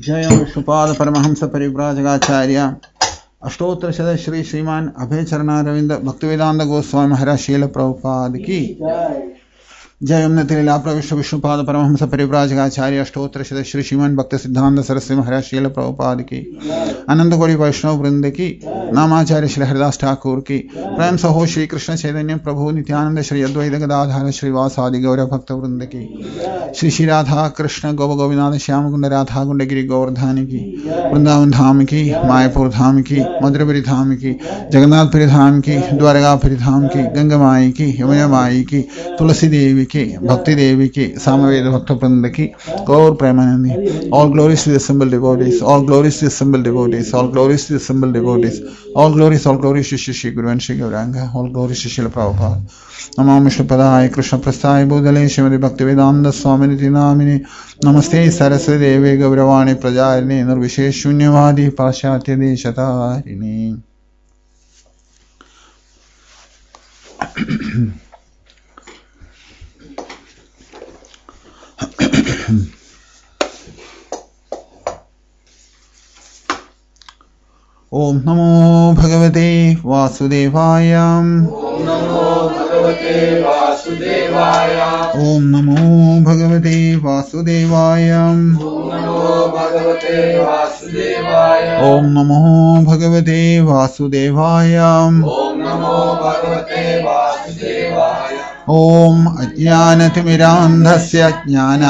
जय विष्णुपाद परमहंस परिव्राजकाचार्य अष्टोत्तर शत श्री श्रीमान अभय चरणारविंद भक्तिवेदांत गोस्वामी महाराज शील प्रभुपाद की जय उन्नतिलीला प्रविष्ट विष्णुपाद परमहंस परिव्राजकाचार्य अष्टोत्तर शत श्री श्रीमान भक्ति सिद्धांत सरस्वती महाराज शील प्रभुपाद की अनंत कोटि वैष्णव वृंद की नामाचार्य श्री हरिदास ठाकुर की प्रेम सहो श्री कृष्ण चैतन्य प्रभु नित्यानंद श्री अद्वैत गदाधर श्रीवासादि गौर भक्त वृंद की श्री श्री राधा कृष्ण गोप गोविंद श्याम कुंड राधा कुंडगिरी गोवर्धन की वृंदावन धाम की मायापुर धाम की मधुरपुरी धाम की जगन्नाथपुरी धाम की द्वारकापुरी धाम की गंगा माई की यमुना माई की तुलसी देवी की भक्ति देवी की सामवेद भक्त वृंद की गौर Premanandi all glories to the assembled devotees, all glories to the assembled devotees, all glories to the assembled devotees, all glories to Shri Guru and Shri Gauranga, all glories to Srila Prabhupada. Namo Vishnupadaya Krishna Prasthaya Bhudale Srimati Bhaktivedanta Swamini Namini Namaste Saraswati Devi Gauravani Prajarini Nirvishesh Shunyavadi Paschatya Deshatarini. Om Namo Bhagavate Vasudevaya. Om Namo Bhagavate Vasudevaya. Om Namo Bhagavate Vasudevaya. Om Namo Bhagavate Vasudevaya. Om Namo Bhagavate Vasudevaya. Om Namo Bhagavate Vasudevaya. Om Ajnanatimidandhasya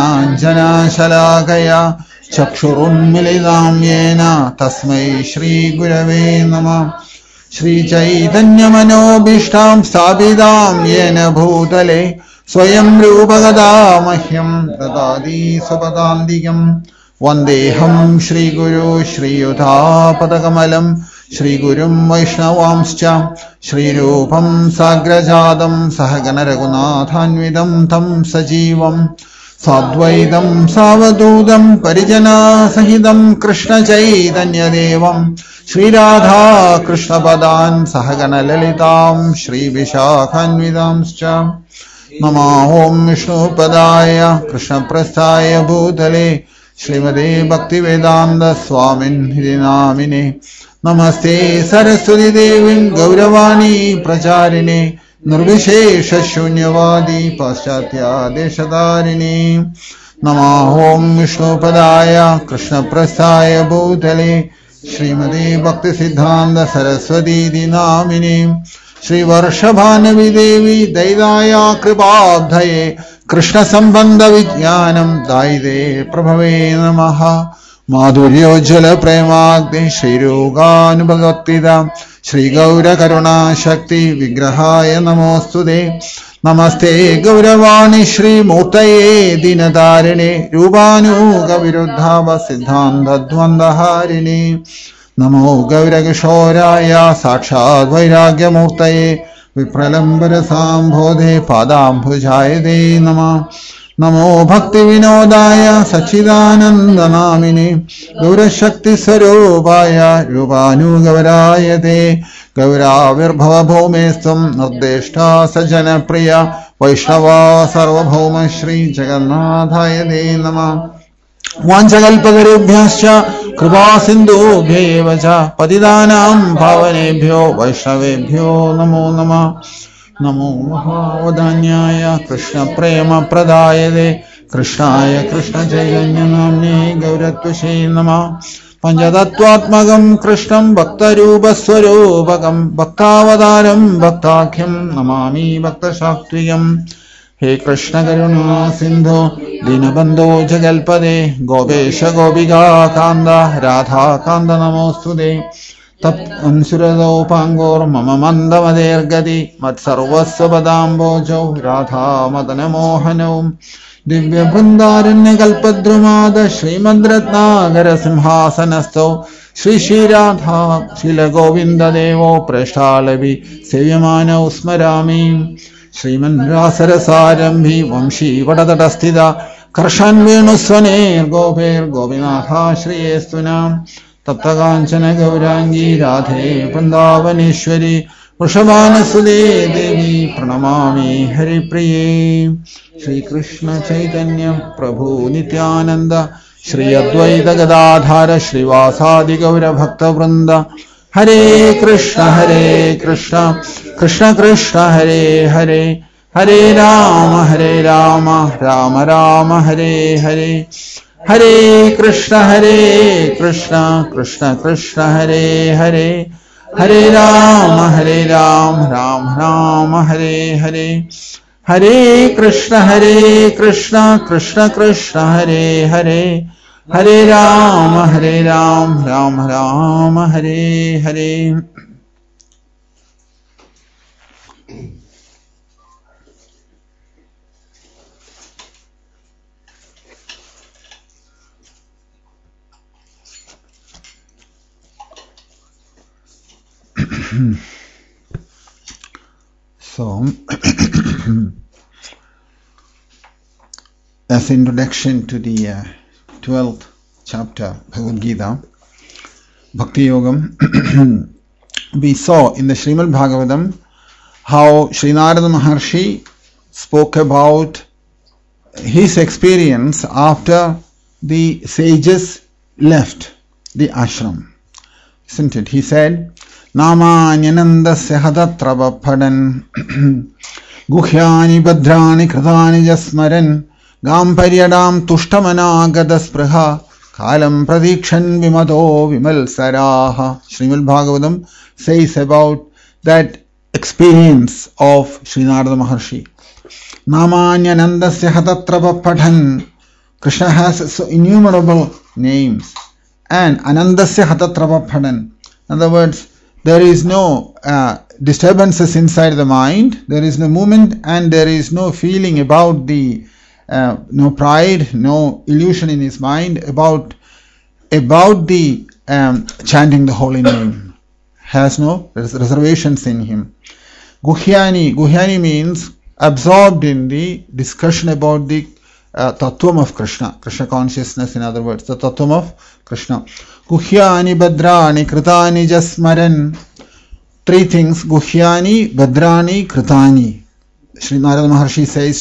Jnananjanashalakaya Chakshurunmilidam Yena Tasmai Shri Gurave Namah. Shri Chaitanya Manobishtam Stabidam Yena Bhutale Swayam Rupagada Mahyam Dadadi Sapadandiyam Vandeham Shri Guru Shri Yudha Padakamalam Shri Gurum Vaishnavamscha Shri Rupam Sagrajadam Sahagana Raghunathanvidam Tam Sajivam Sadvaidam Savadudam Parijana Sahidam Krishna Chaitanya Devam Shri Radha Krishna Padan Sahagana Lalitam Shri Vishakhanvidamscha Namahom Vishnu Padaya Krishna Prasthaya Bhutale Srimade Bhaktivedanta Swamin Hridinamine Namaste Saraswati Devim Gauravani Pracharini Nirvishesha Shunyavadi Paschatya Deshatarini Namahom Vishnu Padaya Krishna Prasthaya Bhutale Srimade Bhakti Siddhanta Saraswati Dinamini Shri Varshabhanavi Devi Daidaya Kripabdhaye Krishna Sambandha Vijnanam Daide Prabhave Namaha Madhuryojjala Premagde Shri Ruganubhagattida Shri Gaura Karuna Shakti Vigrahaya Namostude Namaste Gauravani Shri Murtaye Dinadarine Rubanuga Viruddhava Siddhanta Dvandaharini Namo Gauragashoraya Sakshat Vairagya Murtaye Vipralambara Sambodhe Padambhujayade Namah Namo Bhakti Vinodaya Sachidananda Namine Gaura Shakti Sarupaya Rupanu Gaurayate Gauravirbhava Bhomestam Nardeshta Sajana Priya Vaishnava Sarvabhauma Shri Jagannathayade Namah Vanchakalpatarubhyascha Kripa Sindhubhyevacha Patidanam Bhavanebhyo Vaishnavebhyo Namo Namah Namo Mahavadanyaya Krishna Prema Pradayade Krishnaya Krishna Chaitanya Namne Gauratvashi Namah Panchatattvatmagam Krishnam Bhaktarupa Swarupakam Bhaktavadaram Bhaktakhim Namami Bhakta Shaktriyam He Krishna Karuna Sindhu Dinabandho Jagalpade Gopesha Gopika Kanda Radha Kanda Namostude Tat Ansurado Pangor Mama Mandamader Gadi Mat Sarvasva Badambojo Radha Madana Mohanam Divya Vrindaranya Kalpadramada Srimad Ratnagara Simhasanasto Shri Shri Radha Srila Govinda Devo Prashtalavi Sevyamana Usmarami Sriman Rasarasarambhi Vamshi Vadatatastida Karshan Venusvaner Goper Govinatha Shri Estunam Taptakanchana Gaurangi Radhe Vrindavaneshwari Vrishabhanasude Devi Pranamami Hari Priye Shri Krishna Chaitanya Prabhu Nityananda Shri Advaita Gadadhara Srivasadi Gaura Bhakta Vrinda. Hare Krishna, Krishna Krishna, Hare Hare, Hare Rama, Rama Rama, Hare Hare. Hare Krishna, Krishna Krishna, Hare Hare, Hare Rama, Rama Rama, Hare Hare. Hare Krishna, Krishna Krishna, Hare Hare, Hare Rama, Rama Rama, Hare Hare. So, as introduction to the 12th chapter Bhagavad Gita, Bhakti Yogam, we saw in the Srimad Bhagavatam how Sri Narada Maharshi spoke about his experience after the sages left the ashram. Isn't it? He said, Namanyanandasya hatatrava padan guhyani badrani kratani jasmaran gamparyadam tushtamana gadaspraha kalam pradikshan vimado vimal saraha. Srimad Bhagavatam says about that experience of Sri Narada Maharshi. Namanyanandasya hatatrava padan. Krishna has so innumerable names. And Anandasya hatatrava padan. In other words, there is no disturbances inside the mind, there is no movement, and there is no feeling about the, no pride, no illusion in his mind about the chanting the holy name. Has no reservations in him. Guhyani means absorbed in the discussion about the Tattvam of Krishna, Krishna consciousness, in other words, the Tattvam of Krishna. Guhyani Badrani Kritani Jasmaran. Three things: Guhyani, Badrani, Kritani. Sri Narada Maharshi says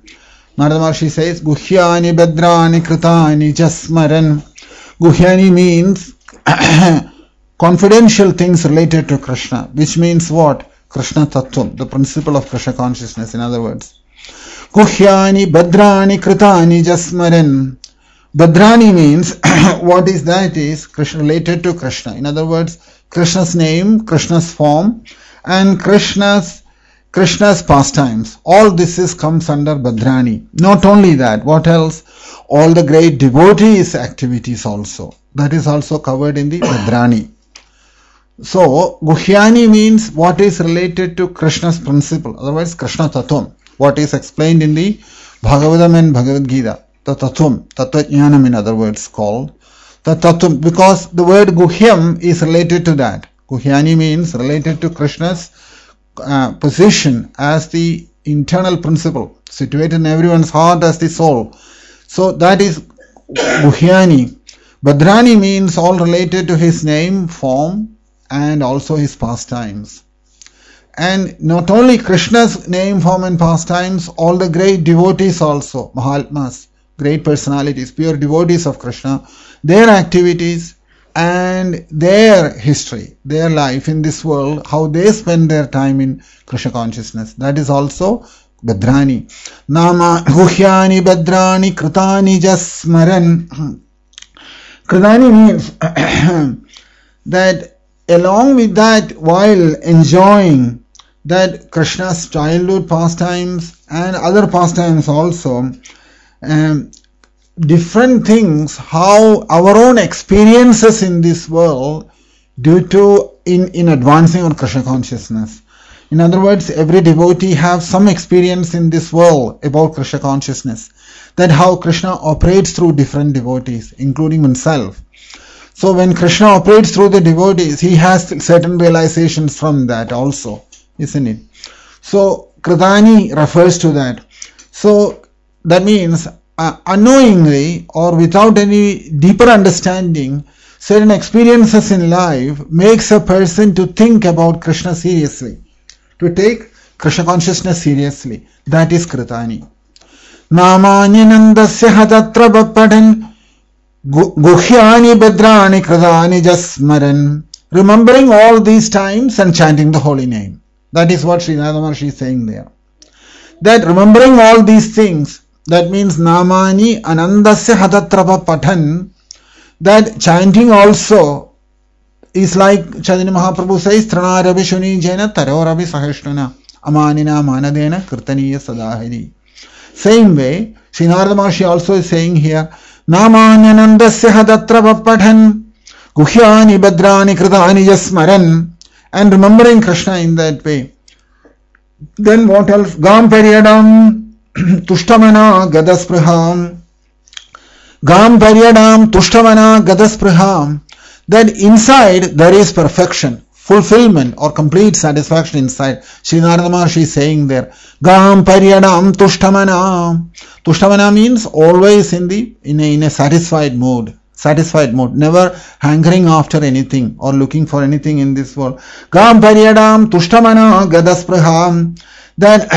Guhyani Badrani Kritani Jasmaran. Guhyani means confidential things related to Krishna, which means what? Krishna Tattvam, the principle of Krishna consciousness, in other words. Guhyani Badrani Kritani Jasmaran. Badrani means what is that is Krishna related to Krishna. In other words, Krishna's name, Krishna's form, and Krishna's pastimes. All this comes under Badrani. Not only that, what else? All the great devotees' activities also. That is also covered in the Badrani. So, Guhyani means what is related to Krishna's principle. Otherwise, Krishna Tattvam. What is explained in the Bhagavatam and Bhagavad Gita. The Tattvam, Tattva-jnanam in other words called. The Tattvam, because the word Guhyam is related to that. Guhyani means related to Krishna's position as the internal principle, situated in everyone's heart as the soul. So that is Guhyani. Badrani means all related to his name, form, and also his pastimes. And not only Krishna's name, form and pastimes, all the great devotees also, Mahatmas, great personalities, pure devotees of Krishna, their activities and their history, their life in this world, how they spend their time in Krishna consciousness. That is also Badrani. Nama Guhyani Badrani Kritani Jasmaran. Kritani means that along with that, while enjoying that Krishna's childhood pastimes and other pastimes also, different things, how our own experiences in this world due to in advancing on Krishna consciousness. In other words, every devotee have some experience in this world about Krishna consciousness. That how Krishna operates through different devotees, including himself. So when Krishna operates through the devotees, he has certain realizations from that also, isn't it? So Kritani refers to that. So that means unknowingly or without any deeper understanding, certain experiences in life makes a person to think about Krishna seriously, to take Krishna consciousness seriously. That is Kritani. Namanyanandasya hatatra bappadan Guhyani Badrani Kradani Jasmaran. Remembering all these times and chanting the holy name. That is what Srinada Maharshi is saying there. That remembering all these things, that means Namani Anandasya Hatatrava Patan, that chanting also is like Chaitanya Mahaprabhu says, Tranarabi Shuni Jena Tarorabi Sahashtana Amanina Manadena Kirtaniya Sadahini. Same way, Srinada Maharshi also is saying here, Namani Anandasya Hatatrava Patan Guhyani Badrani Kridani Jasmaran, and remembering Krishna in that way. Then what else? Gam Paryadam Tushtamana Gadaspraham. Gam Paryadam Tushtamana Gadaspraham. That inside there is perfection, fulfillment or complete satisfaction inside. Srinada Maharshi is saying there. Gam Paryadam Tushtamana. Tushtamana means always in a satisfied mood. Satisfied mode, never hankering after anything or looking for anything in this world. Gam Paryadam Tushtamana Gadaspraham. That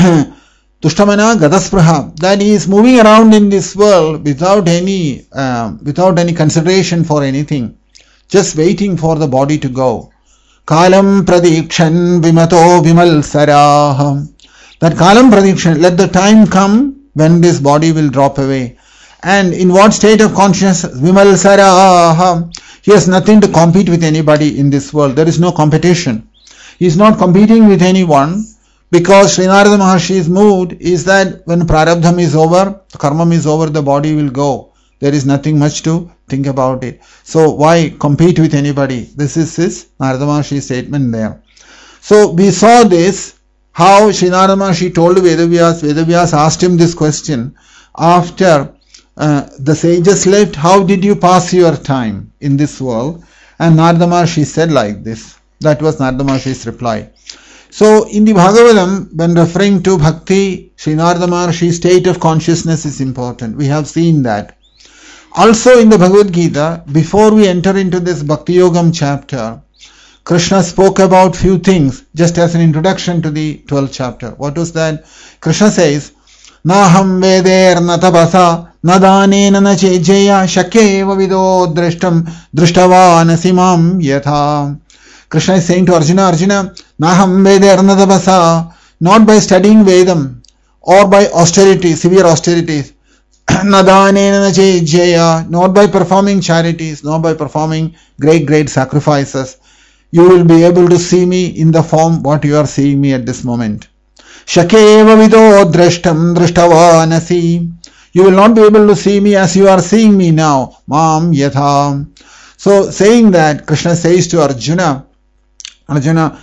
Tushtamana Gadaspraham, that is moving around in this world without any consideration for anything, just waiting for the body to go. Kalam Pradikshan Vimato Vimal Sarah. That Kalam Pradikshan, let the time come when this body will drop away. And in what state of consciousness? Vimal Saraha. He has nothing to compete with anybody in this world. There is no competition. He is not competing with anyone, because Srinarada Maharshi's mood is that when Prarabdham is over, the Karmam is over, the body will go. There is nothing much to think about it. So why compete with anybody? This is his Narada Maharshi's statement there. So we saw this, how Srinarada Maharshi told Vedavyas asked him this question after the sages left, how did you pass your time in this world? And Narada Maharshi said like this. That was Narada Maharshi's reply. So in the Bhagavatam, when referring to Bhakti, Sri Narada Maharshi's state of consciousness is important. We have seen that. Also in the Bhagavad Gita, before we enter into this Bhakti Yogam chapter, Krishna spoke about few things just as an introduction to the 12th chapter. What was that? Krishna says, Naham veder natabasa nadanena na chejaya shakyeva vido drishtam drishtava nasimam yatha. Krishna is saying to Arjuna, Naham veder natabasa, not by studying Vedam or by austerity, severe austerities, nadanena na chejaya, not by performing charities, not by performing great sacrifices, you will be able to see me in the form what you are seeing me at this moment. Shakyeva vido drishtam drishtava nasi. You will not be able to see me as you are seeing me now. Mam yatha. So saying that, Krishna says to Arjuna, bhaktya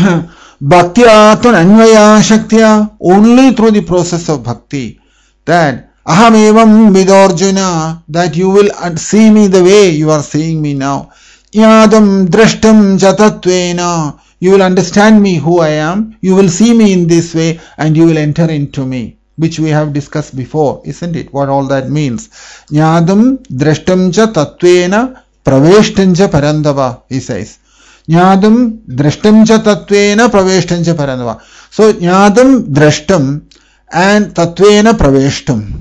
anvaya shaktya, only through the process of bhakti, that aham evam vidorjuna, that you will see me the way you are seeing me now. Yadam drashtam jatatvena, you will understand me who I am, you will see me in this way, and you will enter into me, which we have discussed before, isn't it? What all that means. Nyadam drashtam cha tatvena praveshtam cha parandava, he says. Nyadam drashtam cha tatvena praveshtam cha parandava. So nyadam drashtam and tatvena praveshtam.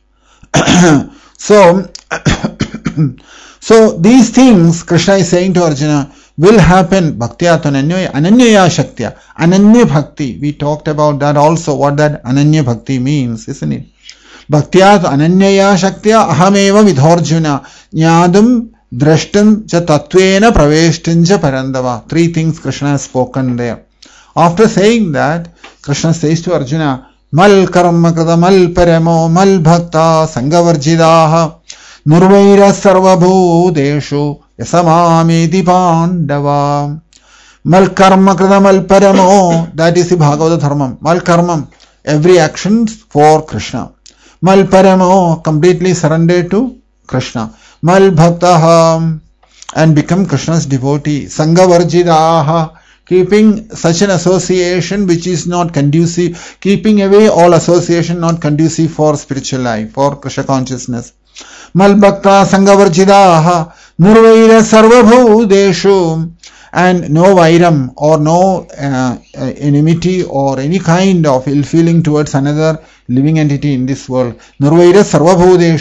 So these things Krishna is saying to Arjuna will happen. Bhaktya ananyaya shaktya, ananya bhakti. We talked about that also, what that ananya bhakti means, isn't it? Bhaktya ananyaya shaktya ahameva vidhorjuna nyadam drashtam cha tatvena praveshtam cha parandava. Three things Krishna has spoken there. After saying that, Krishna says to Arjuna, mal karma krada mal paramo mal bhakta sangavarjidaha nurvaira sarvabhudeshu yasamameti pandava. Mal karma krida mal paramo, that is the Bhagavata Dharmam. Mal karmam, every action for Krishna. Mal paramo, completely surrendered to Krishna. Mal bhaktaha, and become Krishna's devotee. Sangavarjidaha, keeping such an association which is not conducive, keeping away all association not conducive for spiritual life, for Krishna consciousness. Mal bhakta sangavarjidaha nurvaira sarvabhudeshu, and no vairam or no enmity or any kind of ill feeling towards another living entity in this world. Nurvaira sarvabhudeshu,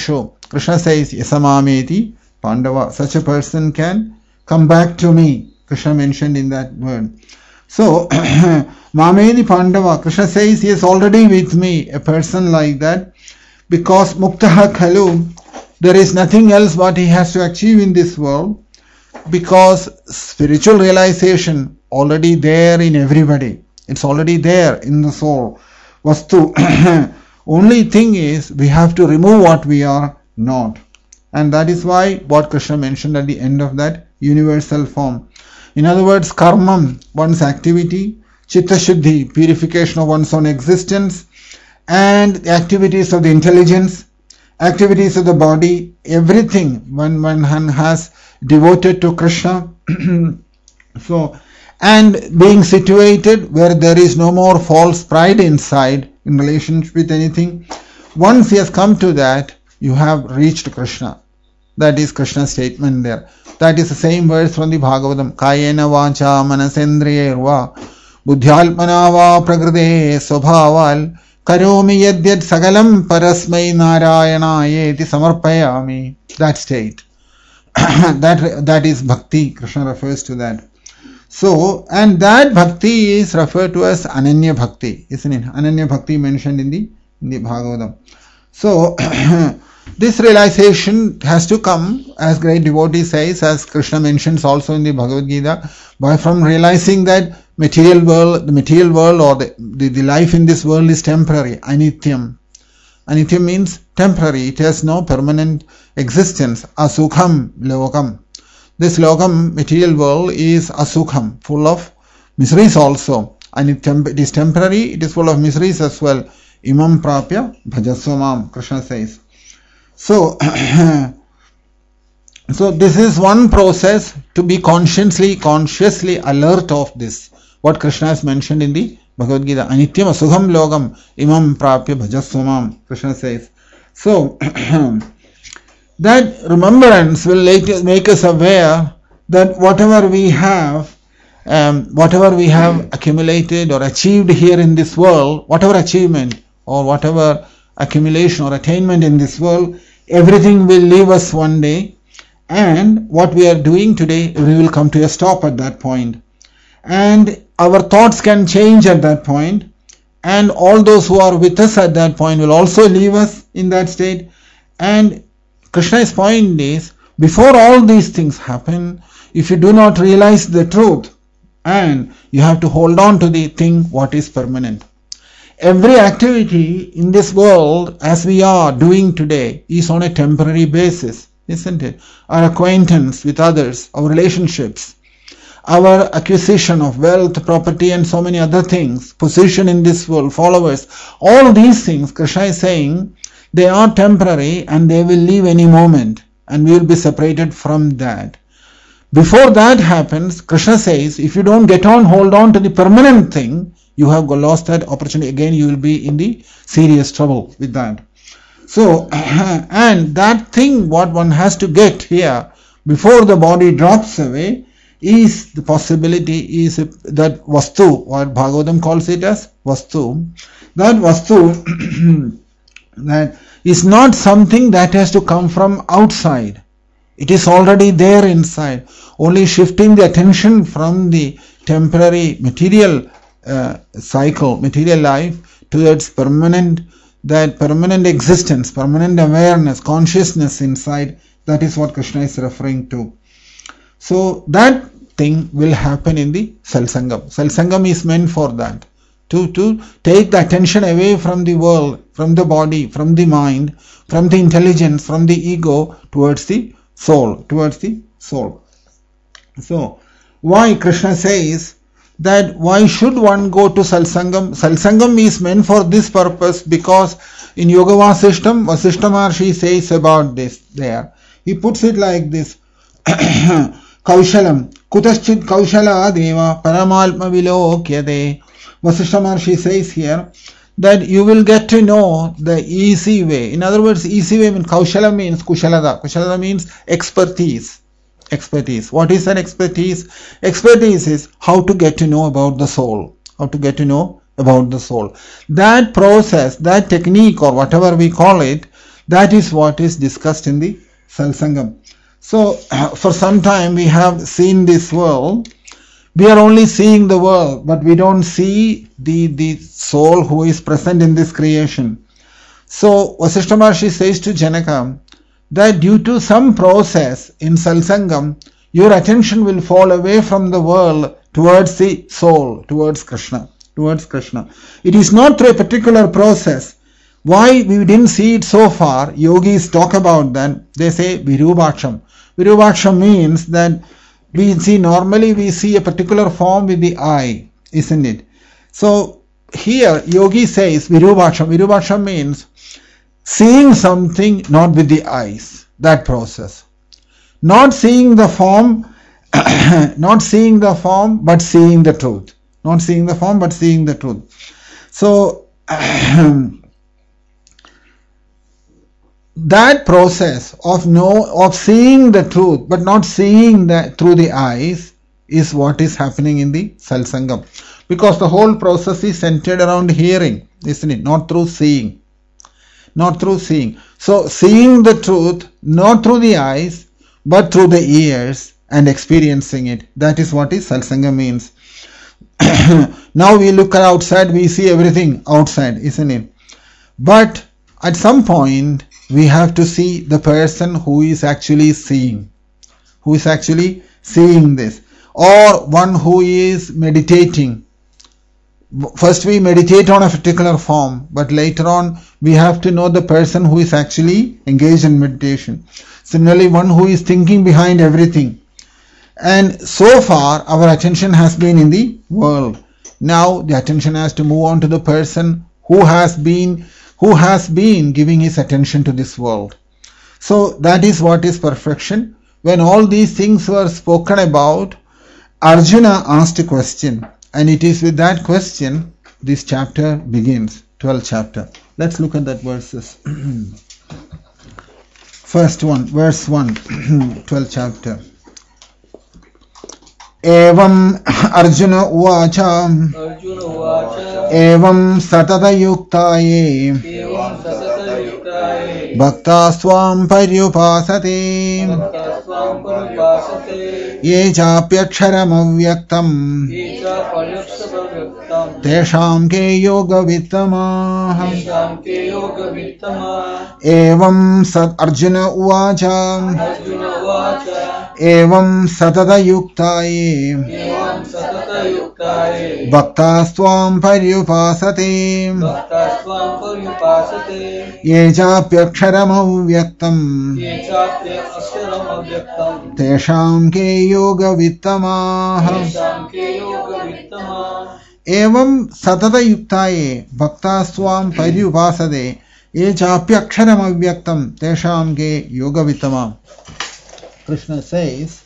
Krishna says, Yasamameti Pandava. Such a person can come back to me. Krishna mentioned in that word. So, Mamedi Pandava, Krishna says he is already with me, a person like that, because Muktaha Khalu, there is nothing else what he has to achieve in this world, because spiritual realization already there in everybody. It's already there in the soul. Vastu. Only thing is, we have to remove what we are not. And that is why what Krishna mentioned at the end of that universal form. In other words, karmam, one's activity, chitta shuddhi, purification of one's own existence, and the activities of the intelligence, activities of the body, everything when one has devoted to Krishna. So, and being situated where there is no more false pride inside in relationship with anything. Once he has come to that, you have reached Krishna. That is Krishna's statement there. That is the same verse from the Bhagavatam. Kayena vacha manasendriyerva buddhyalpana va prakrite svabhaval karomi yadyat sagalam parasmai narayanayeti samarpayami. That state. that is bhakti. Krishna refers to that. So, and that bhakti is referred to as Ananya Bhakti, isn't it? Ananya Bhakti mentioned in the Bhagavatam. So, this realization has to come, as great devotee says, as Krishna mentions also in the Bhagavad Gita, by from realizing that the material world or the life in this world is temporary, anityam. Anityam means temporary, it has no permanent existence. Asukham lokam. This lokam, material world, is asukham, full of miseries also. And it is temporary, it is full of miseries as well. Imam prapya bhajasvamam, Krishna says. So, so this is one process to be consciously alert of this. What Krishna has mentioned in the Bhagavad Gita. Anityam asukham lokam imam prapya bhajasvamam, Krishna says. So, that remembrance will make us aware that whatever we have accumulated or achieved here in this world, whatever achievement or whatever accumulation or attainment in this world, everything will leave us one day, and what we are doing today, we will come to a stop at that point. And our thoughts can change at that point, and all those who are with us at that point will also leave us in that state. And Krishna's point is, before all these things happen, if you do not realize the truth, and you have to hold on to the thing what is permanent. Every activity in this world, as we are doing today, is on a temporary basis, isn't it? Our acquaintance with others, our relationships, our acquisition of wealth, property, and so many other things, position in this world, followers, all these things, Krishna is saying, they are temporary and they will leave any moment, and we will be separated from that. Before that happens, Krishna says, if you don't hold on to the permanent thing, you have lost that opportunity. Again, you will be in the serious trouble with that. So, and that thing what one has to get here before the body drops away is the possibility is that vastu, what Bhagavatam calls it as vastu. That vastu that is not something that has to come from outside. It is already there inside. Only shifting the attention from the temporary material cycle, material life, towards permanent existence, permanent awareness, consciousness inside. That is what Krishna is referring to. So that thing will happen in the Salsangam. Salsangam is meant for that. To take the attention away from the world, from the body, from the mind, from the intelligence, from the ego, towards the soul, So, why Krishna says that why should one go to Salsangam? Salsangam is meant for this purpose because in Yoga Vasishtam, Vasishta Maharshi says about this there. He puts it like this. Kaushalam, Kutaschid Kaushala Deva Paramalpa Vilokyade. Vasishta Maharshi says here that you will get to know the easy way. In other words, easy way means Kaushala means Kushalada. Kushalada means expertise. What is an expertise? Expertise is how to get to know about the soul. That process, that technique or whatever we call it, That is what is discussed in the Satsangam. So, for some time we have seen this world. We are only seeing the world, but we don't see the soul who is present in this creation. So, Vasishtha Maharshi says to Janaka that due to some process in Satsangam, your attention will fall away from the world towards the soul, towards Krishna. It is not through a particular process. Why we didn't see it so far? Yogis talk about that. They say Virubhaksham. Virubhaksham means that normally we see a particular form with the eye, isn't it? So here Yogi says Virubhaksham. Virubhaksham means seeing something not with the eyes, that process. Not seeing the form, but seeing the truth. Not seeing the form, but seeing the truth. So, that process of seeing the truth, but not seeing that through the eyes, is what is happening in the Satsangam. Because the whole process is centered around hearing, isn't it? Not through seeing. So, seeing the truth, not through the eyes, but through the ears and experiencing it. That is what is Satsanga means. Now we look outside, we see everything outside, isn't it? But at some point, we have to see the person who is actually seeing. This. Or one who is meditating. First we meditate on a particular form, but later on we have to know the person who is actually engaged in meditation. Similarly, one who is thinking behind everything. And so far our attention has been in the world. Now the attention has to move on to the person who has been giving his attention to this world. So that is what is perfection. When all these things were spoken about, Arjuna asked a question, and it is with that question this chapter begins, 12th chapter. Let's look at that verses. First one, verse 1, 12th chapter. Evam Arjuna uvacha Evam satata yuktaye Bhakta swam paryupasate Ye chapyaksharam avyaktam Tesham ke yoga vittamah Evam sat Arjuna uvacha Evam satata yuktaye Bhakta swam paryupasate Ye chapyaksharam avyaktam Tesham ke yoga vittamah Evam satata yuktaye Bhakta swam paryupasate Ye chapyaksharam avyaktam Tesham ke yoga vittamah. Krishna says,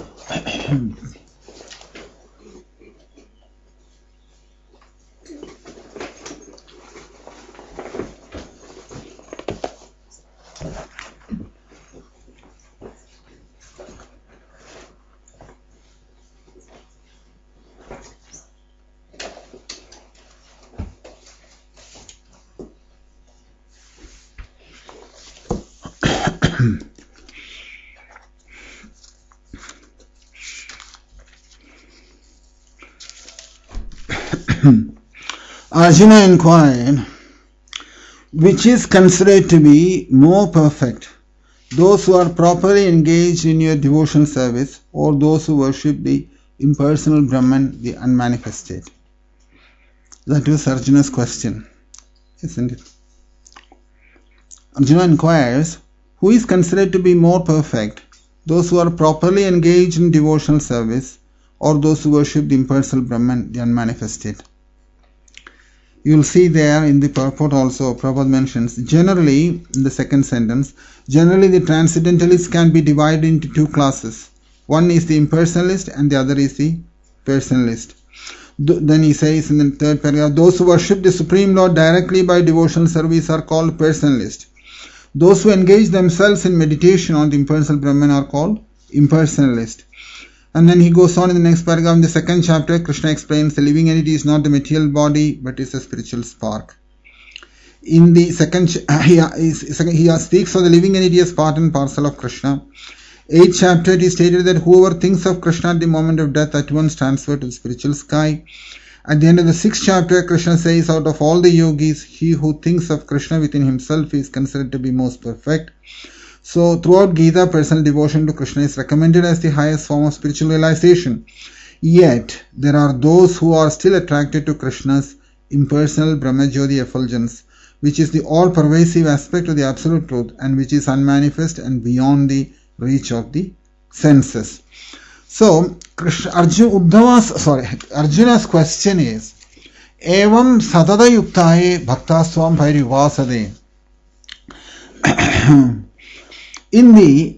Arjuna inquired, which is considered to be more perfect, those who are properly engaged in your devotional service, or those who worship the impersonal Brahman, the unmanifested? That was Arjuna's question, isn't it? Arjuna inquires, who is considered to be more perfect, those who are properly engaged in devotional service, or those who worship the impersonal Brahman, the unmanifested? You will see there in the purport also, Prabhupada mentions, generally, in the second sentence, generally the transcendentalists can be divided into two classes. One is the impersonalist and the other is the personalist. Then he says in the third paragraph, those who worship the Supreme Lord directly by devotional service are called personalist. Those who engage themselves in meditation on the impersonal Brahman are called impersonalist. And then he goes on in the next paragraph. In the second chapter, Krishna explains the living entity is not the material body, but is a spiritual spark. In the second, he speaks of the living entity as part and parcel of Krishna. 8th chapter, it is stated that whoever thinks of Krishna at the moment of death at once transferred to the spiritual sky. At the end of the 6th chapter, Krishna says, out of all the yogis, he who thinks of Krishna within himself is considered to be most perfect. So, throughout Gita, personal devotion to Krishna is recommended as the highest form of spiritual realization. Yet, there are those who are still attracted to Krishna's impersonal Brahmajyoti effulgence, which is the all-pervasive aspect of the absolute truth and which is unmanifest and beyond the reach of the senses. So, Arjuna's question is, Evam Satada Yuktaye Bhaktaswam Bhairivasade. In the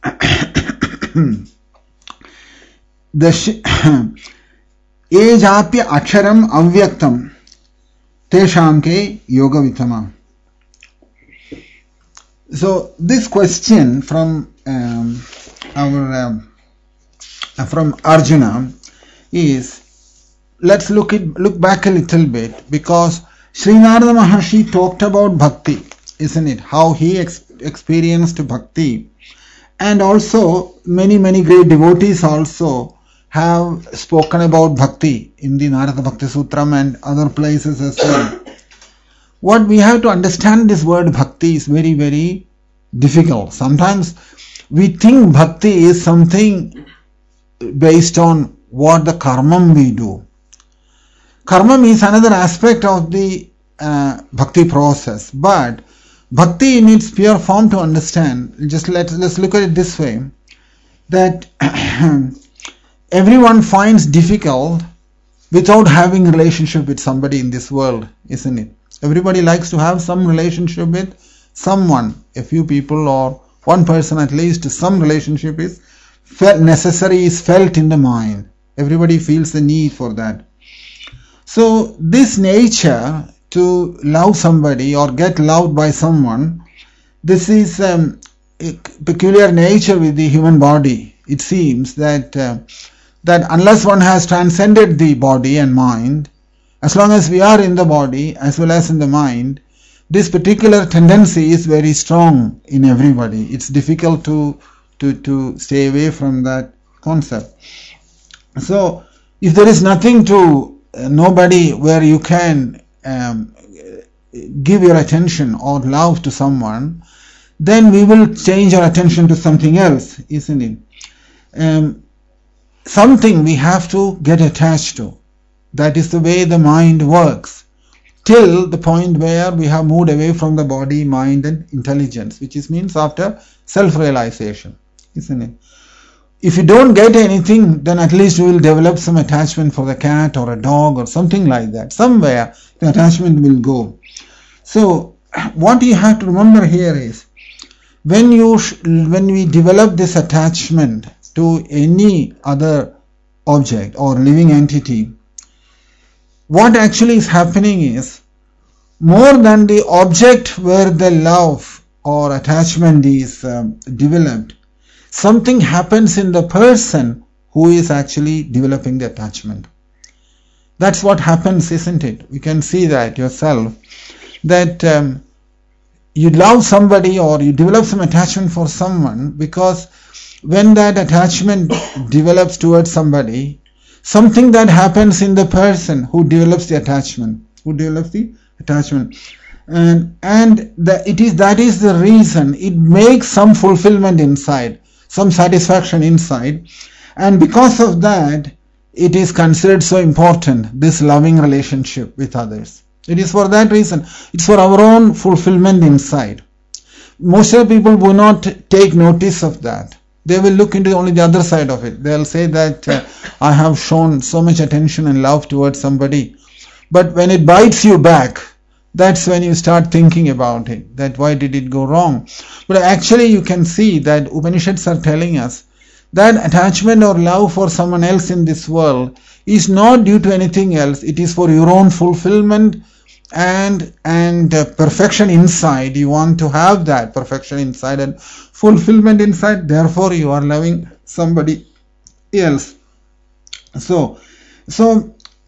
Ejapya Aksharam Avyaktam Teshamke Yoga Vitama. So this question from from Arjuna is, let's look back a little bit, because Sri Narada Maharshi talked about bhakti, isn't it? How he experienced bhakti, and also many great devotees also have spoken about bhakti in the Narada Bhakti Sutram and other places as well. What we have to understand, this word bhakti is very difficult. Sometimes we think bhakti is something based on what the karmam we do. Karmam is another aspect of the bhakti process, but bhakti in its pure form, to understand, just let's look at it this way, that everyone finds difficult without having a relationship with somebody in this world, isn't it? Everybody likes to have some relationship with someone, a few people or one person at least. Some relationship is necessary, is felt in the mind. Everybody feels the need for that. So this nature to love somebody or get loved by someone, this is a peculiar nature with the human body. It seems that unless one has transcended the body and mind, as long as we are in the body as well as in the mind, this particular tendency is very strong in everybody. It's difficult to stay away from that concept. So if there is nothing to nobody where you can give your attention or love to someone, then we will change our attention to something else, isn't it? Something we have to get attached to. That is the way the mind works, till the point where we have moved away from the body, mind and intelligence, which means after self-realization, isn't it? If you don't get anything, then at least you will develop some attachment for the cat or a dog or something like that. Somewhere the attachment will go. So what you have to remember here is, when we develop this attachment to any other object or living entity, what actually is happening is, more than the object where the love or attachment is developed, something happens in the person who is actually developing the attachment. That's what happens, isn't it? You can see that yourself, that you love somebody or you develop some attachment for someone, because when that attachment develops towards somebody, something that happens in the person who develops the attachment, and that is the reason it makes some fulfillment inside, some satisfaction inside, and because of that it is considered so important, this loving relationship with others. It is for that reason. It's for our own fulfillment inside. Most of the people will not take notice of that. They will look into only the other side of it. They'll say that I have shown so much attention and love towards somebody, but when it bites you back, that's when you start thinking about it, that why did it go wrong. But actually you can see that Upanishads are telling us that attachment or love for someone else in this world is not due to anything else. It is for your own fulfillment and perfection inside. You want to have that perfection inside and fulfillment inside, therefore you are loving somebody else. So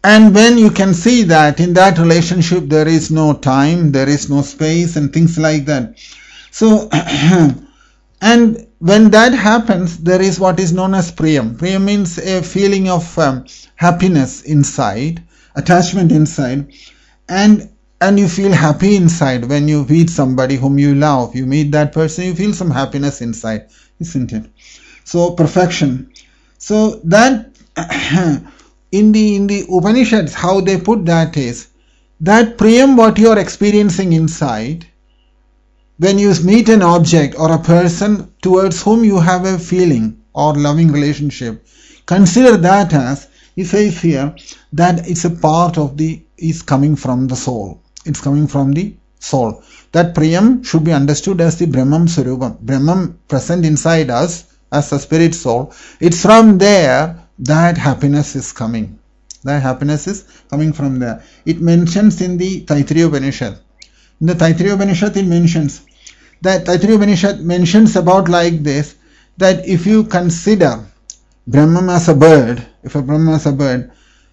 And when you can see that in that relationship there is no time, there is no space and things like that. So, and when that happens, there is what is known as priyam. Priyam means a feeling of happiness inside, attachment inside, and you feel happy inside when you meet somebody whom you love. You meet that person, you feel some happiness inside, isn't it? So perfection. So that in the Upanishads, how they put that is that priyam, what you are experiencing inside, when you meet an object or a person towards whom you have a feeling or loving relationship, consider that as, he says here, that it's a part of is coming from the soul. It's coming from the soul. That priyam should be understood as the Brahman Swarupam. Brahman present inside us as a spirit soul. It's from there that happiness is coming. That happiness is coming from there. It mentions in the Taittiriya Upanishad. In the Taittiriya Upanishad it mentions that Taittiriya Upanishad mentions about like this, that if you consider Brahman as a bird, if a Brahman is a bird,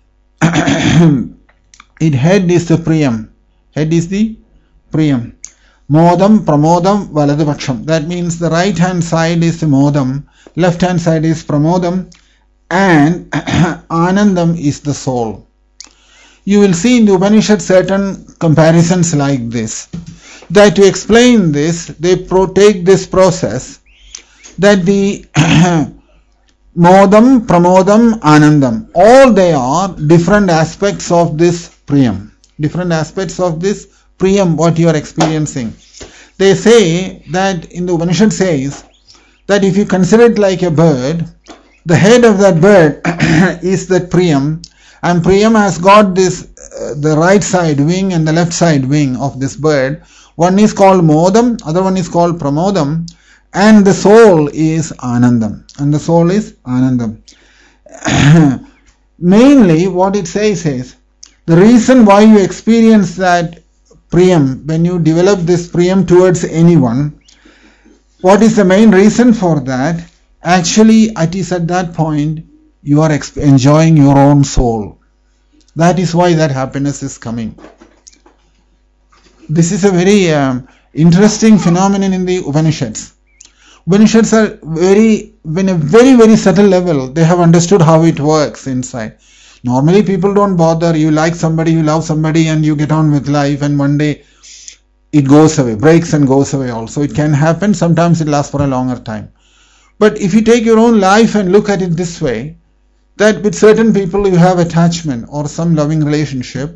its head is the priyam. Head is the priyam. Modam, pramodam, valadupaksham. That means the right hand side is the modam, left hand side is pramodam, and anandam is the soul. You will see in the Upanishad certain comparisons like this. That to explain this, they take this process that the modam, pramodam, anandam, all they are different aspects of this priyam. Different aspects of this priyam, what you are experiencing. They say that in the Upanishad says that if you consider it like a bird, the head of that bird is that priyam, and priyam has got this the right side wing and the left side wing of this bird. One is called modam, other one is called pramodam, and the soul is anandam. And the soul is anandam. Mainly what it says is, the reason why you experience that priyam, when you develop this priyam towards anyone, what is the main reason for that? Actually, it is at that point you are enjoying your own soul. That is why that happiness is coming. This is a very interesting phenomenon in the Upanishads. Upanishads are in a very, very subtle level, they have understood how it works inside. Normally people don't bother. You like somebody, you love somebody, and you get on with life, and one day it goes away, breaks and goes away also. It can happen, sometimes it lasts for a longer time. But if you take your own life and look at it this way, that with certain people you have attachment or some loving relationship,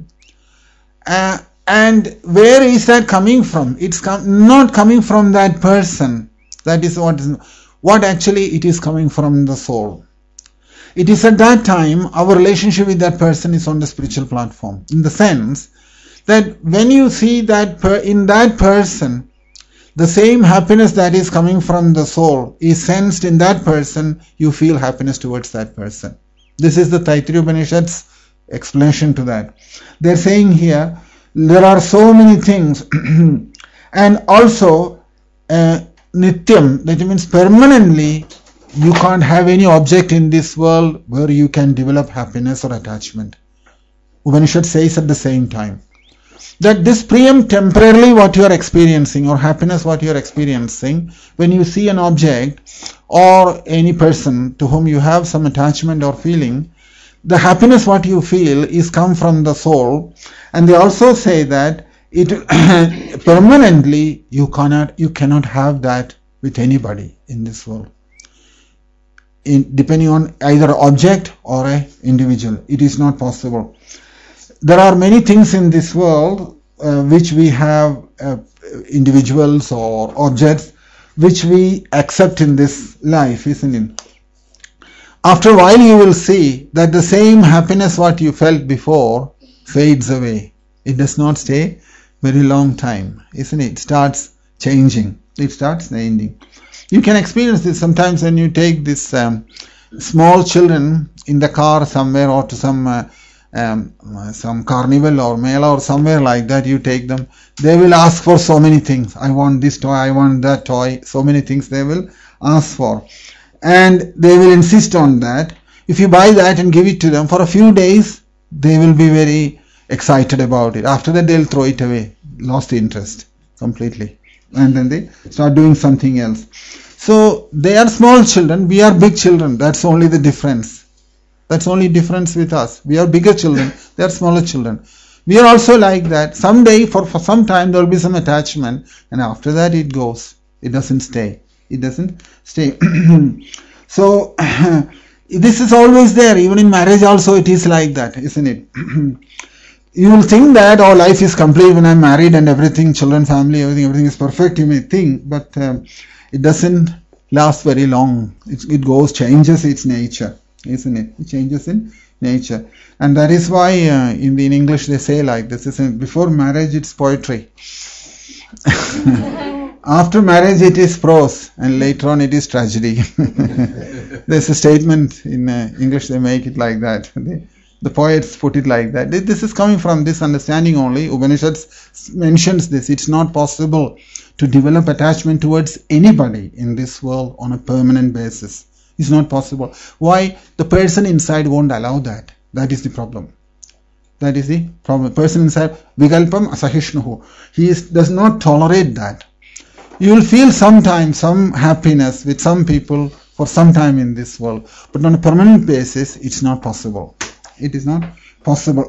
and where is that coming from? It's not coming from that person. That is what actually it is coming from the soul. It is at that time our relationship with that person is on the spiritual platform, in the sense that when you see that in that person, the same happiness that is coming from the soul is sensed in that person, you feel happiness towards that person. This is the Taittiriya Upanishad's explanation to that. They're saying here, there are so many things, and also nityam, that means permanently, you can't have any object in this world where you can develop happiness or attachment. Upanishad says at the same time that this priyam, temporarily what you are experiencing, or happiness what you are experiencing, when you see an object or any person to whom you have some attachment or feeling, the happiness what you feel is come from the soul. And they also say that it permanently you cannot have that with anybody in this world. Depending on either object or an individual, it is not possible. There are many things in this world which we have, individuals or objects which we accept in this life, isn't it? After a while you will see that the same happiness what you felt before fades away. It does not stay very long time, isn't it? It starts changing. It starts changing. You can experience this sometimes when you take this small children in the car somewhere, or to some carnival or mela or somewhere like that. You take them, they will ask for so many things. I want this toy, I want that toy. So many things they will ask for, and they will insist on that. If you buy that and give it to them for a few days, they will be very excited about it. After that, they'll throw it away, lost the interest completely, and then they start doing something else. So they are small children, we are big children. That's only the difference. That's only difference with us. We are bigger children, they are smaller children. We are also like that. Someday, for some time, there will be some attachment, and after that it goes. It doesn't stay. It doesn't stay. So this is always there. Even in marriage also it is like that, isn't it? You will think that life is complete when I'm married and everything, children, family, everything is perfect, you may think, but it doesn't last very long. It goes, changes its nature, isn't it? It changes in nature. And that is why in English they say like this, isn't it? Before marriage it's poetry. After marriage it is prose, and later on it is tragedy. There's a statement in English, they make it like that. The poets put it like that. This is coming from this understanding only. Upanishads mentions this. It's not possible to develop attachment towards anybody in this world on a permanent basis. It's not possible. Why? The person inside won't allow that. That is the problem. That is the problem. Person inside, vikalpam asahishnuhu. He does not tolerate that. You will feel sometimes some happiness with some people for some time in this world, but on a permanent basis, it's not possible. It is not possible.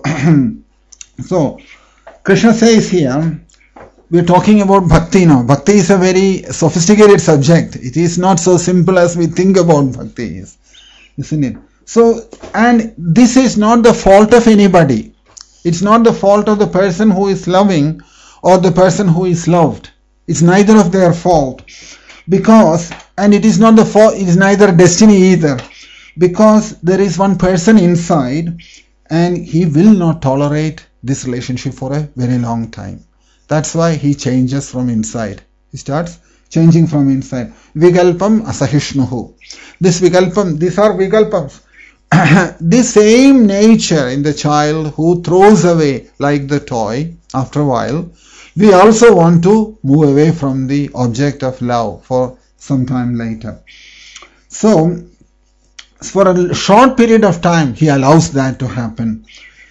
So, Krishna says here, we are talking about bhakti now. Bhakti is a very sophisticated subject. It is not so simple as we think about bhakti is, isn't it? So, and this is not the fault of anybody. It's not the fault of the person who is loving or the person who is loved. It's neither of their fault, because, and it is not the fault, it is neither destiny either, because there is one person inside and he will not tolerate this relationship for a very long time. That's why he changes from inside. He starts changing from inside. Vikalpam asahishnuhu. This vikalpam, these are vikalpams. This same nature in the child who throws away like the toy after a while, we also want to move away from the object of love for some time later. So, for a short period of time, he allows that to happen.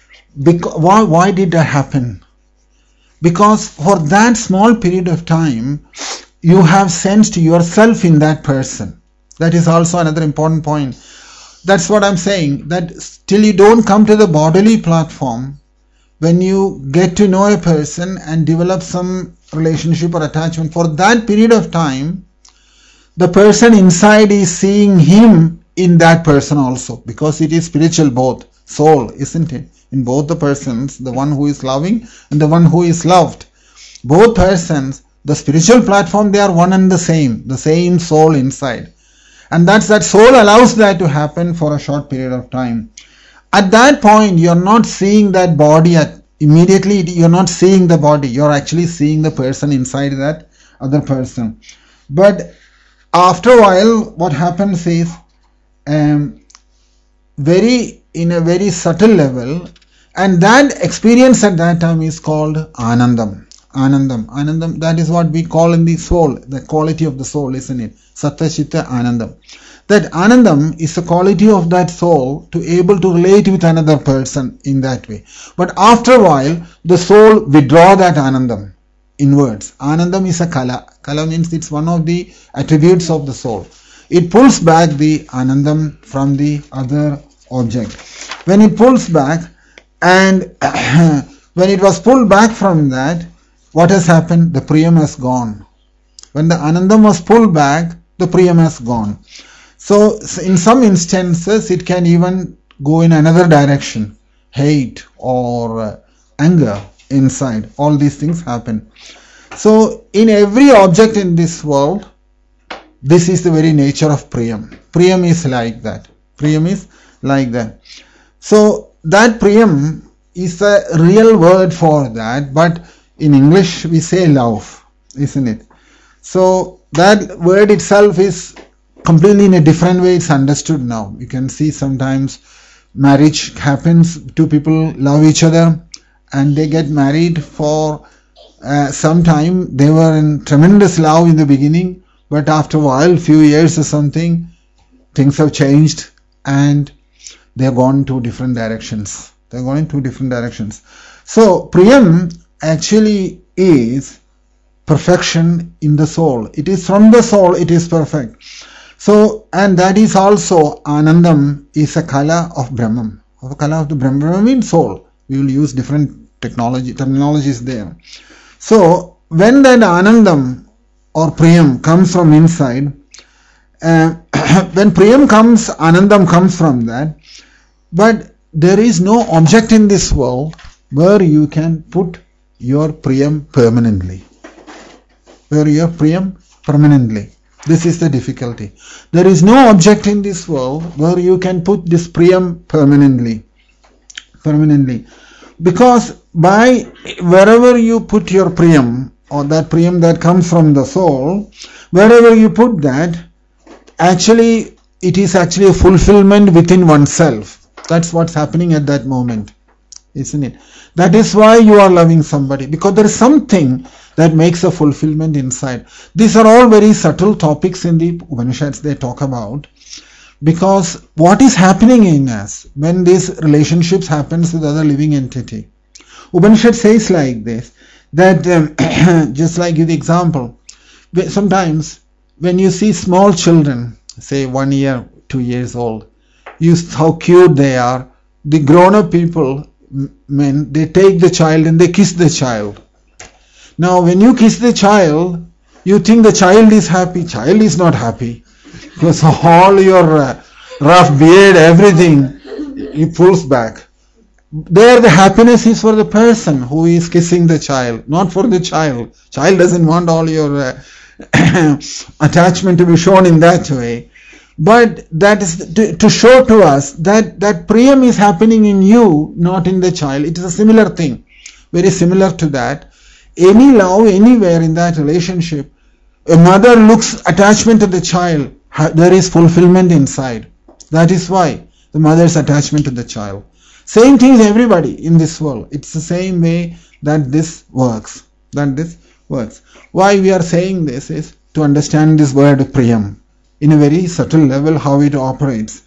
Why did that happen? Because for that small period of time, you have sensed yourself in that person. That is also another important point. That's what I'm saying, that till you don't come to the bodily platform, when you get to know a person and develop some relationship or attachment, for that period of time, the person inside is seeing him in that person also, because it is spiritual both, soul, isn't it? In both the persons, the one who is loving and the one who is loved. Both persons, the spiritual platform, they are one and the same soul inside. And that soul allows that to happen for a short period of time. At that point, you're not seeing that body immediately, you're not seeing the body, you're actually seeing the person inside that other person. But after a while, what happens is, in a very subtle level, and that experience at that time is called Anandam. Anandam, that is what we call in the soul, the quality of the soul, isn't it? Sattva Chitta Anandam. That Anandam is the quality of that soul to able to relate with another person in that way. But after a while, the soul withdraw that Anandam inwards. Anandam is a kala. Kala means it's one of the attributes of the soul. It pulls back the Anandam from the other object. When it pulls back, and when it was pulled back from that, what has happened? The Priyam has gone. When the Anandam was pulled back, the Priyam has gone. So in some instances, it can even go in another direction, hate or anger inside. All these things happen. So in every object in this world, this is the very nature of Priyam. Priyam is like that. Priyam is like that. So that Priyam is a real word for that, but in English we say love, isn't it? So that word itself is completely in a different way it's understood now. You can see sometimes marriage happens, two people love each other and they get married for some time. They were in tremendous love in the beginning, but after a while, few years or something, things have changed and they have gone to different directions. They're going in two different directions. So Priyam actually is perfection in the soul. It is from the soul, it is perfect. So, and that is also Anandam is a kala of Brahman. A kala of the Brahman. Brahman means soul. We will use different terminologies there. So, when that Anandam or Priyam comes from inside, when Priyam comes, Anandam comes from that, but there is no object in this world where you can put your Priyam permanently. Where your Priyam permanently. This is the difficulty. There is no object in this world where you can put this Priyam permanently. Because by wherever you put your Priyam, or that Priyam that comes from the soul, wherever you put that, actually it is actually a fulfillment within oneself. That's what's happening at that moment, isn't it? That is why you are loving somebody, because there is something that makes a fulfillment inside. These are all very subtle topics in the Upanishads they talk about, because what is happening in us when these relationships happens with other living entity. Upanishad says like this, that just like give the example, sometimes when you see small children, say 1 year, 2 years old, you how cute they are. The grown-up people, men, they take the child and they kiss the child. Now when you kiss the child, you think the child is happy. Child is not happy, because all your rough beard, everything, he pulls back. There the happiness is for the person who is kissing the child, not for the child. Child doesn't want all your attachment to be shown in that way. But that is to show to us that Priyam is happening in you, not in the child. It is a similar thing, very similar to that. Any love anywhere in that relationship, a mother looks attachment to the child, there is fulfillment inside. That is why the mother's attachment to the child. Same thing is everybody in this world. It's the same way that this works. Why we are saying this is to understand this word Priyam in a very subtle level, how it operates.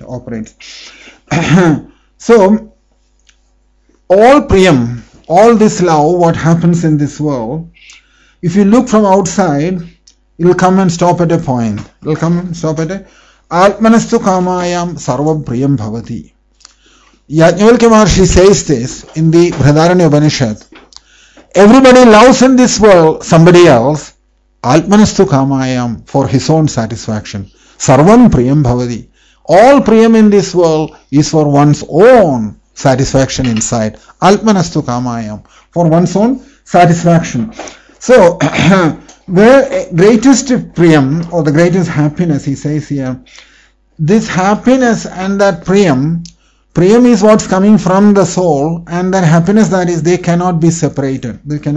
So all Priyam, all this love, what happens in this world, if you look from outside, it will come and stop at a point. It will come and stop at a Atmanastu kamayam sarvam priyam bhavati. Yajnavalkya Maharshi says this in the Brihadaranyaka Upanishad. Everybody loves in this world somebody else, Atmanastu kamayam, for his own satisfaction. Sarvam priyam bhavati. All priyam in this world is for one's own satisfaction inside. Atmanastu kamayam, for one's own satisfaction. So, the greatest priyam, or the greatest happiness, he says here, this happiness and that priyam is what's coming from the soul, and that happiness, that is, they cannot be separated.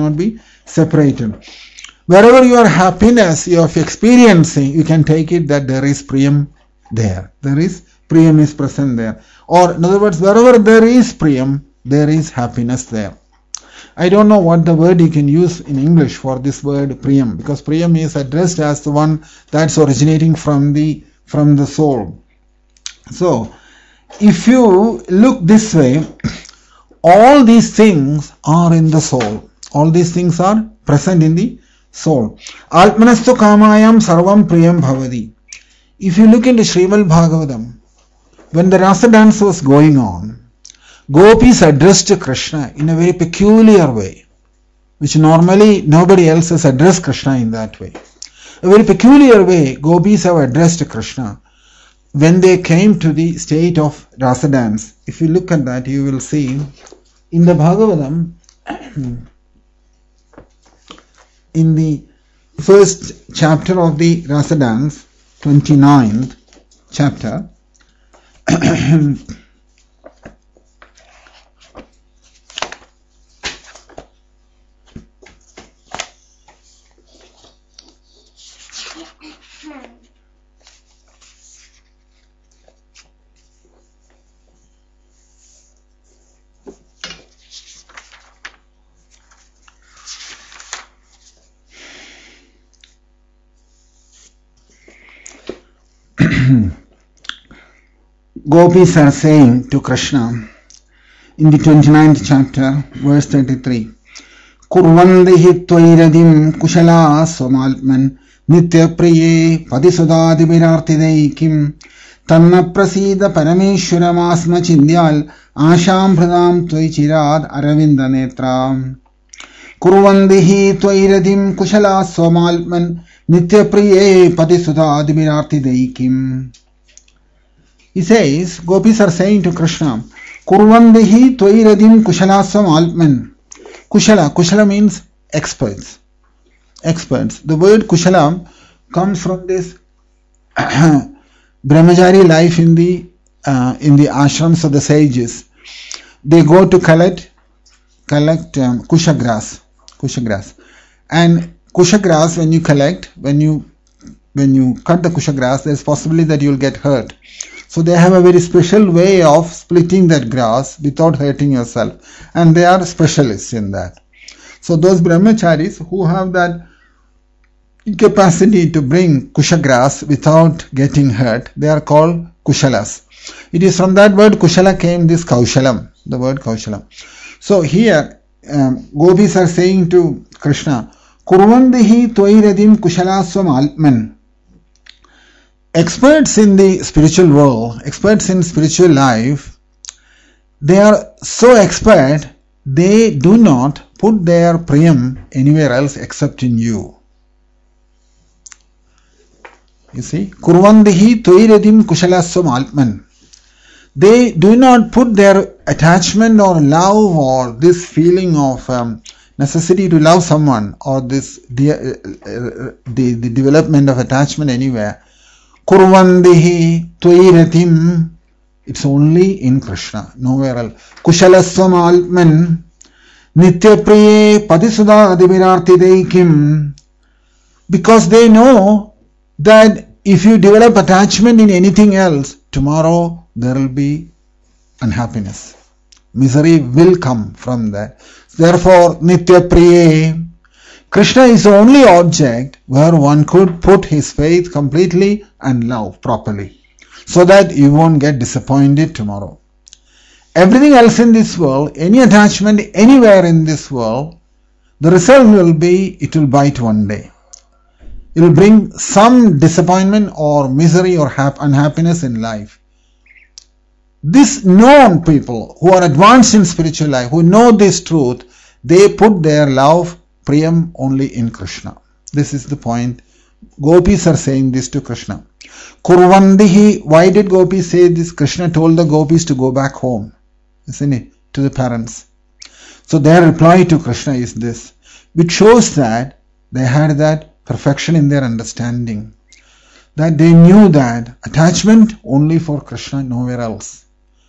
Wherever your happiness you are experiencing, you can take it that there is priyam there. Priyam is present there. Or in other words, wherever there is priyam, there is happiness there. I don't know what the word you can use in English for this word priyam, because priyam is addressed as the one that's originating from the soul. So, if you look this way, all these things are in the soul. All these things are present in the soul. Atmanastu kamayam sarvam priyam bhavati. If you look into Srimad Bhagavatam, when the Rasa dance was going on, Gopis addressed Krishna in a very peculiar way, which normally nobody else has addressed Krishna in that way. A very peculiar way Gopis have addressed Krishna when they came to the state of Rasa dance. If you look at that, you will see in the Bhagavatam, in the first chapter of the Rasa dance, 29th chapter, Gopis are saying to Krishna in the 29th chapter, verse 33. Kurvandihi tvairadim kushala swamalman nitya priye padisudadivirartidaikim tanna prasida parameshwaramasma chindyal asham pradam tvaichirad aravinda netram. Kurvandihi tvairadim kushala swamalman nitya priye padisudadivirartidaikim. He says, gopis are saying to Krishna, Kurvandihi tvairadim kushalasam altman. Kushala means experts. The word kushala comes from this brahmachari life in the ashrams of the sages. They go to collect kusha grass. And kusha grass, when you collect, when you cut the kusha grass, there's possibility that you'll get hurt. So they have a very special way of splitting that grass without hurting yourself. And they are specialists in that. So those brahmacharis who have that capacity to bring kusha grass without getting hurt, they are called kushalas. It is from that word kushala came this kaushalam, the word kaushalam. So here, gopis are saying to Krishna, Kurvandihi tvairadim kushalasvam altman. Experts in the spiritual world, experts in spiritual life, they are so expert, they do not put their priyam anywhere else except in you. You see, Kurvandihi tvairadim kushalasvam altman. They do not put their attachment or love or this feeling of necessity to love someone or this the development of attachment anywhere. Kurvandihi tvairatim. It's only in Krishna, nowhere else. Kushalasvam altman nitya priye padisuda adivirartidaikim. Because they know that if you develop attachment in anything else, tomorrow there will be unhappiness. Misery will come from that. Therefore, nitya priye. Krishna is the only object where one could put his faith completely and love properly, so that you won't get disappointed tomorrow. Everything else in this world, any attachment anywhere in this world, the result will be, it will bite one day. It will bring some disappointment or misery or unhappiness in life. These known people who are advanced in spiritual life, who know this truth, they put their love, priyam only in Krishna. This is the point. Gopis are saying this to Krishna. Kurvandihi. Why did gopis say this? Krishna told the gopis to go back home, isn't it? To the parents. So their reply to Krishna is this, which shows that they had that perfection in their understanding, that they knew that attachment only for Krishna, nowhere else.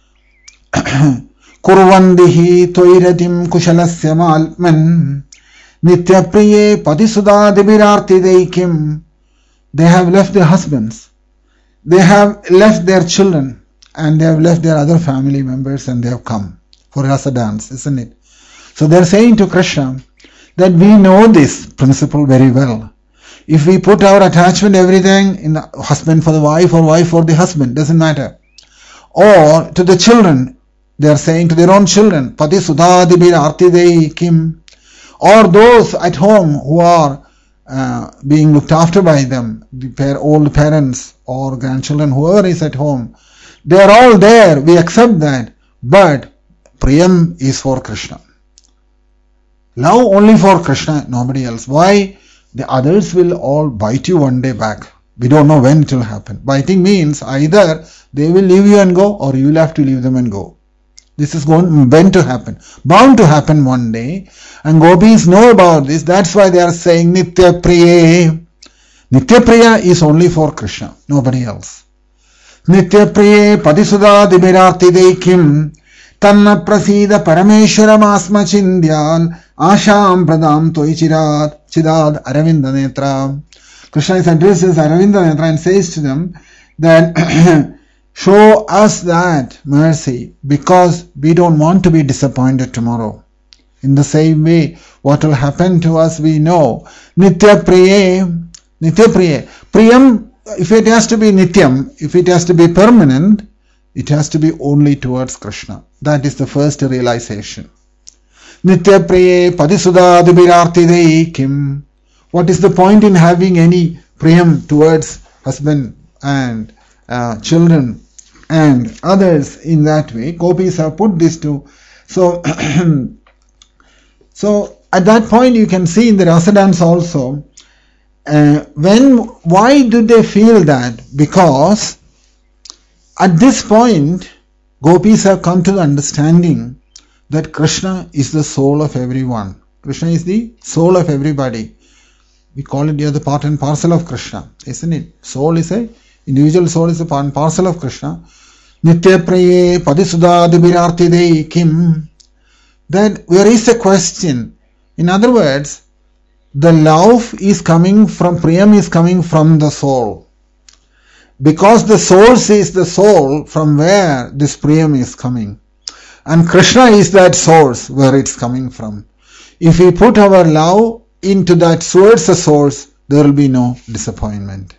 Kurvandihi tvairatim kushalasya malman nitya priye padisudadivirartidaikim. They have left their husbands, they have left their children, and they have left their other family members, and they have come for rasa dance, isn't it? So they are saying to Krishna that we know this principle very well. If we put our attachment, everything in the husband for the wife or wife for the husband, doesn't matter. Or to the children, they are saying to their own children, padisudadivirartidaikim. Or those at home who are being looked after by them, the old parents or grandchildren, whoever is at home, they are all there, we accept that, but priyam is for Krishna. Love only for Krishna, nobody else. Why? The others will all bite you one day back. We don't know when it will happen. Biting means either they will leave you and go, or you will have to leave them and go. This is bound to happen one day, and gopis know about this. That's why they are saying nitya priye. Nitya priya is only for Krishna, nobody else. Nitya priye padisudadivirartidaikim tanna prasida parameshwaramasma chindyal asham pradam toichirad chidad aravinda netra. Krishna addresses Aravinda Netra and says to them that show us that mercy, because we don't want to be disappointed tomorrow. In the same way, what will happen to us we know. Nitya priye. Priyam, if it has to be nityam, if it has to be permanent, it has to be only towards Krishna. That is the first realization. Nitya Priye Padisudadibirartidei Kim. What is the point in having any priyam towards husband and children and others in that way? Gopis have put this to. So, so at that point you can see in the rasa dance also, why do they feel that? Because at this point gopis have come to the understanding that Krishna is the soul of everyone. Krishna is the soul of everybody. We call it, you are the part and parcel of Krishna, isn't it? Soul is individual soul is a part and parcel of Krishna. Nitya Priye Padisudadibirartidei Kim. Then where is the question? In other words, the love is coming from, priyam is coming from the soul. Because the source is the soul from where this priyam is coming. And Krishna is that source where it's coming from. If we put our love into that towards the source, there will be no disappointment.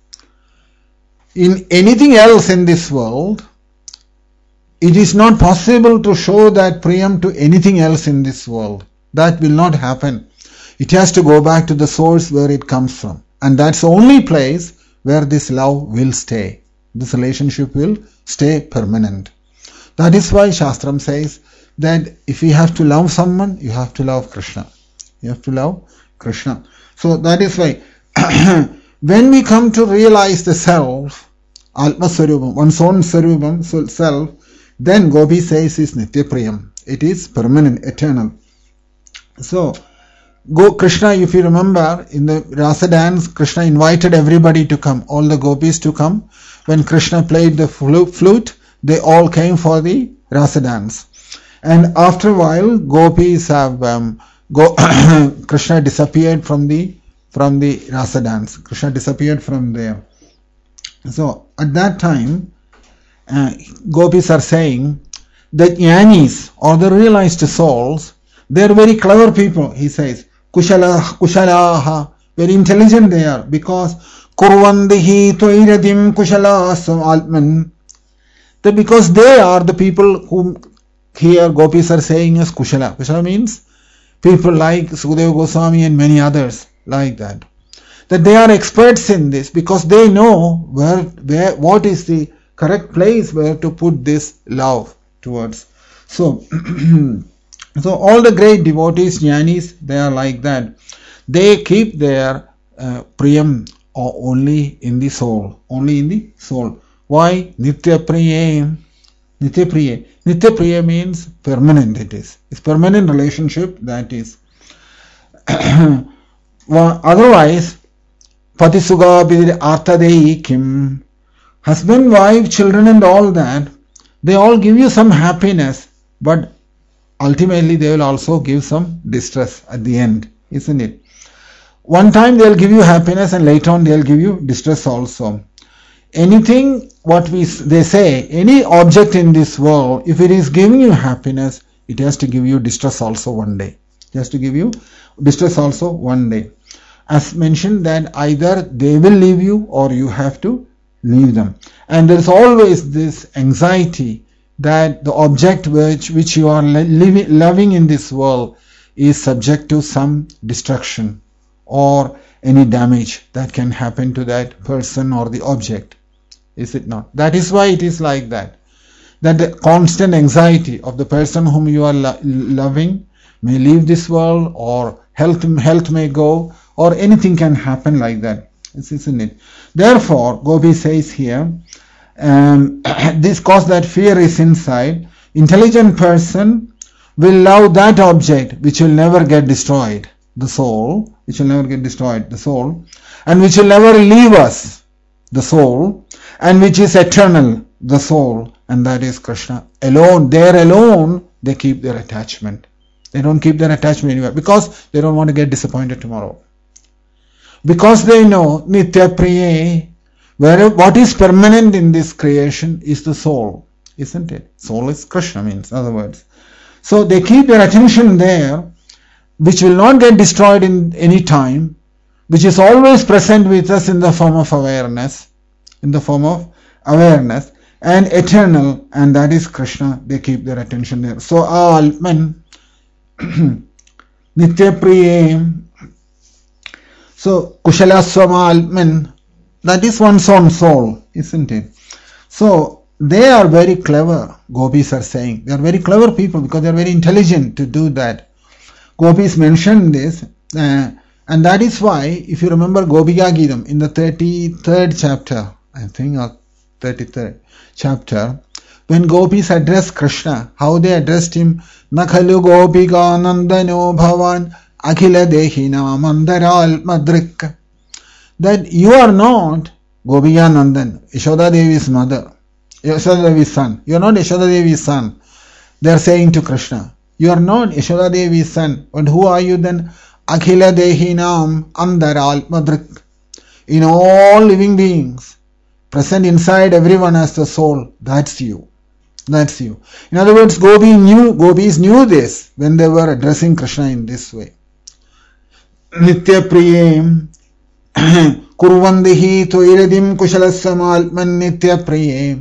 In anything else in this world, it is not possible to show that priyam to anything else in this world. That will not happen. It has to go back to the source where it comes from. And that's the only place where this love will stay. This relationship will stay permanent. That is why Shastram says that if you have to love someone, you have to love Krishna. You have to love Krishna. So that is why when we come to realize the self, Atma Swarupam, one's own Swarupam, self, then Gopi says is Nitya Priyam. It is permanent, eternal. So, Krishna, if you remember, in the Rasa dance, Krishna invited everybody to come, all the gopis to come. When Krishna played the flute, they all came for the Rasa dance. And after a while, gopis have, Krishna disappeared from the Rasa dance. Krishna disappeared from there. So, at that time, gopis are saying that jnanis, or the realized souls, they are very clever people, he says. Kushalaha, very intelligent they are, because kurvandihi toiradim kushalasam altman. Because they are the people whom here gopis are saying as kushala. Kushala means people like Sukadeva Goswami and many others like that. That they are experts in this because they know what is the correct place where to put this love towards. So, so all the great devotees, jnanis, they are like that. They keep their priyam only in the soul. Only in the soul. Why? Nitya Priya. Nitya Priya. Nitya Priya means permanent it is. It's permanent relationship that is. Otherwise, Patisuga Bidir Artadei Kim. Husband, wife, children and all that, they all give you some happiness, but ultimately they will also give some distress at the end, isn't it? One time they will give you happiness and later on they will give you distress also. Anything, they say, any object in this world, if it is giving you happiness, it has to give you distress also one day. It has to give you distress also one day. As mentioned, that either they will leave you or you have to leave them. And there is always this anxiety that the object which you are loving in this world is subject to some destruction or any damage that can happen to that person or the object. Is it not? That is why it is like that. That the constant anxiety of the person whom you are loving may leave this world, or health may go, or anything can happen like that. Isn't it? Therefore, Gopi says here, this cause that fear is inside. Intelligent person will love that object which will never get destroyed, the soul, which will never get destroyed, the soul, and which will never leave us, the soul, and which is eternal, the soul, and that is Krishna alone. There alone they keep their attachment. They don't keep their attachment anywhere because they don't want to get disappointed tomorrow. Because they know Nitya Priya, what is permanent in this creation is the soul, isn't it? Soul is Krishna, means, in other words. So they keep their attention there, which will not get destroyed in any time, which is always present with us in the form of awareness, and eternal, and that is Krishna. They keep their attention there. So Alman Nityapriye. So Kushalaswamalman, that is one's own soul, isn't it? So they are very clever, gopis are saying. They are very clever people because they are very intelligent to do that. Gopis mentioned this, and that is why, if you remember Gopika Geetam in the 33rd chapter, I think, or 33rd chapter, when gopis addressed Krishna, how they addressed him, Nakhalu Gopika Nandano Bhavan Akhila Dehina Mandaral Madrik, that you are not Gopika Nandan, Yashoda Devi's mother, Yashoda Devi's son. You are not Yashoda Devi's son. They are saying to Krishna, you are not Yashoda Devi's son. But who are you then? Akhila Dehinam Andaral Madrik. In all living beings, present inside everyone as the soul, that's you. That's you. In other words, gopis knew this when they were addressing Krishna in this way. Nitya Priyem Kurvandihi Toiradim Kushalasamalman Nitya Priyem.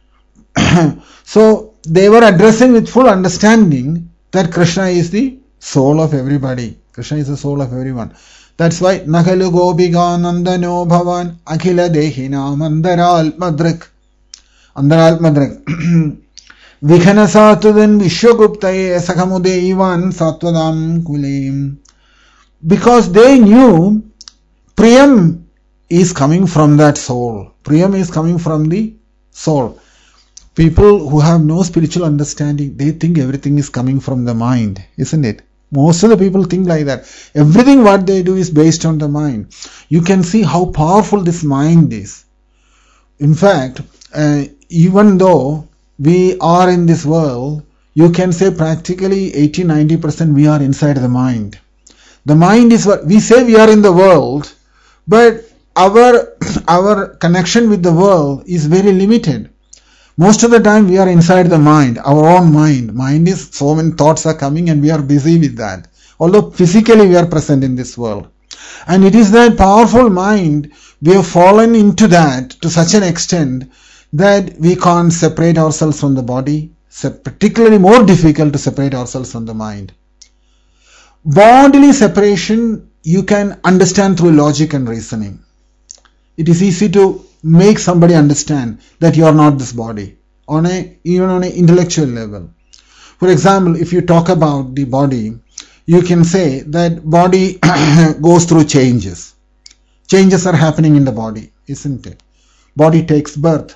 So they were addressing with full understanding that Krishna is the soul of everybody. Krishna is the soul of everyone. That's why Nakalu Gopika Nandano Bhavan Akhila Dehina Mandaral Madrik. Andaral Madrik. Vikhana Satudan Vishwaguptaye Sakamude Ivan Satwadam Kulim. Because they knew Priyam is coming from that soul. Priyam is coming from the soul. People who have no spiritual understanding, they think everything is coming from the mind, isn't it? Most of the people think like that. Everything what they do is based on the mind. You can see how powerful this mind is. In fact, even though we are in this world, you can say practically 80-90% we are inside the mind. The mind is what we say we are in the world, but our connection with the world is very limited. Most of the time we are inside the mind, our own mind. Mind is, so many thoughts are coming and we are busy with that. Although physically we are present in this world. And it is that powerful mind, we have fallen into that to such an extent that we can't separate ourselves from the body. Particularly more difficult to separate ourselves from the mind. Bodily separation you can understand through logic and reasoning. It is easy to make somebody understand that you are not this body, even on an intellectual level. For example, if you talk about the body, you can say that body goes through changes. Changes are happening in the body, isn't it? Body takes birth,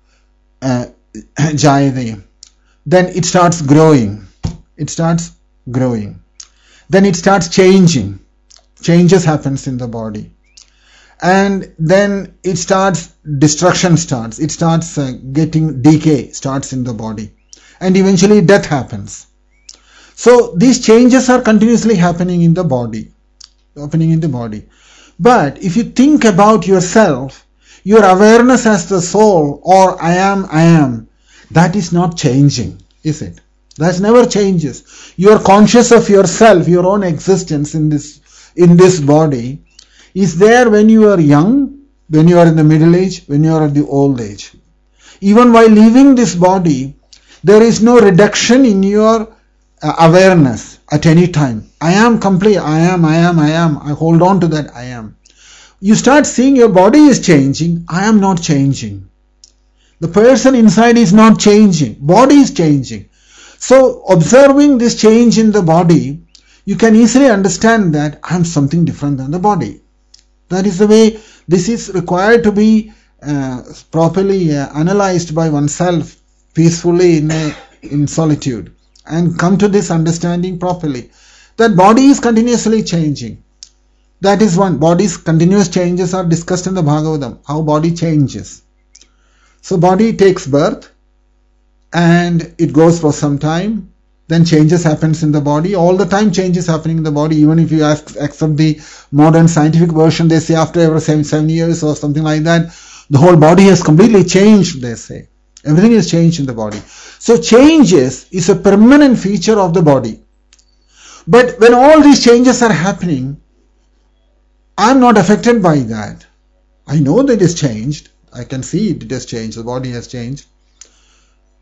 Jayade. Then it starts growing. Then it starts changing. Changes happens in the body. And then destruction starts. It starts getting decay, starts in the body. And eventually death happens. So these changes are continuously happening in the body. But if you think about yourself, your awareness as the soul or I am, that is not changing, is it? That never changes. You are conscious of yourself, your own existence in this body is there when you are young, when you are in the middle age, when you are at the old age. Even while leaving this body, there is no reduction in your awareness at any time. I am complete. I am. I hold on to that I am. You start seeing your body is changing. I am not changing. The person inside is not changing. Body is changing. So observing this change in the body, you can easily understand that I am something different than the body. That is the way this is required to be properly analyzed by oneself peacefully in solitude and come to this understanding properly. That body is continuously changing. That is one. Body's continuous changes are discussed in the Bhagavatam, how body changes. So body takes birth and it goes for some time. Then changes happens in the body. All the time changes happening in the body. Even if you accept the modern scientific version, they say after every 7 years or something like that, the whole body has completely changed, they say. Everything is changed in the body. So changes is a permanent feature of the body. But when all these changes are happening, I am not affected by that. I know that it is changed. I can see it has changed. The body has changed.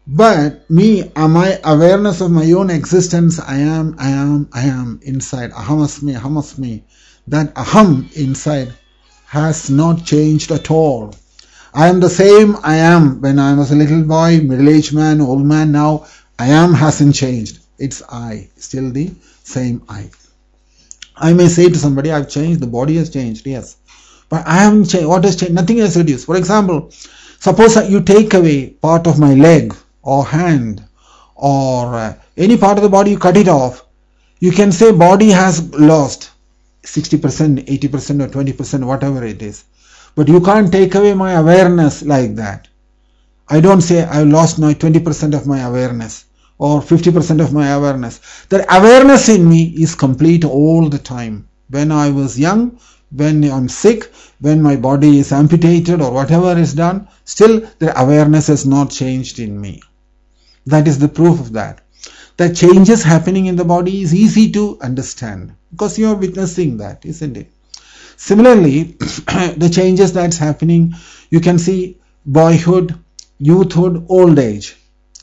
But me, my awareness of my own existence, I am inside. Aham asmi. That aham inside has not changed at all. I am the same I am when I was a little boy, middle-aged man, old man. Now I am hasn't changed. It's I, still the same I. I may say to somebody, I've changed, the body has changed, yes. But I haven't changed. What has changed? Nothing has reduced. For example, suppose you take away part of my leg or hand or any part of the body, you cut it off. You can say body has lost 60%, 80% or 20%, whatever it is. But you can't take away my awareness like that. I don't say I lost my 20% of my awareness or 50% of my awareness. The awareness in me is complete all the time. When I was young, when I'm sick, when my body is amputated or whatever is done, still the awareness has not changed in me. That is the proof of that. The changes happening in the body is easy to understand because you are witnessing that, isn't it? Similarly, the changes that's happening, you can see boyhood, youthhood, old age.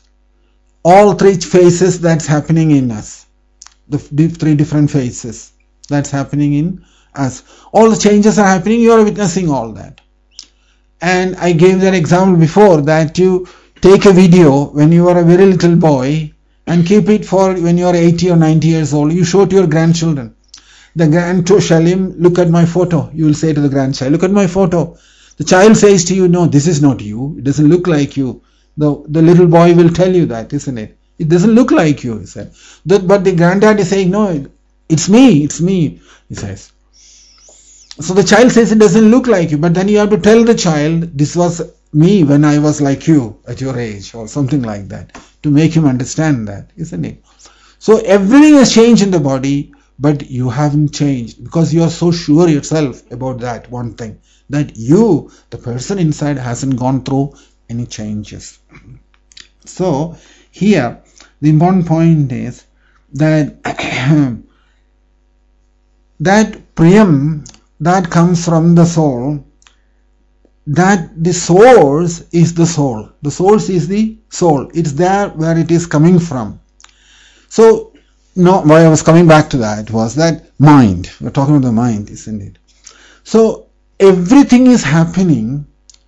All three phases that's happening in us. The three different phases that's happening in us. All the changes are happening, you are witnessing all that. And I gave that example before that you take a video when you are a very little boy and keep it for when you are 80 or 90 years old. You show to your grandchildren. The grandchild, look at my photo. You will say to the grandchild, look at my photo. The child says to you, no, this is not you. It doesn't look like you. The little boy will tell you that, isn't it? It doesn't look like you, he said. But the granddad is saying, no, it's me, he says. So the child says it doesn't look like you, but then you have to tell the child, this was me when I was like you at your age or something like that, to make him understand that, isn't it? So everything has changed in the body, but you haven't changed because you are so sure yourself about that one thing, that you, the person inside, hasn't gone through any changes. So here the important point is that that priyam that comes from the soul, that the source is the soul. The source is the soul. It's there where it is coming from. So no, why I was coming back to that was that mind. We're talking about the mind, isn't it? So everything is happening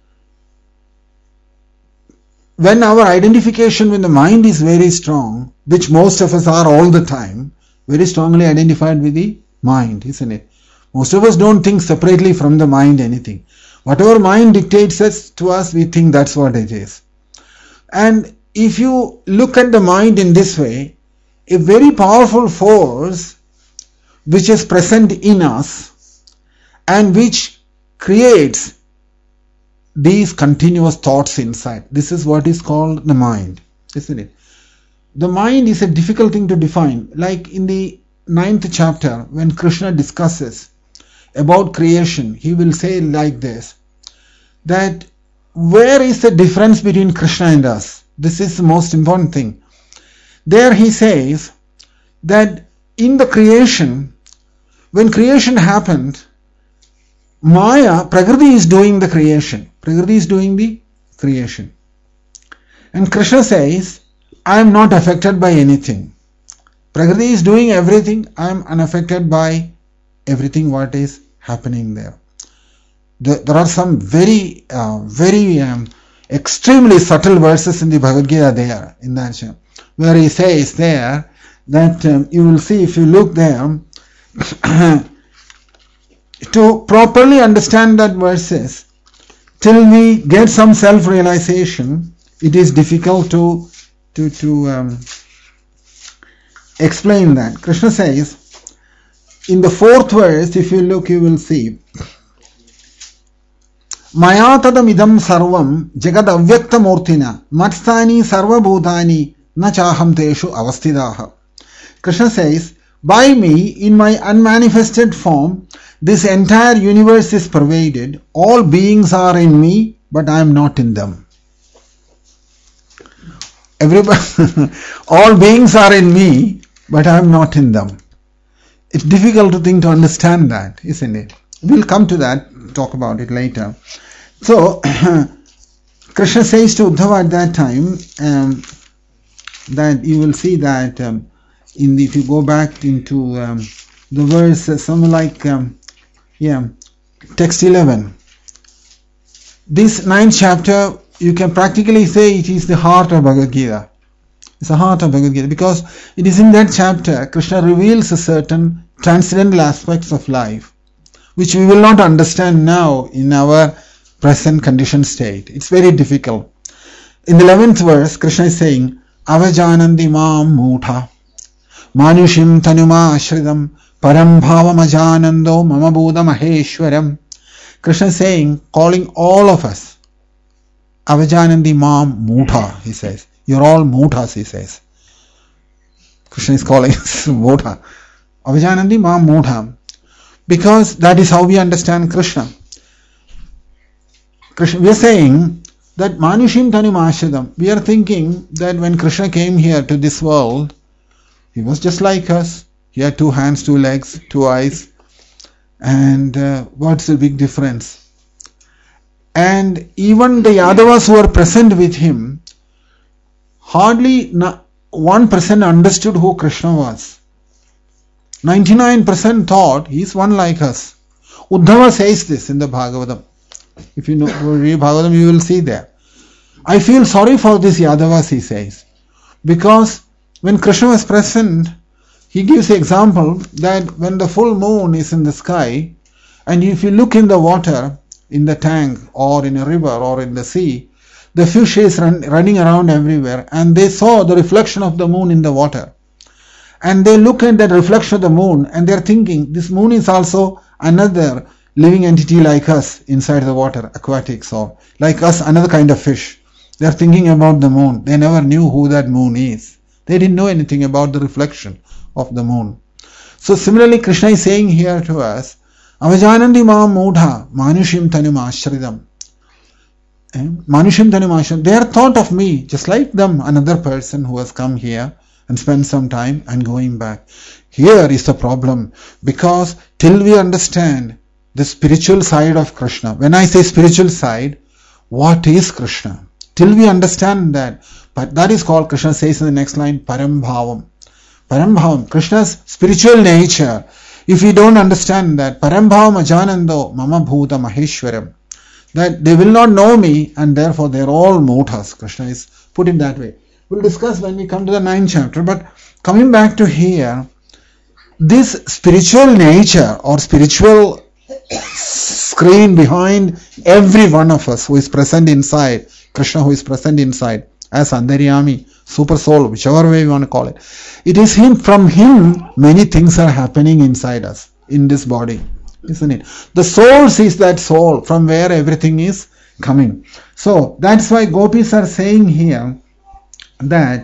when our identification with the mind is very strong, which most of us are all the time, very strongly identified with the mind, isn't it? Most of us don't think separately from the mind anything. Whatever mind dictates to us, we think that's what it is. And if you look at the mind in this way, a very powerful force which is present in us and which creates these continuous thoughts inside. This is what is called the mind, isn't it? The mind is a difficult thing to define. Like in the 9th chapter, when Krishna discusses about creation, he will say like this, that where is the difference between Krishna and us? This is the most important thing. There he says that in the creation, when creation happened, Maya, Prakriti is doing the creation. Prakriti is doing the creation. And Krishna says, I am not affected by anything. Prakriti is doing everything. I am unaffected by everything what is happening there. There are some very extremely subtle verses in the Bhagavad Gita there, in that chapter, where he says there that you will see if you look there, to properly understand that verses, till we get some self-realization, it is difficult to explain that. Krishna says, in the 4th verse, if you look, you will see, Maya tadam idam sarvam jagad avyakta murtina matstani sarva bhutani na chaham teshu avasthidaha. Krishna says, by me, in my unmanifested form, this entire universe is pervaded. All beings are in me, but I am not in them. All beings are in me, but I am not in them. It's difficult to understand that, isn't it? We'll come to that, talk about it later. So, Krishna says to Uddhava at that time that you will see that if you go back into the verse, something like text 11. This 9th chapter, you can practically say it is the heart of Bhagavad Gita. It's the heart of Bhagavad Gita because it is in that chapter Krishna reveals certain transcendental aspects of life which we will not understand now in our present conditioned state. It's very difficult. In the 11th verse, Krishna is saying, Avajanandi mam mutha manushim tanuma ashridam param bhavam ajanando mama bodha maheshwaram. Krishna is saying, calling all of us, Avajanandi mam mutha, he says. You're all muthas, he says. Krishna is calling us mutha. Avajanandi mam mutha. Because that is how we understand Krishna. We are saying that Manushim Tanu Ashridam. We are thinking that when Krishna came here to this world, he was just like us. He had 2 hands, 2 legs, 2 eyes. And what's the big difference? And even the Yadavas who were present with him, hardly 1% understood who Krishna was. 99% thought he is one like us. Uddhava says this in the Bhagavatam. If you read Bhagavatam, you will see there. I feel sorry for this Yadavas, he says. Because when Krishna was present, he gives the example that when the full moon is in the sky, and if you look in the water, in the tank, or in a river, or in the sea, the fish is running around everywhere, and they saw the reflection of the moon in the water. And they look at that reflection of the moon and they are thinking, this moon is also another living entity like us inside the water, aquatics, or like us, another kind of fish. They are thinking about the moon. They never knew who that moon is. They didn't know anything about the reflection of the moon. So similarly, Krishna is saying here to us, Avajanandi mam mudha manushim tanum ashridam. Manushim tanum ashridam. They are thought of me, just like them, another person who has come here and spend some time and going back. Here is the problem, because till we understand the spiritual side of Krishna, when I say spiritual side, what is Krishna? Till we understand that, but that is called, Krishna says in the next line, Param Bhavam. Param Bhavam, Krishna's spiritual nature. If we don't understand that, Param Bhavam ajanando mama bhuta maheshwaram, that they will not know me and therefore they are all muthas. Krishna is put in that way. We'll discuss when we come to the 9th chapter, but coming back to here, this spiritual nature or spiritual screen behind every one of us who is present inside, Krishna who is present inside, as Antaryami, super soul, whichever way you want to call it. It is him, from him many things are happening inside us, in this body, isn't it? The soul sees that soul from where everything is coming. So that's why gopis are saying here that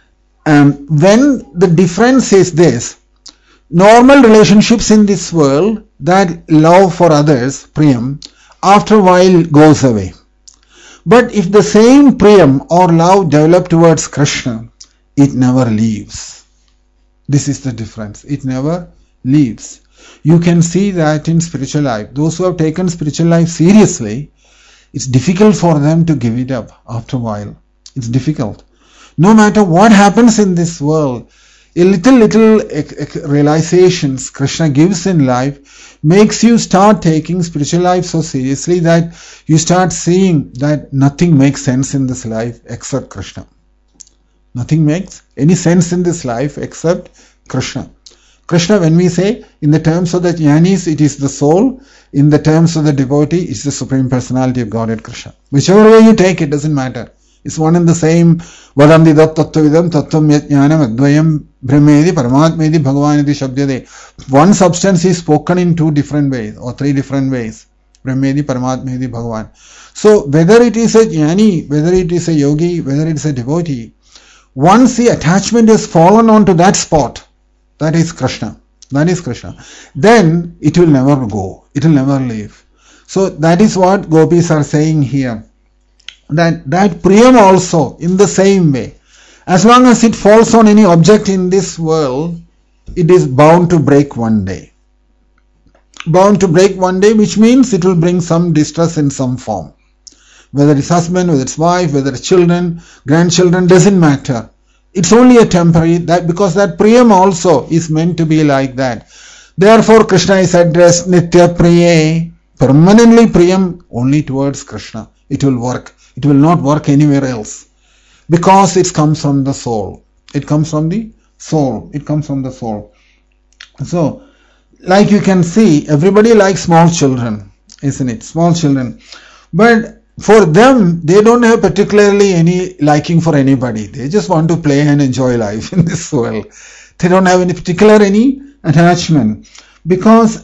when the difference is this, normal relationships in this world, that love for others, priyam, after a while goes away. But if the same priyam or love developed towards Krishna, it never leaves. This is the difference. It never leaves. You can see that in spiritual life. Those who have taken spiritual life seriously, it's difficult for them to give it up after a while. It's difficult. No matter what happens in this world, a little realizations Krishna gives in life makes you start taking spiritual life so seriously that you start seeing that nothing makes sense in this life except Krishna. Nothing makes any sense in this life except Krishna. Krishna, when we say in the terms of the jnanis, it is the soul. In the terms of the devotee, it's the Supreme Personality of Godhead Krishna. Whichever way you take it, doesn't matter. It's one and the same. Vadandi dat tattvavidam tattvam yat jnanam advayam brahmedi paramatmedi bhagavaniti shabdyade. One substance is spoken in 2 different ways or 3 different ways. Brahmedi paramatmedi bhagavan. So whether it is a jnani, whether it is a yogi, whether it is a devotee, once the attachment is fallen onto that spot, that is Krishna. That is Krishna. Then it will never go. It will never leave. So that is what gopis are saying here. That priyam also in the same way. As long as it falls on any object in this world, it is bound to break one day. Bound to break one day, which means it will bring some distress in some form. whether it's husband, whether it's wife, whether it's children, grandchildren, doesn't matter. It's only a temporary, that because that priyam also is meant to be like that. Therefore Krishna is addressed Nitya Priye, permanently priyam only towards Krishna. It will work. It will not work anywhere else. Because it comes from the soul. It comes from the soul. It comes from the soul. So, like you can see, everybody likes small children, isn't it? Small children. But for them, they don't have particularly any liking for anybody. They just want to play and enjoy life in this world. They don't have any attachment. Because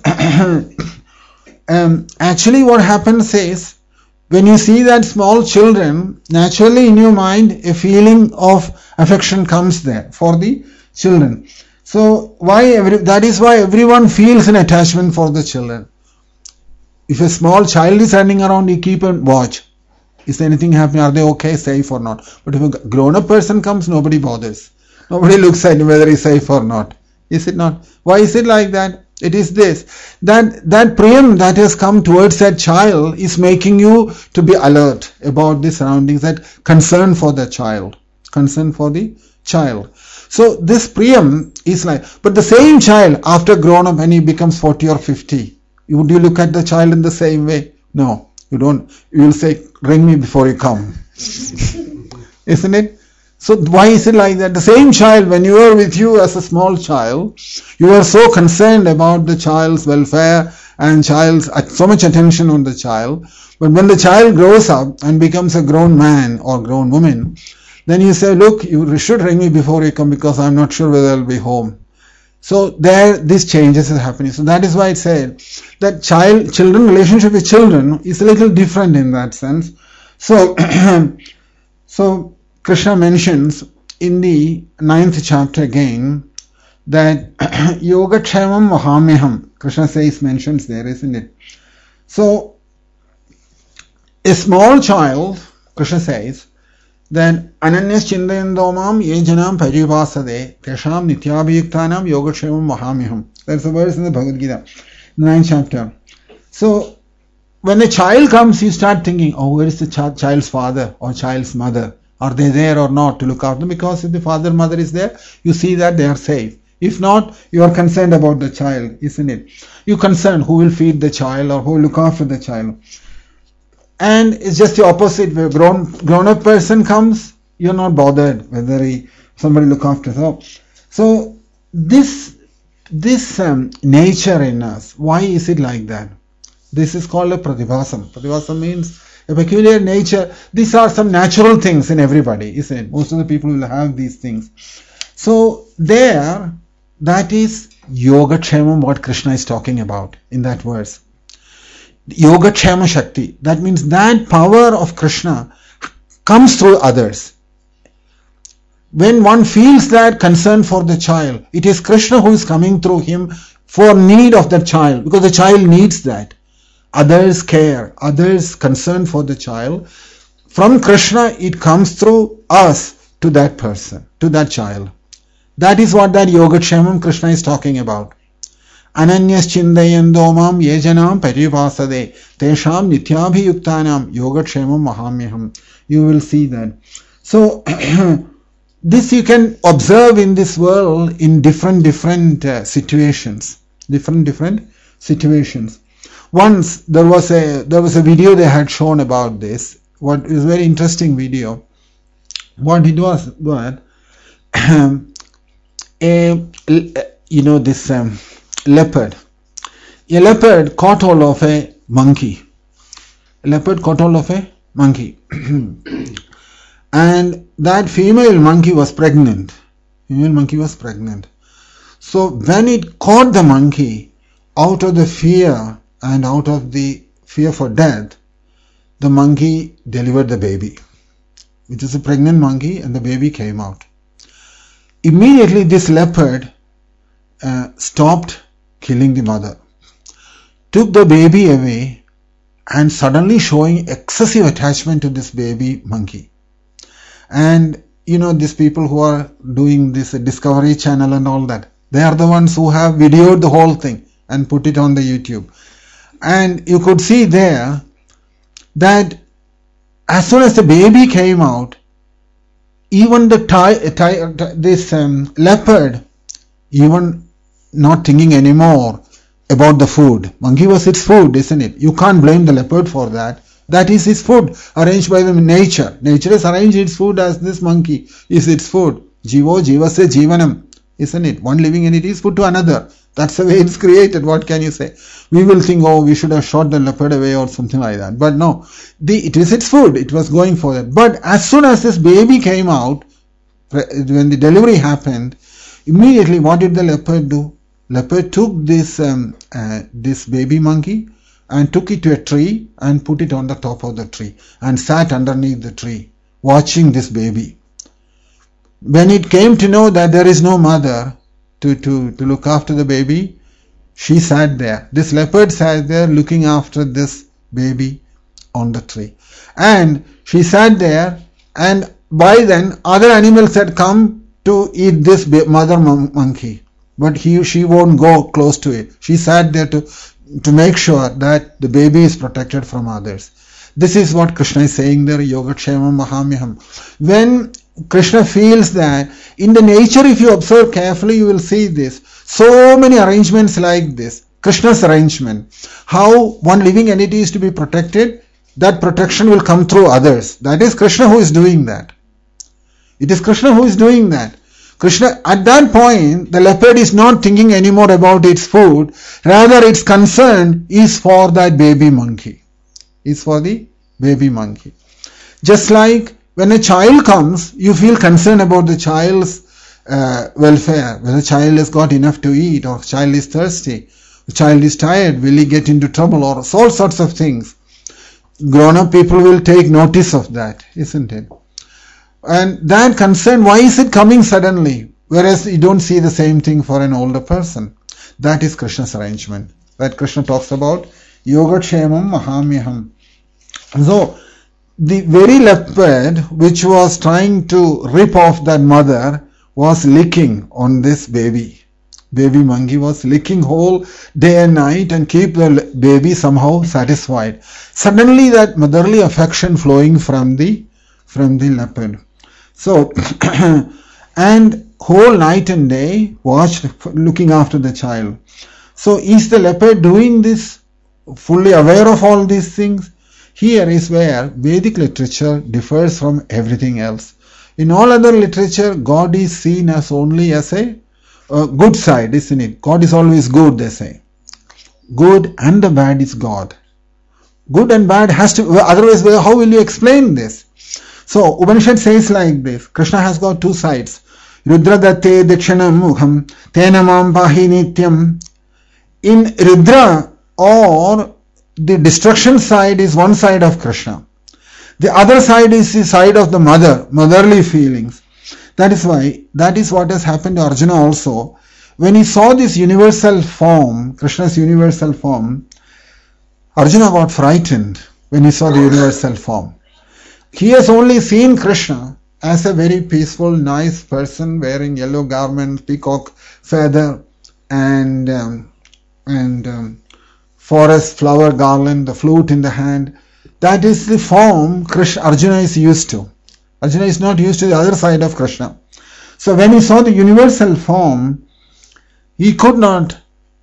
actually what happens is, when you see that small children, naturally in your mind a feeling of affection comes there for the children. So that is why everyone feels an attachment for the children. If a small child is running around, you keep and watch. Is anything happening? Are they okay, safe or not? But if a grown-up person comes, nobody bothers. Nobody looks at whether he's safe or not. Is it not? Why is it like that? It is this, that priyam that has come towards that child is making you to be alert about the surroundings, that concern for the child. Concern for the child. So this priyam is like, but the same child after grown up, when he becomes 40 or 50, would you look at the child in the same way? No, you don't. You will say, ring me before you come. Isn't it? So why is it like that? The same child, when you are with you as a small child, you are so concerned about the child's welfare and so much attention on the child. But when the child grows up and becomes a grown man or grown woman, then you say, look, you should ring me before you come because I'm not sure whether I'll be home. So there, these changes are happening. So that is why it said that children relationship with children is a little different in that sense. So, Krishna mentions in the 9th chapter again that Yogakshamam Mahamyaham. Krishna mentions there, isn't it? So, a small child, Krishna says, that Ananyas Chindayandomam Yejanam Parivasade Tesham Nityabhiyuktanam Yogakshamam Mahamyaham. That's the verse in the Bhagavad Gita, 9th chapter. So, when a child comes, you start thinking, oh, where is the child's father or child's mother? Are they there or not to look after them? Because if the father, mother is there, you see that they are safe. If not, you are concerned about the child, isn't it? You're concerned who will feed the child or who will look after the child. And it's just the opposite. Where grown-up person comes, you're not bothered whether somebody look after. So this nature in us, why is it like that? This is called a pratibhasam. Pratibhasam means a peculiar nature. These are some natural things in everybody, isn't it? Most of the people will have these things. So there, that is Yogakshamam, what Krishna is talking about in that verse. Yogakshama Shakti. That means that power of Krishna comes through others. When one feels that concern for the child, it is Krishna who is coming through him for need of the child, because the child needs that. Others care, others concern for the child. From Krishna, it comes through us to that person, to that child. That is what that Yogakshamam Krishna is talking about. Ananyas Chindayandomam Yejanam Parivasade Tesham Nityabhiyuktanam Yogakshamam Mahamyaham. You will see that. So, this you can observe in this world in different situations. Different situations. Once there was a video they had shown about this. What is a very interesting video. What it was, this leopard. A leopard caught hold of a monkey. A leopard caught hold of a monkey. And that female monkey was pregnant. So when it caught the monkey, out of the fear and out of the fear for death, the monkey delivered the baby. It was a pregnant monkey and the baby came out. Immediately this leopard stopped killing the mother, took the baby away, and suddenly showing excessive attachment to this baby monkey. And these people who are doing this Discovery Channel and all that, they are the ones who have videoed the whole thing and put it on the YouTube. And you could see there that as soon as the baby came out, even the leopard, even not thinking anymore about the food. Monkey was its food, isn't it? You can't blame the leopard for that. That is its food, arranged by the nature. Nature has arranged its food as this monkey is its food. Jivo jivase jivanam, isn't it? One living entity is put to another. That's the way it's created. What can you say? We will think, oh, we should have shot the leopard away or something like that. But no, it is its food. It was going for that. But as soon as this baby came out, when the delivery happened, immediately what did the leopard do? Leopard took this baby monkey and took it to a tree and put it on the top of the tree and sat underneath the tree watching this baby. When it came to know that there is no mother to look after the baby, she sat there. This leopard sat there looking after this baby on the tree. And she sat there, and by then other animals had come to eat this mother monkey. But she won't go close to it. She sat there to make sure that the baby is protected from others. This is what Krishna is saying there, Yogatkshamam Mahamyaham. When Krishna feels that, in the nature, if you observe carefully, you will see this. So many arrangements like this. Krishna's arrangement. How one living entity is to be protected, that protection will come through others. That is Krishna who is doing that. It is Krishna who is doing that. Krishna, at that point, the leopard is not thinking anymore about its food. Rather, its concern is for that baby monkey. Is for the baby monkey. Just like when a child comes, you feel concerned about the child's welfare. Whether the child has got enough to eat, or the child is thirsty, the child is tired, will he get into trouble, or all sorts of things. Grown-up people will take notice of that, isn't it? And that concern, why is it coming suddenly? Whereas you don't see the same thing for an older person. That is Krishna's arrangement. That Krishna talks about Yogatkshamam Mahamyaham. So, the very leopard which was trying to rip off that mother was licking on this baby. Baby monkey was licking whole day and night and keep the baby somehow satisfied. Suddenly that motherly affection flowing from the leopard. So, and whole night and day watched, looking after the child. So is the leopard doing this, fully aware of all these things? Here is where Vedic literature differs from everything else. In all other literature, God is seen as only as a good side, isn't it? God is always good, they say. Good and the bad is God. Good and bad has to, otherwise how will you explain this? So Upanishad says like this, Krishna has got two sides. Rudra datte dakshanam mukham tena mam pahi nityam. In Rudra, or the destruction side, is one side of Krishna. The other side is the side of the motherly feelings. That is why, that is what has happened to Arjuna also. When he saw this universal form, Krishna's universal form, Arjuna got frightened when he saw the universal form. He has only seen Krishna as a very peaceful, nice person wearing yellow garments, peacock feather, and forest flower garland, the flute in the hand. That is the form Arjuna is used to. Arjuna is not used to the other side of Krishna. So when he saw the universal form, he could not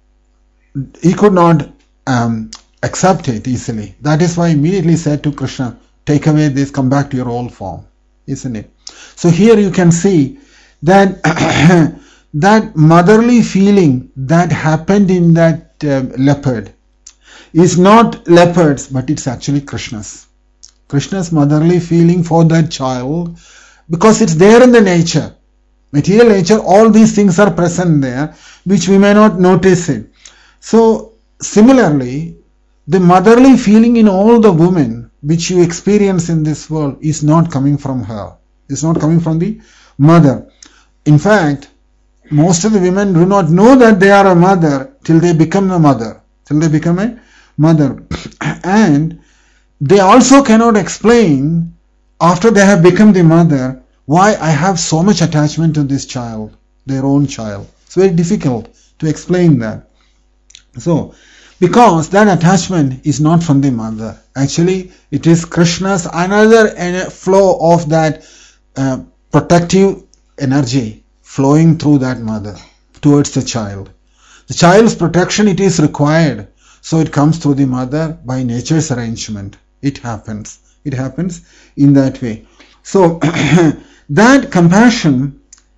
accept it easily. That is why he immediately said to Krishna, take away this, come back to your old form, isn't it? So here you can see that that motherly feeling that happened in that leopard is not leopard's, but it's actually Krishna's. Krishna's motherly feeling for that child, because it's there in the nature. Material nature, all these things are present there, which we may not notice it. So similarly, the motherly feeling in all the women which you experience in this world is not coming from her. It's not coming from the mother. In fact, most of the women do not know that they are a mother till they become a mother. Till they become a mother. And they also cannot explain, after they have become the mother, why I have so much attachment to this child, their own child. It's very difficult to explain that. So, Because that attachment is not from the mother. Actually, it is Krishna's another flow of that protective energy flowing through that mother towards the child. The child's protection, it is required. So it comes through the mother by nature's arrangement. It happens. It happens in that way. So that compassion,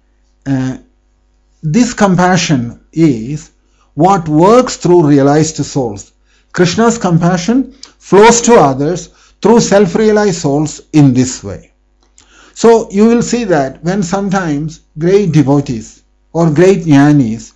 this compassion is what works through realized souls. Krishna's compassion flows to others through self-realized souls in this way. So you will see that when sometimes great devotees or great jnanis,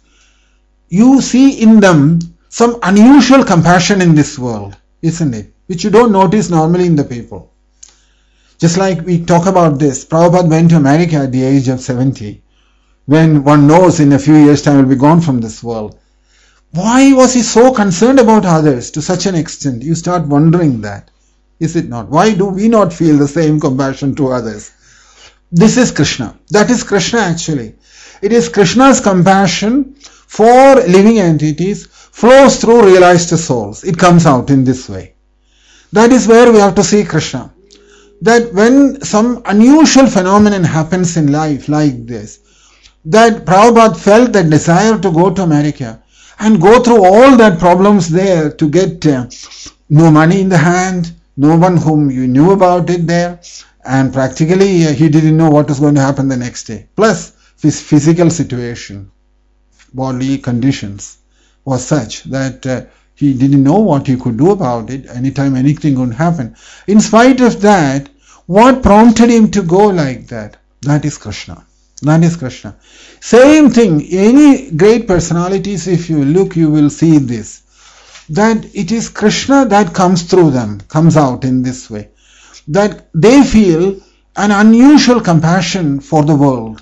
you see in them some unusual compassion in this world, isn't it? Which you don't notice normally in the people. Just like we talk about this, Prabhupada went to America at the age of 70, when one knows in a few years' time will be gone from this world. Why was he so concerned about others to such an extent? You start wondering that, is it not? Why do we not feel the same compassion to others? This is Krishna. That is Krishna actually. It is Krishna's compassion for living entities flows through realized souls. It comes out in this way. That is where we have to see Krishna. That when some unusual phenomenon happens in life like this, that Prabhupada felt that desire to go to America and go through all that problems there to get no money in the hand, no one whom you knew about it there, and practically he didn't know what was going to happen the next day. Plus his physical situation, bodily conditions was such that he didn't know what he could do about it. Anytime anything could happen. In spite of that, what prompted him to go like that? That is Krishna. That is Krishna. Same thing, any great personalities, if you look, you will see this. That it is Krishna that comes through them, comes out in this way. That they feel an unusual compassion for the world,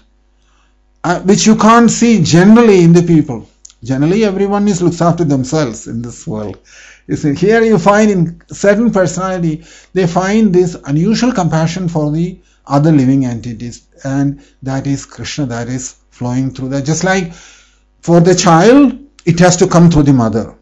which you can't see generally in the people. Generally, everyone looks after themselves in this world. You see, here you find in certain personality, they find this unusual compassion for the other living entities, and that is Krishna, that is flowing through that. Just like for the child, it has to come through the mother.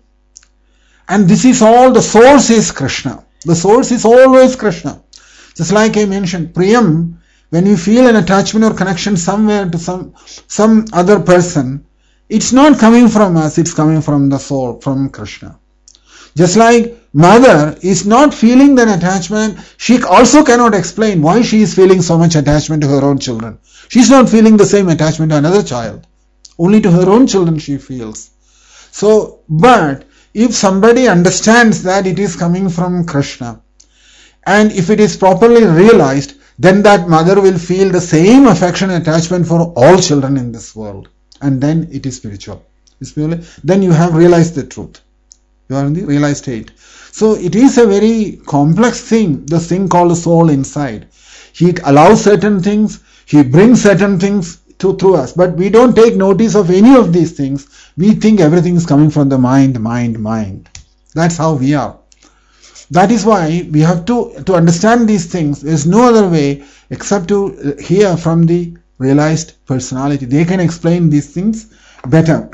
And this is all, the source is Krishna. The source is always Krishna. Just like I mentioned, Priyam, when we feel an attachment or connection somewhere to some other person, it's not coming from us, it's coming from the soul, from Krishna. Just like mother is not feeling that attachment, she also cannot explain why she is feeling so much attachment to her own children. She's not feeling the same attachment to another child. Only to her own children she feels. So, but if somebody understands that it is coming from Krishna, and if it is properly realized, then that mother will feel the same affection and attachment for all children in this world. And then it is spiritual. Then you have realized the truth. You are in the realized state. So it is a very complex thing, the thing called the soul inside. He allows certain things, he brings certain things through us. But we don't take notice of any of these things. We think everything is coming from the mind. That's how we are. That is why we have to understand these things. There is no other way except to hear from the realized personality. They can explain these things better.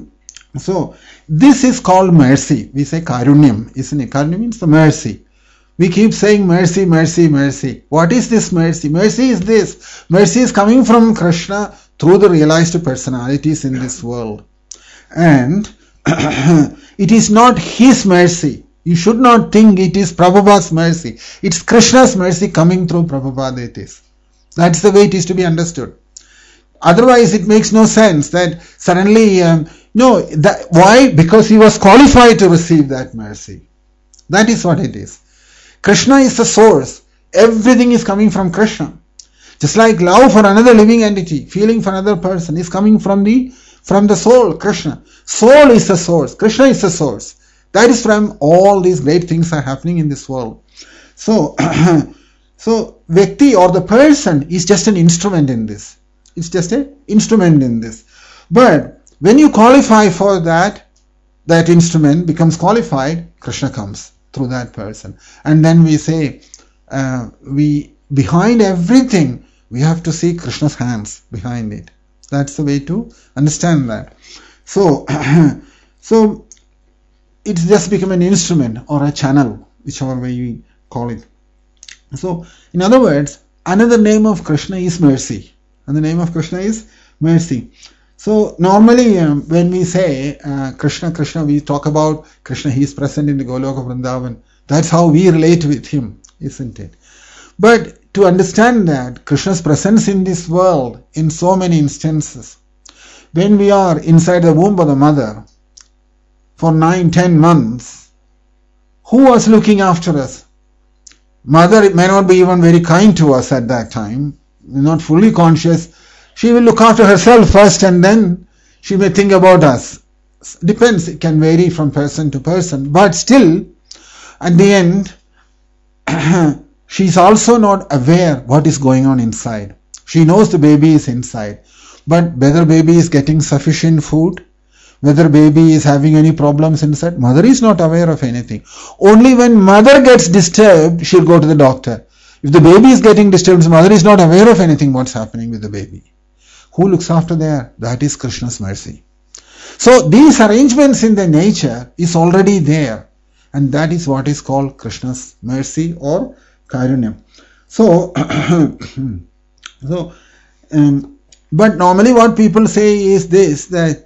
So, this is called mercy. We say karunyam, isn't it? Karunyam means the mercy. We keep saying mercy, mercy, mercy. What is this mercy? Mercy is this. Mercy is coming from Krishna through the realized personalities in this world. And it is not his mercy. You should not think it is Prabhupada's mercy. It's Krishna's mercy coming through Prabhupada it is. That's the way it is to be understood. Otherwise it makes no sense that suddenly, why? Because he was qualified to receive that mercy. That is what it is. Krishna is the source. Everything is coming from Krishna. Just like love for another living entity, feeling for another person is coming from the soul, Krishna. Soul is the source. Krishna is the source. That is from all these great things are happening in this world. So, Vyakti or the person is just an instrument in this. It's just an instrument in this. But when you qualify for that instrument becomes qualified, Krishna comes through that person. And then we say, behind everything, we have to see Krishna's hands behind it. That's the way to understand that. So it's just become an instrument or a channel, whichever way you call it. So, in other words, another name of Krishna is mercy. And the name of Krishna is mercy. So, normally when we say Krishna, Krishna, we talk about Krishna, he is present in the Goloka Vrindavan. That's how we relate with him, isn't it? But to understand that Krishna's presence in this world in so many instances, when we are inside the womb of the mother for 9-10 months, who was looking after us? Mother may not be even very kind to us at that time, not fully conscious. She will look after herself first and then she may think about us. Depends, it can vary from person to person. But still, at the end, she is also not aware what is going on inside. She knows the baby is inside. But whether baby is getting sufficient food, whether baby is having any problems inside, mother is not aware of anything. Only when mother gets disturbed, she'll go to the doctor. If the baby is getting disturbed, mother is not aware of anything what's happening with the baby. Who looks after there? That is Krishna's mercy. So these arrangements in the nature is already there. And that is what is called Krishna's mercy or Karunya. So, but normally what people say is this, that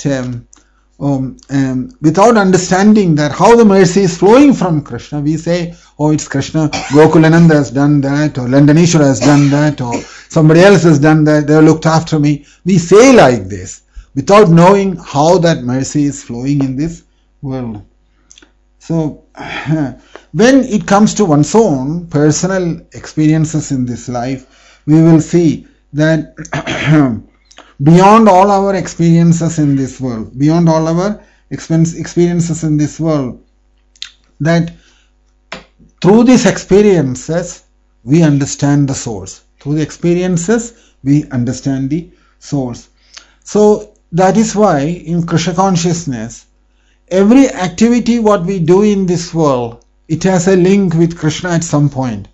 without understanding that how the mercy is flowing from Krishna, we say, oh, it's Krishna, Gokulananda has done that, or Landaneshwara has done that, or somebody else has done that, they have looked after me. We say like this, without knowing how that mercy is flowing in this world. So, when it comes to one's own personal experiences in this life, we will see that beyond all our experiences in this world, beyond all our experiences in this world, that through these experiences, we understand the source. Through the experiences, we understand the source. So, that is why in Krishna consciousness, every activity what we do in this world, it has a link with Krishna at some point.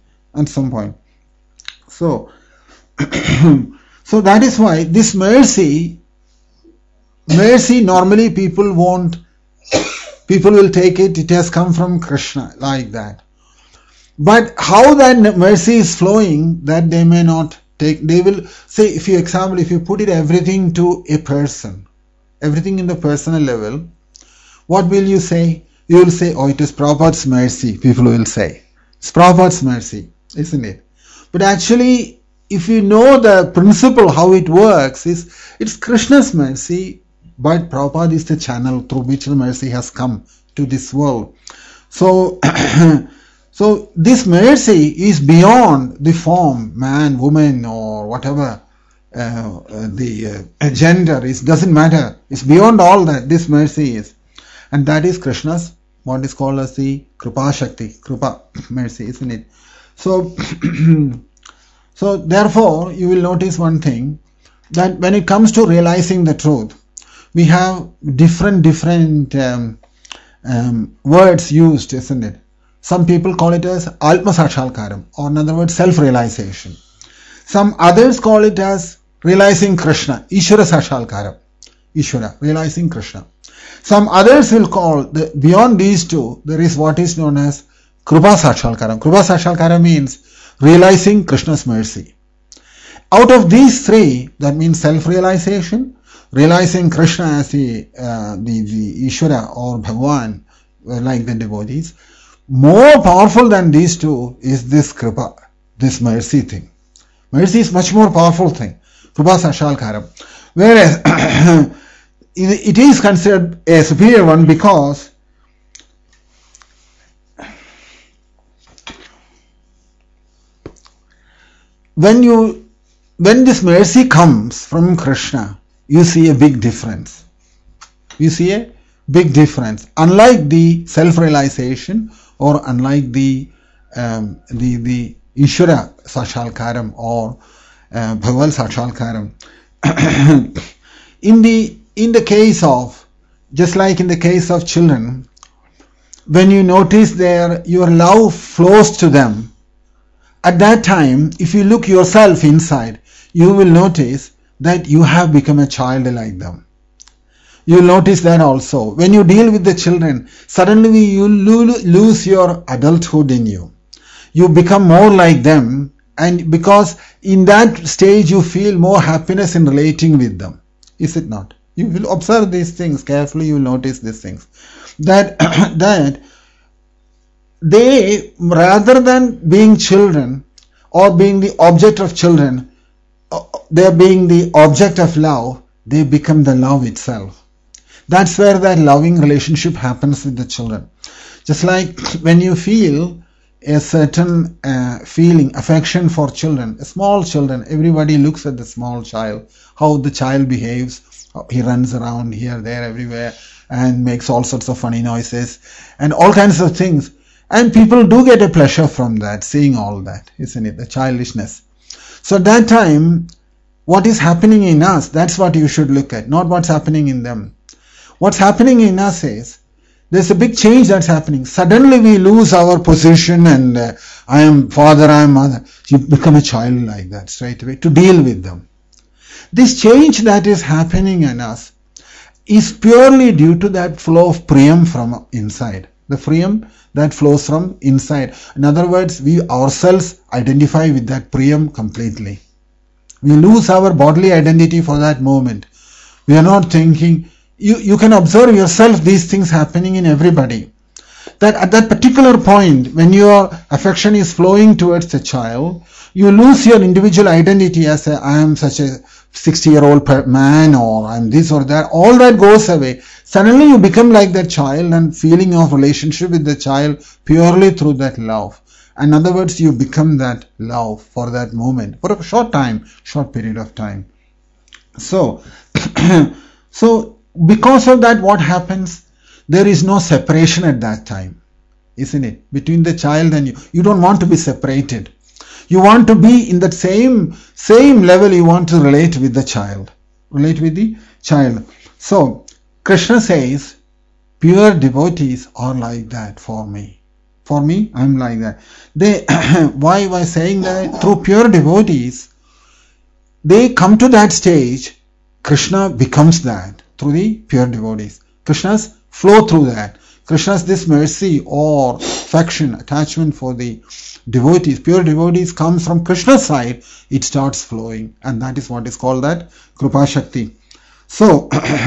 So, so that is why this mercy normally people will take it has come from Krishna, like that. But how that mercy is flowing, that they may not take. They will say, if you put it everything to a person, everything in the personal level, what will you say? You will say, oh, it is Prabhupada's mercy. People will say, it's Prabhupada's mercy, isn't it? But actually, if you know the principle, how it works, it's Krishna's mercy, but Prabhupada is the channel through which the mercy has come to this world. So, so this mercy is beyond the form, man, woman, or whatever the gender is, doesn't matter. It's beyond all that, this mercy is. And that is Krishna's, what is called as the Kripa Shakti, Kripa mercy, isn't it? So, so therefore, you will notice one thing, that when it comes to realizing the truth, we have different words used, isn't it? Some people call it as Atma Sakshalkaram, or in other words, self-realization. Some others call it as realizing Krishna, Ishvara Sakshalkaram, Ishvara, realizing Krishna. Some others will call, beyond these two, there is what is known as Krupa Sakshalkaram. Krupa Sakshalkaram means realizing Krishna's mercy. Out of these three, that means self-realization, realizing Krishna as the Ishvara or Bhagwan, like the devotees, more powerful than these two is this Kripa, this mercy thing. Mercy is much more powerful thing, Krupa Sakshalkaram. Whereas it is considered a superior one because when this mercy comes from Krishna, you see a big difference. You see a big difference. Unlike the self-realization or unlike the Ishvara Sakshalkaram or Bhagavad Sakshalkaram. In the case of, just like in the case of children, when you notice your love flows to them, at that time, if you look yourself inside, you will notice that you have become a child like them. You'll notice that also. When you deal with the children, suddenly you lose your adulthood in you. You become more like them, and because in that stage you feel more happiness in relating with them. Is it not? You will observe these things carefully, you will notice these things. That they, rather than being children or being the object of children, they being the object of love, they become the love itself. That's where that loving relationship happens with the children. Just like when you feel a certain feeling, affection for children, small children, everybody looks at the small child, how the child behaves, he runs around here, there, everywhere, and makes all sorts of funny noises, and all kinds of things. And people do get a pleasure from that, seeing all that, isn't it? The childishness. So at that time, what is happening in us, that's what you should look at, not what's happening in them. What's happening in us is, there's a big change that's happening. Suddenly we lose our position and I am father, I am mother. You become a child like that straight away to deal with them. This change that is happening in us is purely due to that flow of priyam from inside. The priyam that flows from inside. In other words, we ourselves identify with that priyam completely. We lose our bodily identity for that moment. We are not thinking. You can observe yourself these things happening in everybody. That at that particular point, when your affection is flowing towards the child, you lose your individual identity as I am such a 60-year-old man, or I am this or that. All that goes away. Suddenly you become like that child and feeling of relationship with the child purely through that love. In other words, you become that love for that moment, for a short period of time. So because of that, what happens? There is no separation at that time, isn't it? Between the child and you. You don't want to be separated. You want to be in that same level. You want to relate with the child. So Krishna says, pure devotees are like that for me. For me, I'm like that. Why by saying that? Through pure devotees, they come to that stage. Krishna becomes that. Through the pure devotees. Krishna's flow through that. Krishna's this mercy or affection, attachment for the devotees, pure devotees comes from Krishna's side, it starts flowing. And that is what is called that Krupa Shakti. So,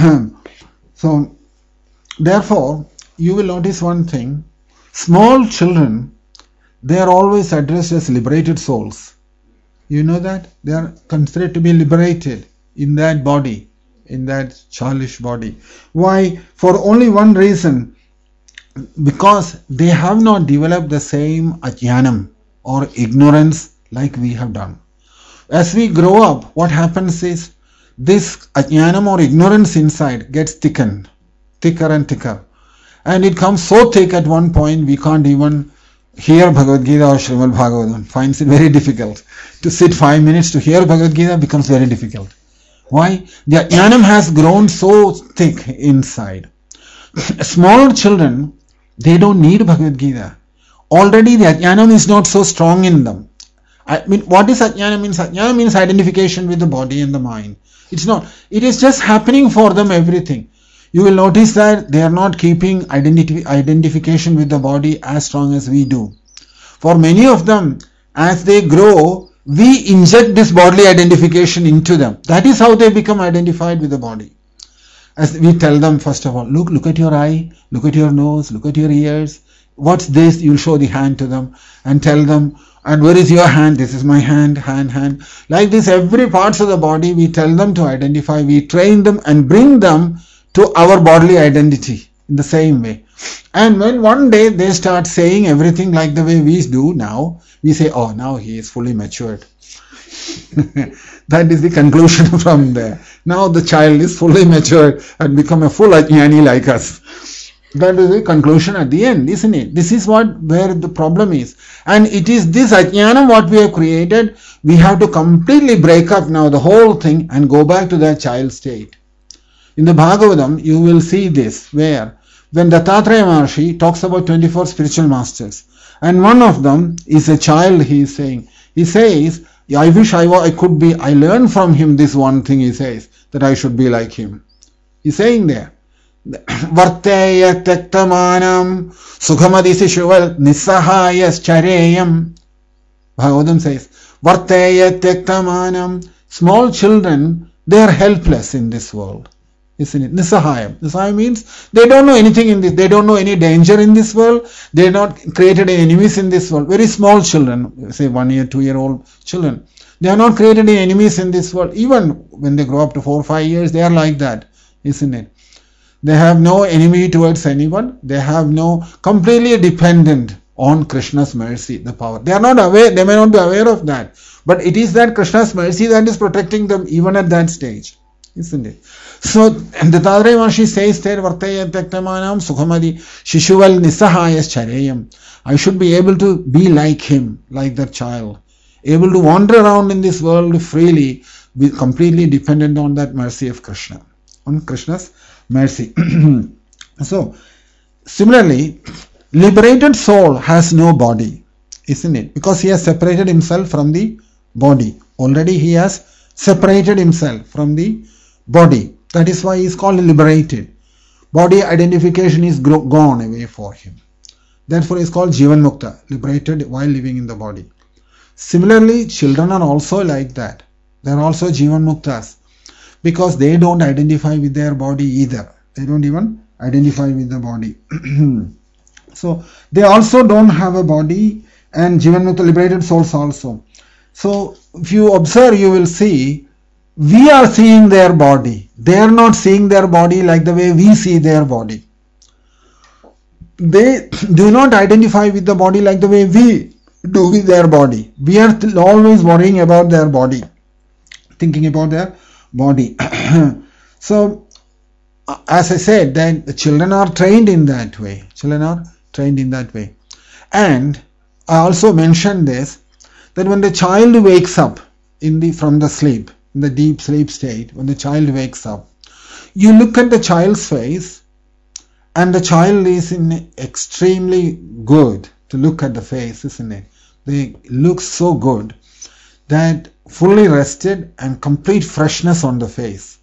therefore, you will notice one thing. Small children, they are always addressed as liberated souls. You know that? They are considered to be liberated in that body. In that childish body. Why? For only one reason. Because they have not developed the same ajnanam or ignorance like we have done. As we grow up, what happens is this ajnanam or ignorance inside gets thicker and thicker. And it comes so thick at one point we can't even hear Bhagavad Gita or Srimad Bhagavatam. Finds it very difficult. To sit 5 minutes to hear Bhagavad Gita becomes very difficult. Why? The ajnanam has grown so thick inside. Small children, they don't need Bhagavad Gita. Already the ajnanam is not so strong in them. I mean, what is ajnana means? Ajnana means identification with the body and the mind. It's not. It is just happening for them everything. You will notice that they are not keeping identification with the body as strong as we do. For many of them, as they grow, we inject this bodily identification into them. That is how they become identified with the body. As we tell them, first of all, look at your eye, look at your nose, look at your ears. What's this? You'll show the hand to them and tell them, and where is your hand? This is my hand. Like this, every parts of the body, we tell them to identify. We train them and bring them to our bodily identity in the same way. And when one day they start saying everything like the way we do now, we say, oh, now he is fully matured. That is the conclusion from there. Now the child is fully matured and become a full ajnani like us. That is the conclusion at the end, isn't it? This is where the problem is. And it is this ajnana what we have created. We have to completely break up now the whole thing and go back to that child state. In the Bhagavatam, you will see this, where when Dattatreya Maharshi talks about 24 spiritual masters, and one of them is a child, he is saying. He says, I learned from him this one thing, he says, that I should be like him. He's saying there. Varteya tektamanam sukhamadi sishuval nisahayas chareyam. Bhagavatam says, Varteya tektamanam. Small children, they are helpless in this world. Isn't it? Nisahayam. Nisahayam means they don't know anything in this. They don't know any danger in this world. They are not created any enemies in this world. Very small children, say 1 year, 2 year old children. They are not created any enemies in this world. Even when they grow up to 4 or 5 years, they are like that. Isn't it? They have no enemy towards anyone. They have no, completely dependent on Krishna's mercy, the power. They are not aware, they may not be aware of that. But it is that Krishna's mercy that is protecting them even at that stage. Isn't it? So, the Dattatreya Maharshi says there, Varteya Tektamanam Sukhamadi Shishuval Nisahayas Chareyam. I should be able to be like him, like that child. Able to wander around in this world freely, be completely dependent on that mercy of Krishna. On Krishna's mercy. So, similarly, liberated soul has no body, isn't it? Because he has separated himself from the body. Already he has separated himself from the body. That is why he is called liberated. Body identification is gone away for him. Therefore he is called Jivan Mukta, liberated while living in the body. Similarly, children are also like that. They are also Jivan Muktas. Because they don't identify with their body either. They don't even identify with the body. So they also don't have a body, and Jivan Mukta, liberated souls also. So if you observe, you will see, we are seeing their body. They are not seeing their body like the way we see their body. They do not identify with the body like the way we do with their body. We are always worrying about their body, thinking about their body. So, as I said, then the children are trained in that way. Children are trained in that way. And I also mentioned this, that when the child wakes up from the sleep, in the deep sleep state, when the child wakes up, you look at the child's face, and the child is in extremely good to look at the face, isn't it? They look so good that fully rested and complete freshness on the face.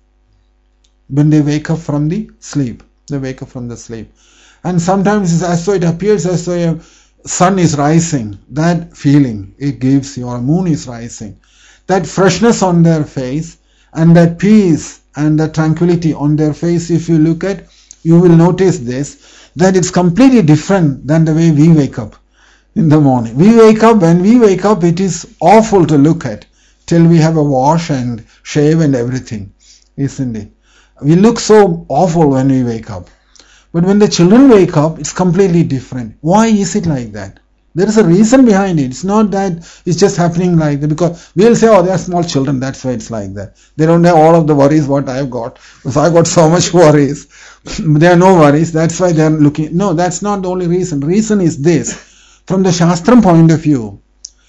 When they wake up from the sleep, they wake up from the sleep. And sometimes it's as though it appears as though a sun is rising. That feeling it gives you, or a moon is rising. That freshness on their face and that peace and the tranquility on their face, if you look at, you will notice this, that it's completely different than the way we wake up in the morning. When we wake up, it is awful to look at till we have a wash and shave and everything, isn't it? We look so awful when we wake up. But when the children wake up, it's completely different. Why is it like that? There is a reason behind it. It's not that it's just happening like that, because we'll say, oh, they are small children, that's why it's like that. They don't have all of the worries what I've got. If I got so much worries, there are no worries, that's why they are looking. No, that's not the only reason. Reason is this, from the Shastram point of view,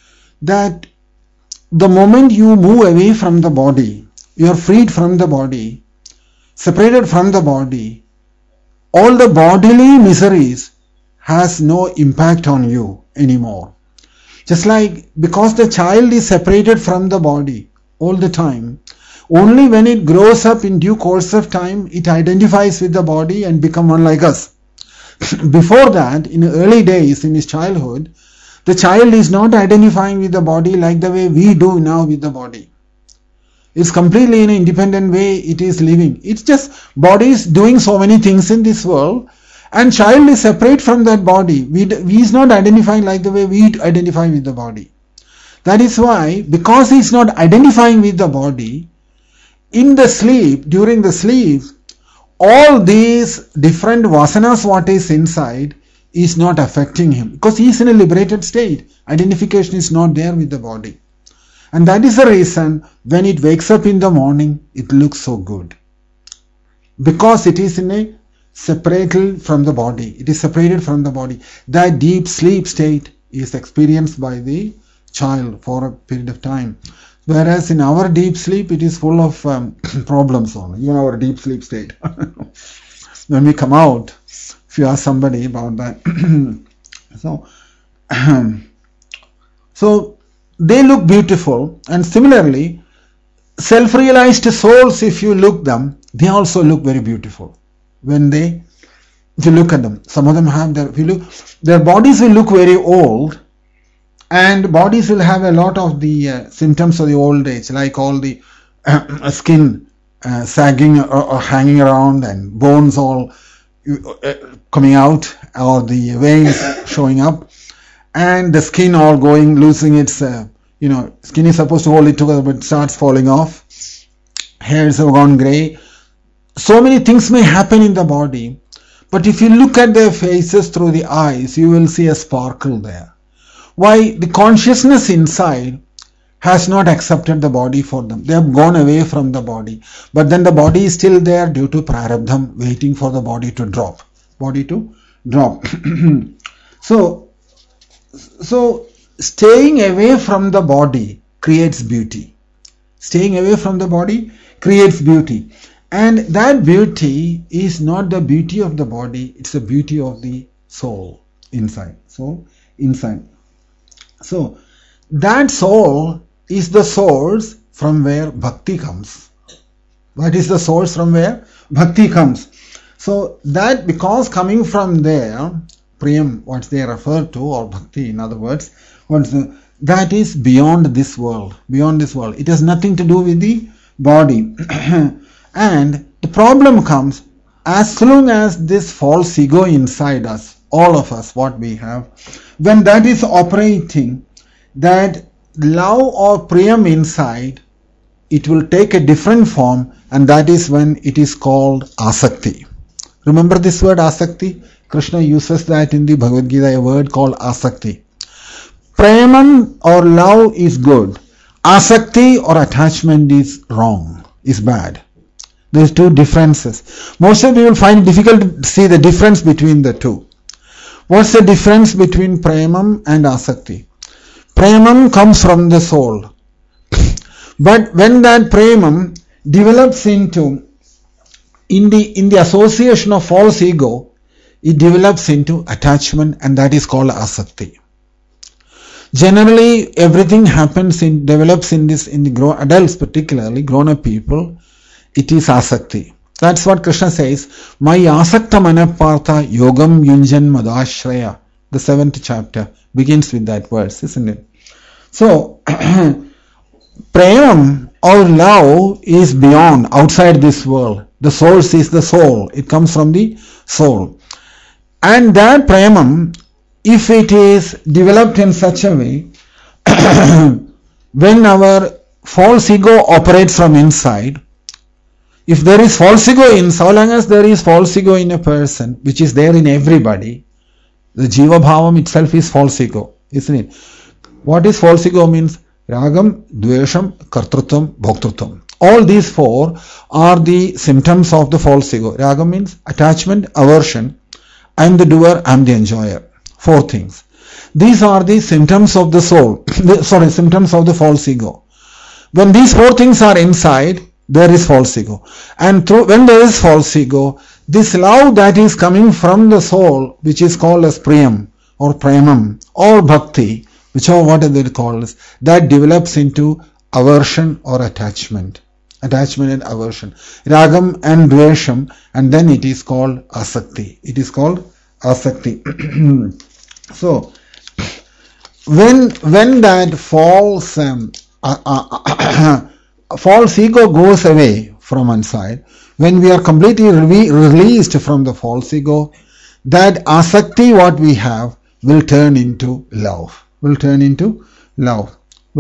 that the moment you move away from the body, you are freed from the body, separated from the body, all the bodily miseries has no impact on you anymore. Just like, because the child is separated from the body all the time, only when it grows up in due course of time, it identifies with the body and become one like us. Before that, in early days, in his childhood, the child is not identifying with the body like the way we do now with the body. It's completely in an independent way it is living. It's just body is doing so many things in this world, and child is separate from that body. We is not identifying like the way we identify with the body. That is why, because he is not identifying with the body, in the sleep, during the sleep, all these different vasanas what is inside is not affecting him, because he is in a liberated state. Identification is not there with the body. And that is the reason when it wakes up in the morning, it looks so good. Because it is in a separated from the body. It is separated from the body. That deep sleep state is experienced by the child for a period of time. Whereas in our deep sleep, it is full of problems only. Even our deep sleep state. When we come out, if you ask somebody about that. So they look beautiful, and similarly, self-realized souls, if you look them, they also look very beautiful. If you look at them, some of them have their bodies will look very old, and bodies will have a lot of the symptoms of the old age, like all the skin sagging or hanging around, and bones all coming out, or the veins showing up, and the skin all losing its, skin is supposed to hold it together, but it starts falling off. Hairs have gone grey. So many things may happen in the body, but if you look at their faces through the eyes, you will see a sparkle there. Why? The consciousness inside has not accepted the body for them. They have gone away from the body. But then the body is still there due to prarabdham, waiting for the body to drop. So staying away from the body creates beauty. Staying away from the body creates beauty. And that beauty is not the beauty of the body, it's the beauty of the soul inside. So that soul is the source from where bhakti comes. What is the source from where bhakti comes? So that, because coming from there, priyam, what they refer to, or bhakti in other words, that is beyond this world. Beyond this world. It has nothing to do with the body. And the problem comes as long as this false ego inside us, all of us, what we have, when that is operating, that love or priyam inside, it will take a different form, and that is when it is called asakti. Remember this word asakti? Krishna uses that in the Bhagavad Gita, a word called asakti. Premam or love is good. Asakti or attachment is wrong, is bad. There are two differences. Most of you will find it difficult to see the difference between the two. What's the difference between premam and asakti? Premam comes from the soul. But when that premam develops into, in the association of false ego, it develops into attachment, and that is called asakti. Generally, everything develops in the adults, particularly grown-up people, it is asakti. That's what Krishna says, my asakta manapartha yogam yunjan madashraya. The 7th chapter begins with that verse, isn't it? So, prayam or love is beyond, outside this world. The source is the soul. It comes from the soul. And that prayamam, if it is developed in such a way, when our false ego operates from inside, if there is false ego in, so long as there is false ego in a person, which is there in everybody, the jiva bhavam itself is false ego, isn't it? What is false ego means? Ragam, dvesham, kartrutvam, bhoktrutvam. All these four are the symptoms of the false ego. Ragam means attachment, aversion. I am the doer, I am the enjoyer. 4 things. These are the symptoms of the soul, symptoms of the false ego. When these 4 things are inside, there is false ego. And when there is false ego, this love that is coming from the soul, which is called as priyam or premam or bhakti, whichever what they call is, that develops into aversion or attachment. Attachment and aversion. Ragam and dvesham, and then it is called asakti. It is called asakti. So, when that false ego goes away from inside, when we are completely released from the false ego, that asakti what we have will turn into love. Will turn into love.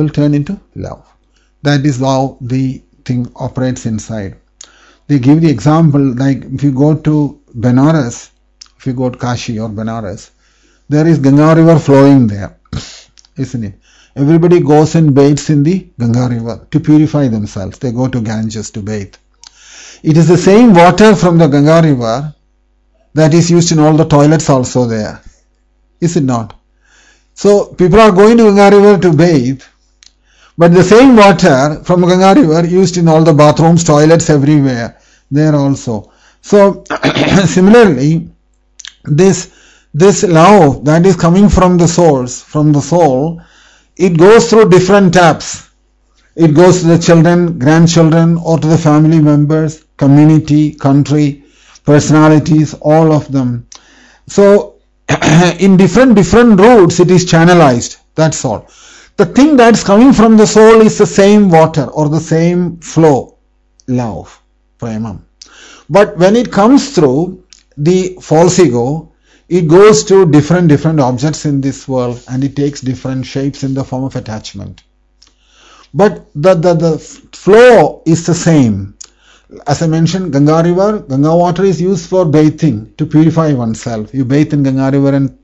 That is how the thing operates inside. They give the example, like if you go to Benares, if you go to Kashi or Benares, there is Ganga river flowing there, isn't it? Everybody goes and bathes in the Ganga river to purify themselves. They go to Ganges to bathe. It is the same water from the Ganga river that is used in all the toilets also there. Is it not? So people are going to Ganga river to bathe, but the same water from Ganga river used in all the bathrooms, toilets, everywhere there also. So similarly, this love that is coming from the source, from the soul, it goes through different taps. It goes to the children, grandchildren, or to the family members, community, country, personalities, all of them. So in different routes it is channelized, that's all. The thing that's coming from the soul is the same water or the same flow, love, prema. But when it comes through the false ego, it goes to different objects in this world and it takes different shapes in the form of attachment. But the flow is the same. As I mentioned, Ganga river, Ganga water is used for bathing, to purify oneself. You bathe in Ganga river and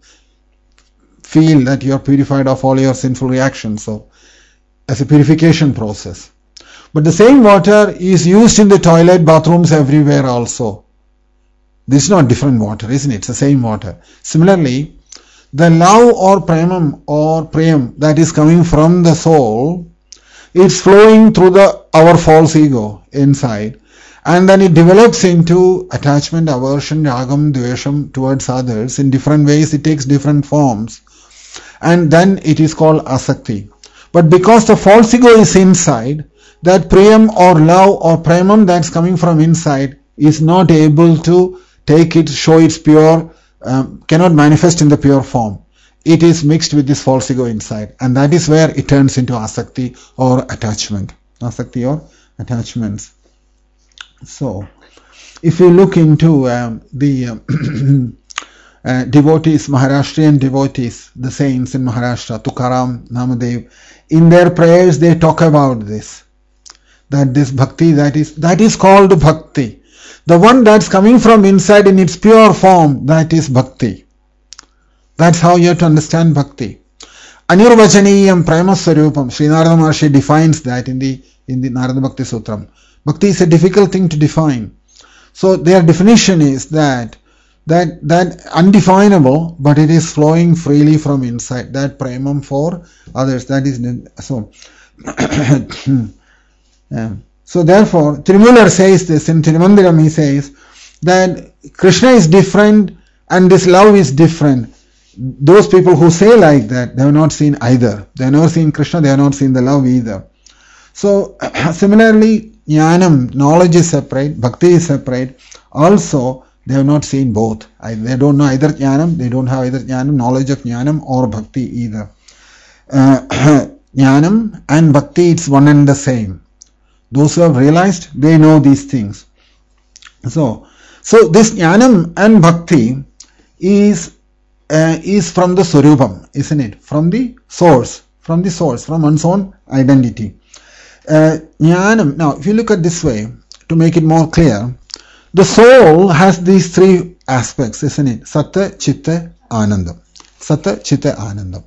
feel that you are purified of all your sinful reactions. So, as a purification process. But the same water is used in the toilet, bathrooms, everywhere also. This is not different water, isn't it? It's the same water. Similarly, the love or premam or prem that is coming from the soul, it's flowing through our false ego inside, and then it develops into attachment, aversion, ragam, dvesham towards others in different ways. It takes different forms, and then it is called asakti. But because the false ego is inside, that prem or love or premam that's coming from inside is not able to take it, show its pure, cannot manifest in the pure form. It is mixed with this false ego inside, and that is where it turns into asakti or attachment. Asakti or attachments. So, if you look into the devotees, Maharashtrian devotees, the saints in Maharashtra, Tukaram, Namadev, in their prayers they talk about this. That this bhakti, that is called bhakti. The one that's coming from inside in its pure form, that is bhakti. That's how you have to understand bhakti. Anirvajaniyam prema swarupam. Sri Narada Maharshi defines that in the Narada Bhakti Sutram. Bhakti is a difficult thing to define. So their definition is that undefinable, but it is flowing freely from inside. That premam for others. That is so. So therefore, Trimular says this in Tirumandiram. He says that Krishna is different and this love is different. Those people who say like that, they have not seen either. They have never seen Krishna, they have not seen the love either. So similarly, jnanam, knowledge is separate, bhakti is separate. Also, they have not seen both. They don't know either jnanam, they don't have either jnanam, knowledge of jnanam or bhakti either. Jnanam and bhakti, it's one and the same. Those who have realized, they know these things. So this jnanam and bhakti is from the Swarupam, isn't it? From the source, from one's own identity. Jnanam, now if you look at this way, to make it more clear, the soul has these three aspects, isn't it? Satta, Chitta, Anandam. Satta, Chitta, Anandam.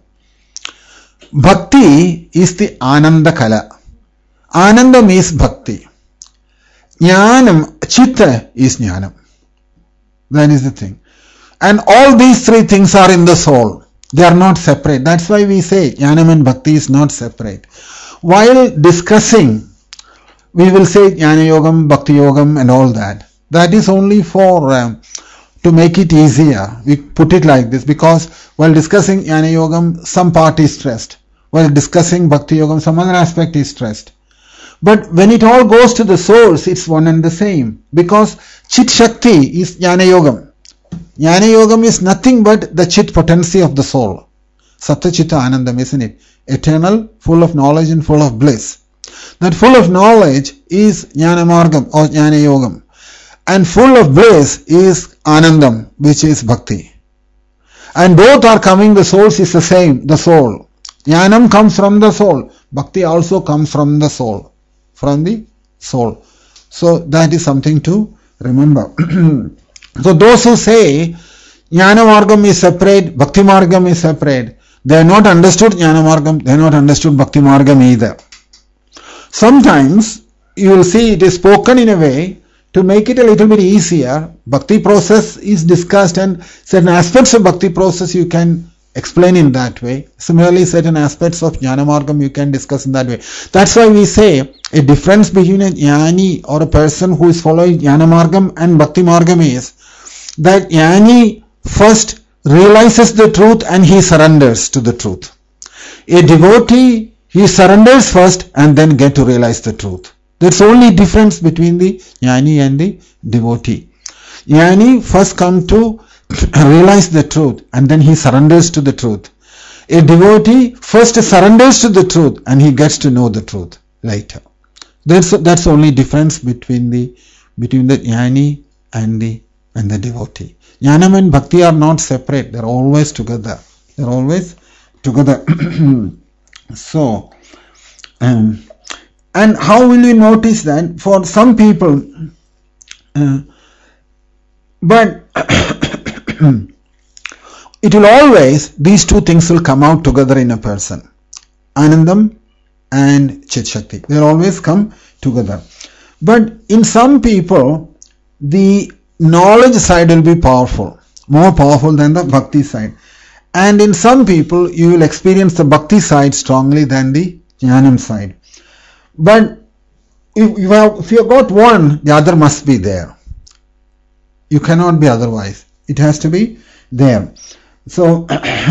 Bhakti is the Ananda Kala. Anandam is bhakti. Jnanam, Chitta is jnanam. That is the thing. And all these three things are in the soul. They are not separate. That's why we say jnanam and bhakti is not separate. While discussing, we will say jnana yogam, bhakti yogam and all that. That is only for to make it easier. We put it like this because while discussing jnana yogam, some part is stressed. While discussing bhakti yogam, some other aspect is stressed. But when it all goes to the source, it's one and the same. Because Chit Shakti is Jnana Yogam. Jnana Yogam is nothing but the Chit potency of the soul. Satta Chitta Anandam, isn't it? Eternal, full of knowledge and full of bliss. That full of knowledge is Jnana Margam or Jnana Yogam. And full of bliss is Anandam, which is Bhakti. And both are coming, the source is the same, the soul. Jnanam comes from the soul. Bhakti also comes from the soul. From the soul. So that is something to remember. So those who say Jnana Margam is separate, Bhakti Margam is separate, they have not understood Jnana Margam, they have not understood Bhakti Margam either. Sometimes you will see it is spoken in a way to make it a little bit easier. Bhakti process is discussed and certain aspects of Bhakti process you can explain in that way. Similarly, certain aspects of Jnana Margam you can discuss in that way. That's why we say a difference between a Jnani or a person who is following Jnana Margam and Bhakti Margam is that Jnani first realizes the truth and he surrenders to the truth. A devotee, he surrenders first and then get to realize the truth. That's the only difference between the jnani and the devotee. Jnani first come to realize the truth and then he surrenders to the truth. A devotee first surrenders to the truth and he gets to know the truth later. That's the only difference between the jnani and the devotee. Jnanam and bhakti are not separate. They're always together. They're always together. So, and how will you notice that? For some people, but it will always, these two things will come out together in a person. Anandam and Chit Shakti. They'll always come together. But in some people, the knowledge side will be powerful, more powerful than the bhakti side. And in some people, you will experience the bhakti side strongly than the jnanam side. But if you have got one, the other must be there. You cannot be otherwise. It has to be there. So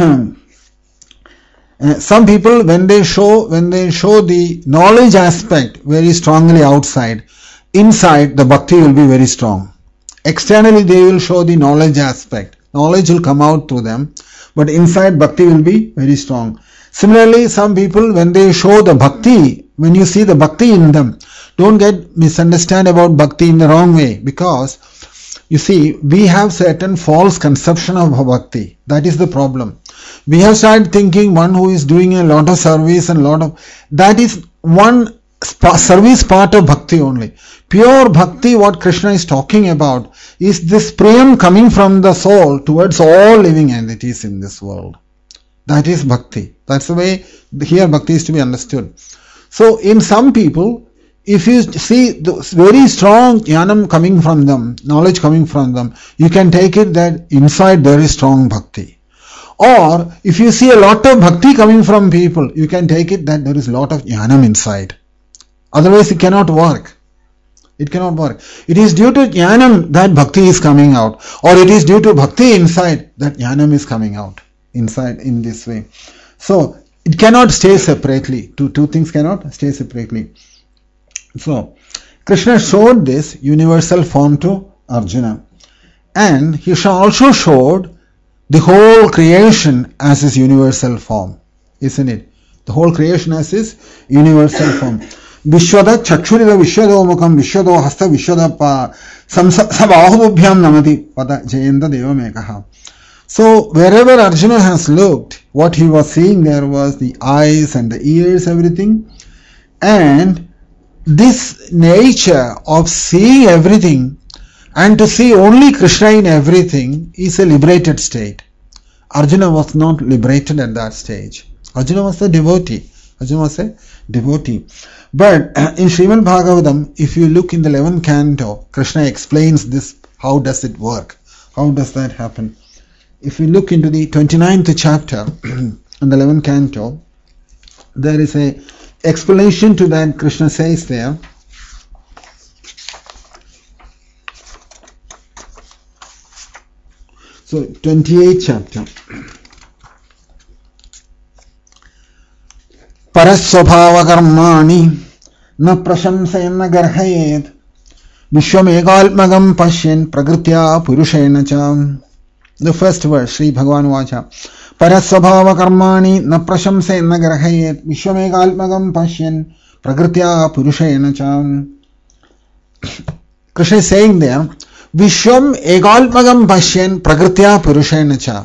some people, when they show the knowledge aspect very strongly outside, inside the bhakti will be very strong. Externally they will show the knowledge aspect. Knowledge will come out to them, but inside bhakti will be very strong. Similarly, some people, when they show the bhakti, when you see the bhakti in them, don't get misunderstand about bhakti in the wrong way, because you see, we have certain false conception of bhakti. That is the problem. We have started thinking one who is doing a lot of service and that is one service part of bhakti only. Pure bhakti, what Krishna is talking about, is this prayam coming from the soul towards all living entities in this world. That is bhakti. That's the way here bhakti is to be understood. So in some people, if you see the very strong jnanam coming from them, knowledge coming from them, you can take it that inside there is strong bhakti. Or if you see a lot of bhakti coming from people, you can take it that there is a lot of jnanam inside. Otherwise it cannot work. It cannot work. It is due to jnanam that bhakti is coming out, or it is due to bhakti inside that jnanam is coming out inside in this way. So it cannot stay separately. Two things cannot stay separately. So Krishna showed this universal form to Arjuna, and he also showed the whole creation as his universal form, isn't it? The whole creation as his universal form. Vishwada chakshurida vishwado mukam vishwado hasta vishwada pa samsabahubhyam namati pada jayenda devamekaha. So wherever Arjuna has looked, what he was seeing there was the eyes and the ears, everything. And this nature of seeing everything and to see only Krishna in everything is a liberated state. Arjuna was not liberated at that stage. Arjuna was a devotee. But in Srimad Bhagavatam, if you look in the 11th canto, Krishna explains this. How does it work? How does that happen? If you look into the 29th chapter in the 11th canto, there is a explanation to that. Krishna says there, so 28th chapter, Parasvabhava karmani na prashamsayanna garhayet vishwamegalmagam pashyen prakrtya purushena cha. The first verse, Sri Bhagavan Vacha. Parasvabhava karmani na prashamsayanna garhayet vishwamegalmagam pashyen prakrtya purushena cha. Krishna is saying there, Vishwam egalmagam pashyen prakrtya purushena cha.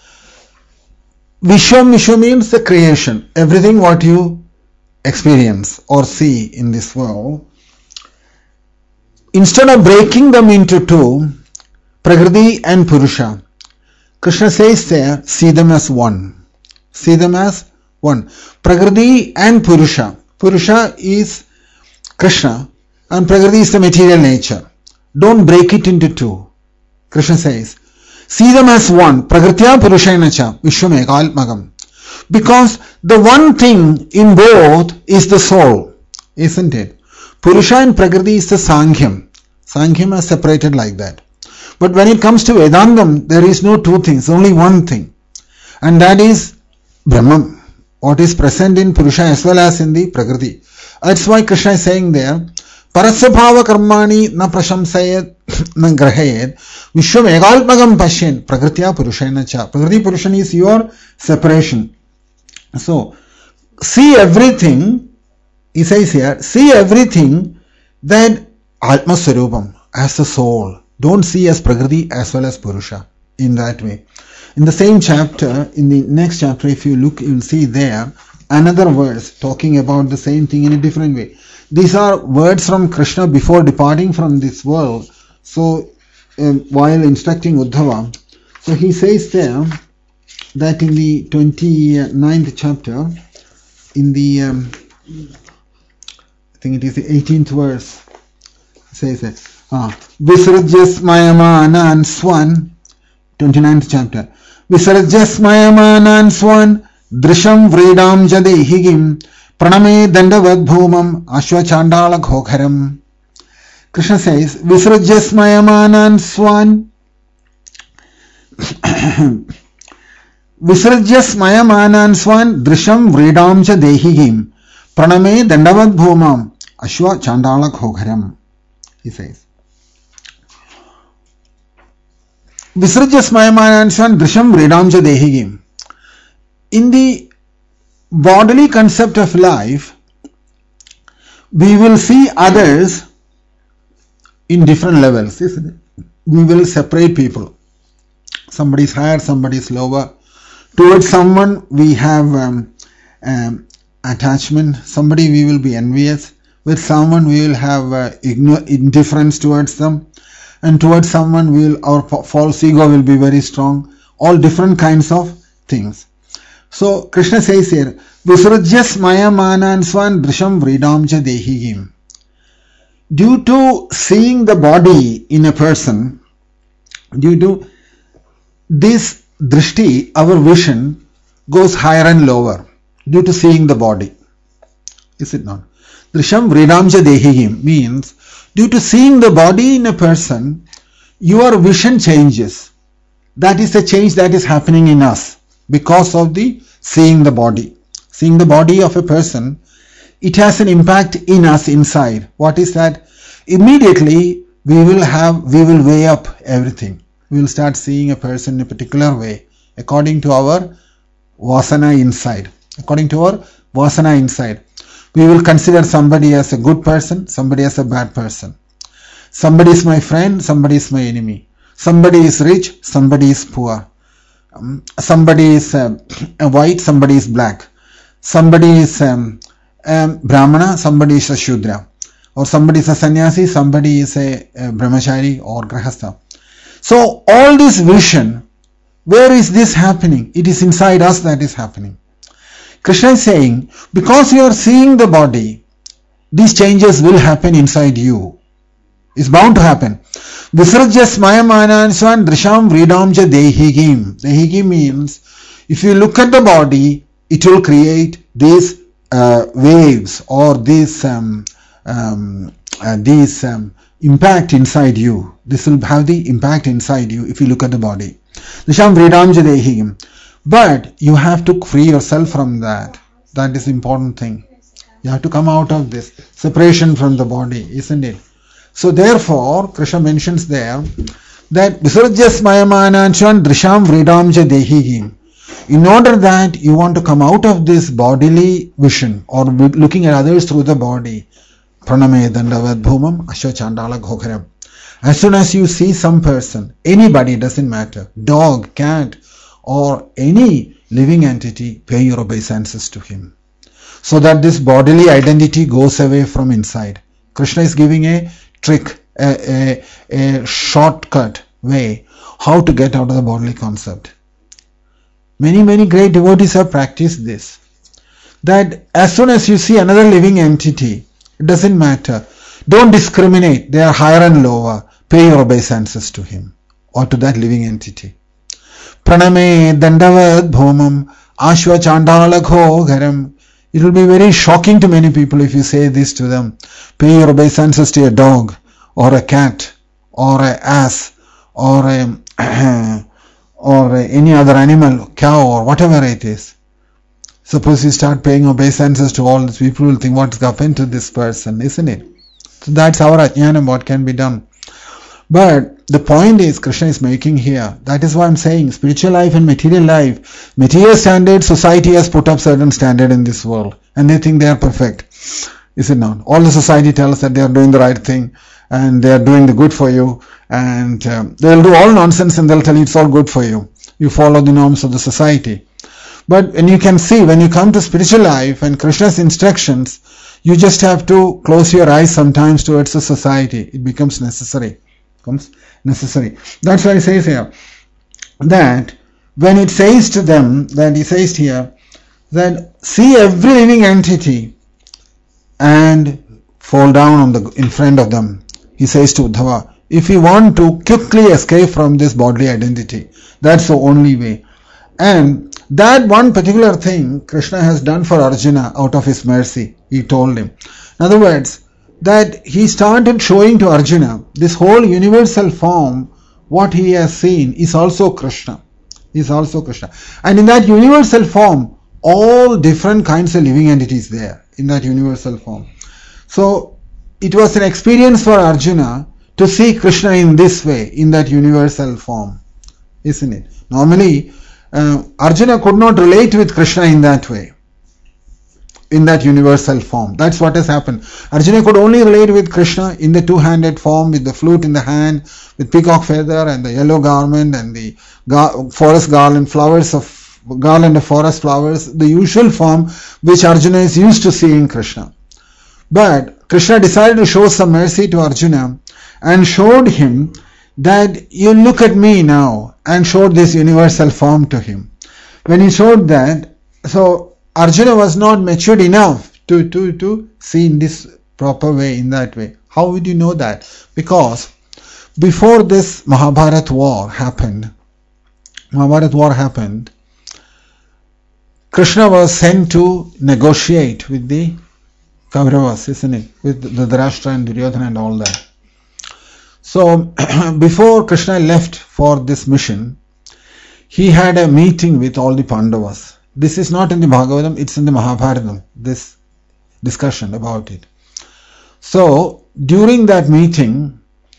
Vishwam means the creation, everything what you experience or see in this world. Instead of breaking them into two, Prakriti and Purusha, Krishna says there, see them as one. See them as one. Prakriti and Purusha. Purusha is Krishna and Prakriti is the material nature. Don't break it into two. Krishna says, see them as one. Prakritya Purushena cha Vishwam Ekalmagam. Because the one thing in both is the soul, isn't it? Purusha and Prakriti is the Sankhya. Sankhya are separated like that. But when it comes to Vedangam, there is no two things, only one thing. And that is Brahman, what is present in Purusha as well as in the Prakriti. That's why Krishna is saying there, Parasvabhava karmani na prashamsayet na grahayet vishwam egalpagam pashyen prakritya purushena cha. Prakriti purushan is your separation. So, see everything, he says here, see everything that Atma Swarupam, as the soul. Don't see as Prakriti as well as Purusha in that way. In the same chapter, in the next chapter, if you look, you will see there another verse talking about the same thing in a different way. These are words from Krishna before departing from this world. So, while instructing Uddhava, so he says there that in the 29th chapter, in the, I think it is the 18th verse, says that, Visrajyasmayamanan swan, 29th chapter, Visrajyasmayamanan swan, Drisham Vredam Jadehigim, Praname Dandavad Bhumam, Ashwa Chandala Ghokharam. Krishna says, Visrajyasmayamanan swan, Visrajyasmayamanan swan, Drisham Vredam Jadehigim, Praname Dandavad Bhumam, Ashwa Chandala Ghokharam. He says, Visrajyasmayamanan swan, Drisham Vredam Jadehigim. In the bodily concept of life, we will see others in different levels, isn't it? We will separate people. Somebody is higher, somebody is lower. Towards someone we have attachment. Somebody we will be envious. With someone we will have indifference towards them. And towards someone our false ego will be very strong. All different kinds of things. So Krishna says here, Visrajyasmayamanan swan drisham vredam cha dehigim. Due to seeing the body in a person, due to this drishti, our vision goes higher and lower due to seeing the body. Is it not? Drisham vredam cha dehigim means due to seeing the body in a person, your vision changes. That is the change that is happening in us because of the seeing the body. Seeing the body of a person, it has an impact in us inside. What is that? Immediately we will weigh up everything. We will start seeing a person in a particular way according to our vasana inside. According to our vasana inside. We will consider somebody as a good person, somebody as a bad person. Somebody is my friend, somebody is my enemy. Somebody is rich, somebody is poor. Somebody is white, somebody is black. Somebody is Brahmana, somebody is a Shudra. Or somebody is a sannyasi, somebody is a brahmachari or grahastha. So all this vision, where is this happening? It is inside us that is happening. Krishna is saying, because you are seeing the body, these changes will happen inside you. It's bound to happen. Visrajyasmayamanan swan drisham vredam cha dehigim. Dehigim means, if you look at the body, it will create these waves or these impact inside you. This will have the impact inside you if you look at the body. Drisham vredam cha dehigim. But you have to free yourself from that. That is the important thing. You have to come out of this separation from the body, isn't it? So therefore, Krishna mentions there that Visrajyasmayamanan swan drisham vredam cha dehigim. In order that you want to come out of this bodily vision or looking at others through the body, praname dandavad bhumam ashwa chandala ghokharam. As soon as you see some person, anybody, doesn't matter, dog, cat, or any living entity, pay your obeisances to him. So that this bodily identity goes away from inside. Krishna is giving a trick, a shortcut way, how to get out of the bodily concept. Many great devotees have practiced this. That as soon as you see another living entity, it doesn't matter. Don't discriminate. They are higher and lower. Pay your obeisances to him or to that living entity. Praname dandavad bhomam ashwa chandala ghokharam. It will be very shocking to many people if you say this to them. Pay your obeisances to a dog or a cat or an ass or any other animal, cow or whatever it is. Suppose you start paying obeisances to all these people, will think, what's happened to this person, isn't it? So that's our ajnanam, what can be done. But the point is, Krishna is making here, that is why I'm saying, spiritual life and material life, material standard, society has put up certain standard in this world, and they think they are perfect. Is it not? All the society tells that they are doing the right thing, and they are doing the good for you, and they'll do all nonsense and they'll tell you it's all good for you. You follow the norms of the society. But when you can see, when you come to spiritual life and Krishna's instructions, you just have to close your eyes sometimes towards the society. It becomes necessary. That's why he says here that when it says to them, that he says here that see every living entity and fall down in front of them. He says to Uddhava, if you want to quickly escape from this bodily identity, that's the only way. And that one particular thing Krishna has done for Arjuna out of his mercy, he told him. In other words, that he started showing to Arjuna this whole universal form, what he has seen is also Krishna. And in that universal form, all different kinds of living entities there in that universal form. So it was an experience for Arjuna to see Krishna in this way, in that universal form, isn't it? Normally, Arjuna could not relate with Krishna in that way, in that universal form. That's what has happened. Arjuna could only relate with Krishna in the two-handed form, with the flute in the hand, with peacock feather and the yellow garment and the forest garland, garland of forest flowers, the usual form which Arjuna is used to seeing Krishna. But Krishna decided to show some mercy to Arjuna and showed him that you look at me now, and showed this universal form to him. When he showed that, so Arjuna was not matured enough to see in this proper way, in that way. How would you know that? Because before this Mahabharata war happened, Krishna was sent to negotiate with the Kauravas, isn't it? With the Dhritarashtra and Duryodhana and all that. So before Krishna left for this mission, he had a meeting with all the Pandavas. This is not in the Bhagavatam, it's in the Mahabharata, this discussion about it. So during that meeting,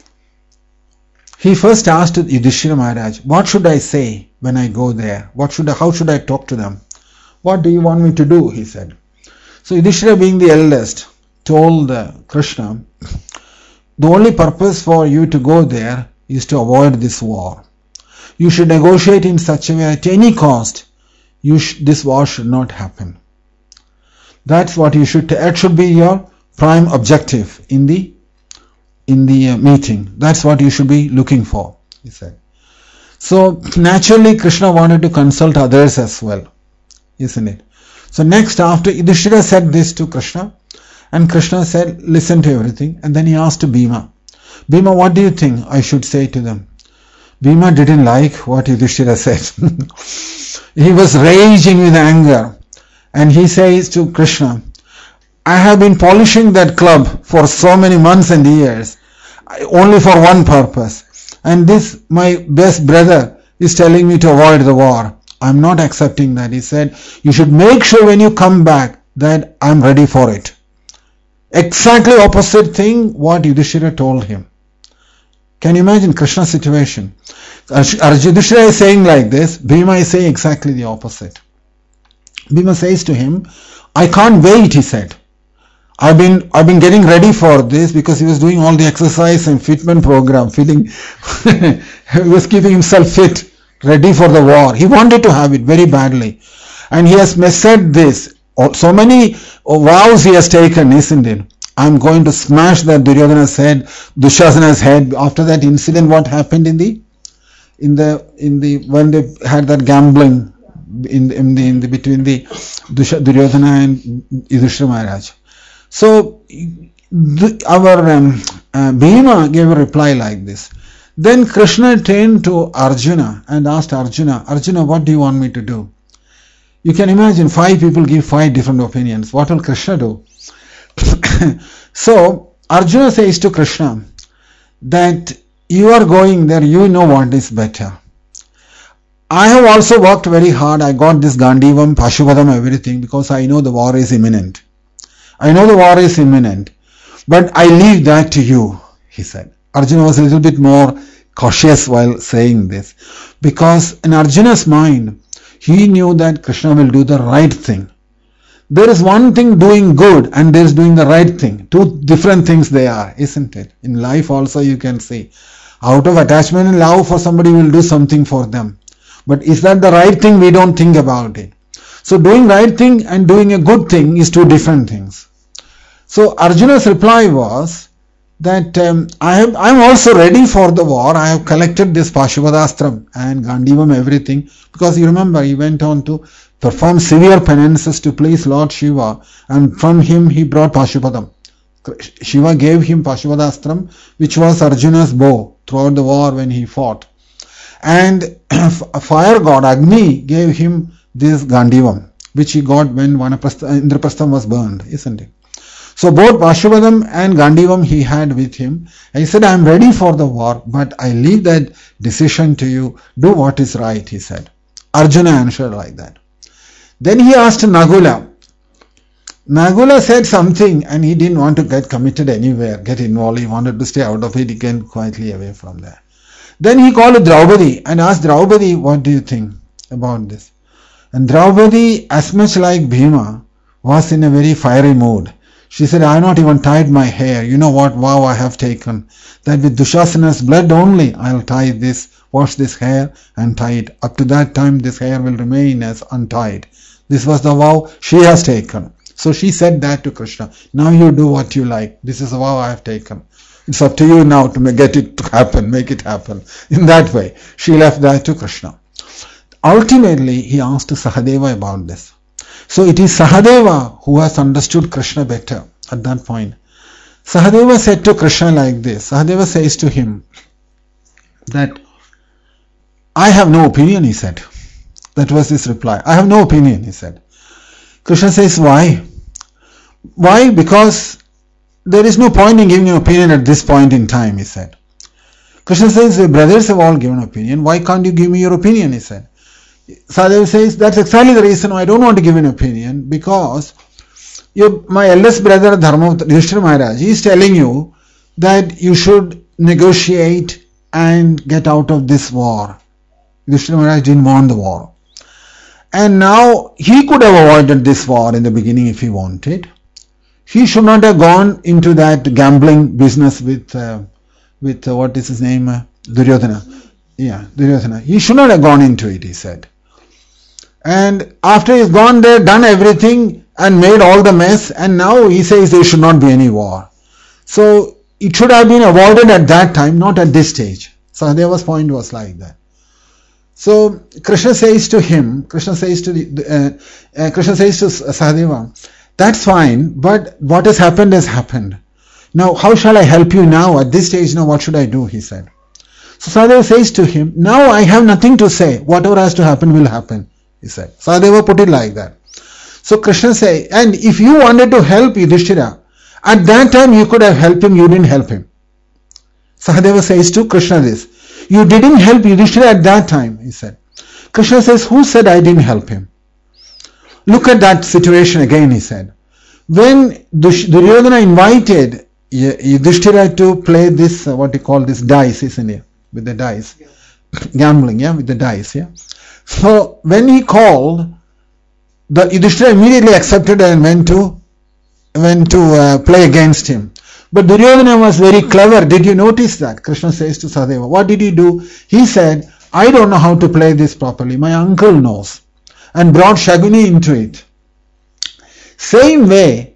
he first asked Yudhishthira Maharaj, what should I say when I go there? How should I talk to them? What do you want me to do? He said. So Yudhishthira, being the eldest, told Krishna, the only purpose for you to go there is to avoid this war. You should negotiate in such a way at any cost this war should not happen. That's what you should. That should be your prime objective in the meeting. That's what you should be looking for, he said. So naturally Krishna wanted to consult others as well, isn't it? So next, after Yudhishthira said this to Krishna, and Krishna said, listen to everything. And then he asked Bhima, what do you think I should say to them? Bhima didn't like what Yudhishthira said. He was raging with anger. And he says to Krishna, I have been polishing that club for so many months and years, only for one purpose. And this, my best brother, is telling me to avoid the war. I'm not accepting that. He said, you should make sure when you come back that I'm ready for it. Exactly opposite thing what Yudhishthira told him. Can you imagine Krishna's situation? Yudhishthira is saying like this, Bhima is saying exactly the opposite. Bhima says to him, I can't wait, he said. I've been getting ready for this, because he was doing all the exercise and fitment program, he was keeping himself fit, ready for the war. He wanted to have it very badly. And he has said this. So many vows he has taken, isn't it? I'm going to smash that Duryodhana's head, Dushasana's head. After that incident, what happened when they had that gambling between the Duryodhana and Yudhishthira Maharaj. So our Bhima gave a reply like this. Then Krishna turned to Arjuna and asked Arjuna, what do you want me to do? You can imagine 5 people give 5 different opinions. What will Krishna do? So Arjuna says to Krishna that you are going there, you know what is better. I have also worked very hard. I got this Gandivam, Pashupadam, everything, because I know the war is imminent. But I leave that to you, he said. Arjuna was a little bit more cautious while saying this, because in Arjuna's mind, he knew that Krishna will do the right thing. There is one thing doing good and there is doing the right thing. Two different things they are, isn't it? In life also you can see. Out of attachment and love for somebody, will do something for them. But is that the right thing? We don't think about it. So doing right thing and doing a good thing is two different things. So Arjuna's reply was that I'm also ready for the war. I have collected this Pashupatastram and Gandivam, everything, because you remember he went on to perform severe penances to please Lord Shiva, and from him he brought Pashupatam. Shiva gave him Pashupatastram, which was Arjuna's bow throughout the war when he fought. And a fire god Agni gave him this Gandivam, which he got when Indraprastham was burned, isn't it? So both Pashupatam and Gandivam he had with him. And he said, I am ready for the war, but I leave that decision to you. Do what is right, he said. Arjuna answered like that. Then he asked Nagula. Nagula said something and he didn't want to get committed anywhere, get involved. He wanted to stay out of it. He came quietly away from there. Then he called Draupadi and asked Draupadi, what do you think about this? And Draupadi, as much like Bhima, was in a very fiery mood. She said, I have not even tied my hair. You know what vow I have taken? That with Dushasana's blood only, I'll tie this, wash this hair and tie it. Up to that time, this hair will remain as untied. This was the vow she has taken. So she said that to Krishna. Now you do what you like. This is the vow I have taken. It's up to you now to get it to happen, make it happen. In that way, she left that to Krishna. Ultimately, he asked Sahadeva about this. So it is Sahadeva who has understood Krishna better at that point. Sahadeva said to Krishna like this. Sahadeva says to him that, I have no opinion, he said. That was his reply. I have no opinion, he said. Krishna says, why? Why? Because there is no point in giving an opinion at this point in time, he said. Krishna says, the brothers have all given opinion. Why can't you give me your opinion, he said. Sahadeva says, that's exactly the reason I don't want to give an opinion, because my eldest brother Yudhishthira Maharaj, he is telling you that you should negotiate and get out of this war. Yudhishthira Maharaj didn't want the war. And now he could have avoided this war in the beginning if he wanted. He should not have gone into that gambling business with what is his name? Duryodhana. Yeah, Duryodhana. He should not have gone into it, he said. And after he's gone there, done everything and made all the mess, and now he says there should not be any war. So it should have been avoided at that time, not at this stage. Sahadeva's point was like that. So Krishna says to Sahadeva, that's fine, but what has happened. Now how shall I help you now at this stage? Now what should I do? He said. So Sahadeva says to him, now I have nothing to say. Whatever has to happen will happen, he said. Sahadeva put it like that. So Krishna says, and if you wanted to help Yudhishthira, at that time you could have helped him, you didn't help him. Sahadeva says to Krishna this. You didn't help Yudhishthira at that time, he said. Krishna says, who said I didn't help him? Look at that situation again, he said. When Duryodhana invited Yudhishthira to play this, what you call this dice, isn't it? With the dice. Yeah. Gambling, yeah, with the dice, yeah. So when he called, the Yudhishthira immediately accepted and went to play against him. But Duryodhana was very clever. Did you notice that? Krishna says to Sahadeva, what did he do? He said, I don't know how to play this properly. My uncle knows. And brought Shaguni into it. Same way,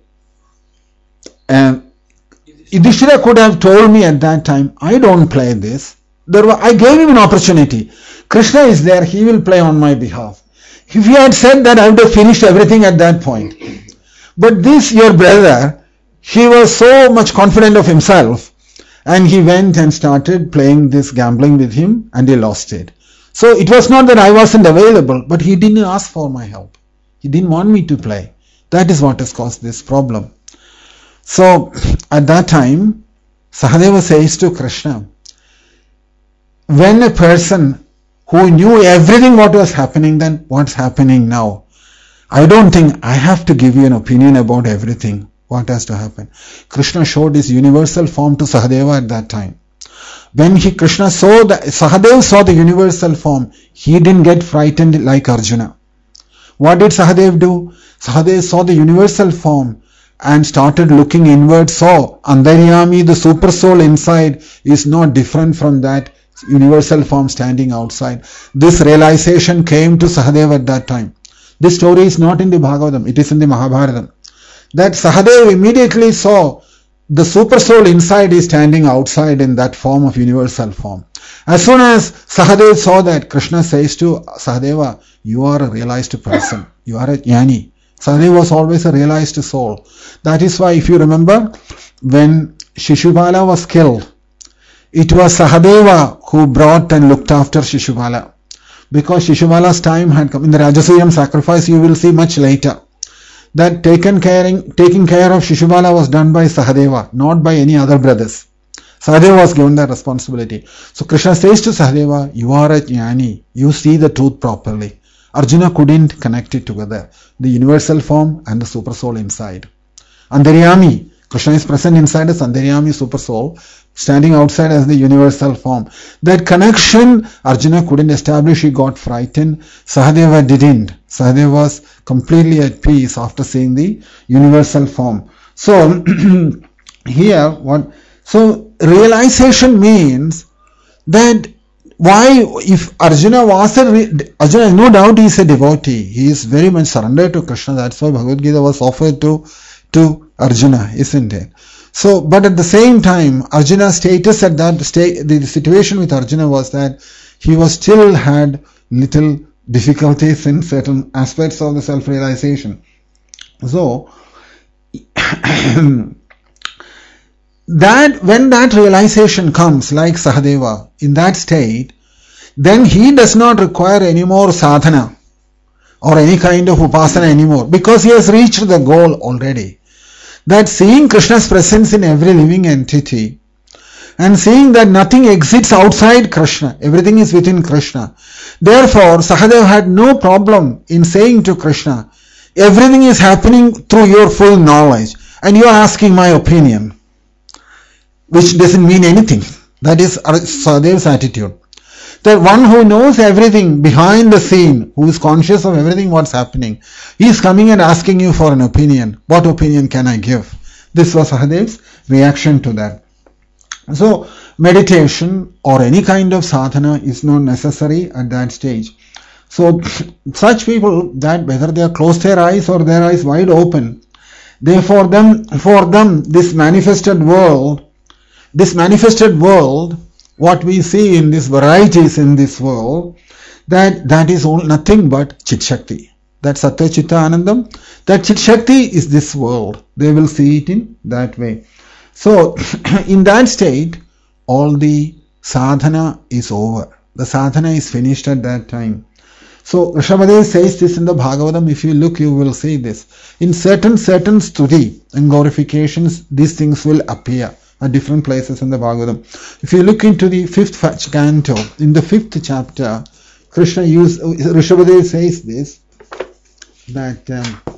Yudhishthira could have told me at that time, I don't play this. I gave him an opportunity. Krishna is there, he will play on my behalf. If he had said that, I would have finished everything at that point. But this, your brother, he was so much confident of himself, and he went and started playing this gambling with him, and he lost it. So it was not that I wasn't available, but he didn't ask for my help. He didn't want me to play. That is what has caused this problem. So at that time, Sahadeva says to Krishna, when a person who knew everything what was happening, then what's happening now? I don't think I have to give you an opinion about everything. what has to happen. Krishna showed his universal form to Sahadeva at that time. When Krishna saw Sahadeva saw the universal form, he didn't get frightened like Arjuna. What did Sahadeva do? Sahadeva saw the universal form and started looking inward, saw Antaryami, the super soul inside, is not different from that universal form standing outside. This realization came to Sahadeva at that time. This story is not in the Bhagavatam, it is in the Mahabharata. That Sahadeva immediately saw the super soul inside is standing outside in that form of universal form. As soon as Sahadeva saw that, Krishna says to Sahadeva, you are a realized person, you are a jnani. Sahadeva was always a realized soul. That is why, if you remember, when Shishupala was killed, it was Sahadeva who brought and looked after Shishupala. Because Shishupala's time had come. In the Rajasuyam sacrifice, you will see much later that taking care of Shishupala was done by Sahadeva, not by any other brothers. Sahadeva was given that responsibility. So Krishna says to Sahadeva, you are a jnani, you see the truth properly. Arjuna couldn't connect it together, the universal form and the super soul inside. Antaryami, Krishna is present inside as Antaryami super soul, standing outside as the universal form. That connection Arjuna couldn't establish, he got frightened. Sahadeva didn't. Sahadeva was completely at peace after seeing the universal form. So here so realization means that why, if Arjuna was Arjuna, no doubt he is a devotee, he is very much surrendered to Krishna. That's why Bhagavad Gita was offered to Arjuna, isn't it? So, but at the same time, Arjuna's status at that stage, the situation with Arjuna was that he was still had little difficulties in certain aspects of the self-realization. So, that when that realization comes, like Sahadeva, in that state, then he does not require any more sadhana or any kind of upasana anymore, because he has reached the goal already. That seeing Krishna's presence in every living entity and seeing that nothing exists outside Krishna, everything is within Krishna. Therefore, Sahadeva had no problem in saying to Krishna, everything is happening through your full knowledge and you are asking my opinion, which doesn't mean anything. That is Sahadeva's attitude. That one who knows everything behind the scene, who is conscious of everything what's happening, he is coming and asking you for an opinion. What opinion can I give? This was Sahadeva's reaction to that. So meditation or any kind of sadhana is not necessary at that stage. So such people, that whether they are closed their eyes or their eyes wide open, for them this manifested world, what we see in these varieties in this world, that is nothing but Chit Shakti. That Satya Chitta Anandam, that Chit Shakti is this world. They will see it in that way. So, in that state, all the sadhana is over. The sadhana is finished at that time. So, Rishabhadeva says this in the Bhagavatam. If you look, you will see this. In certain stuti and glorifications, these things will appear at different places in the Bhagavatam. If you look into the 5th canto, in the 5th chapter, Rishabhadeva says this, that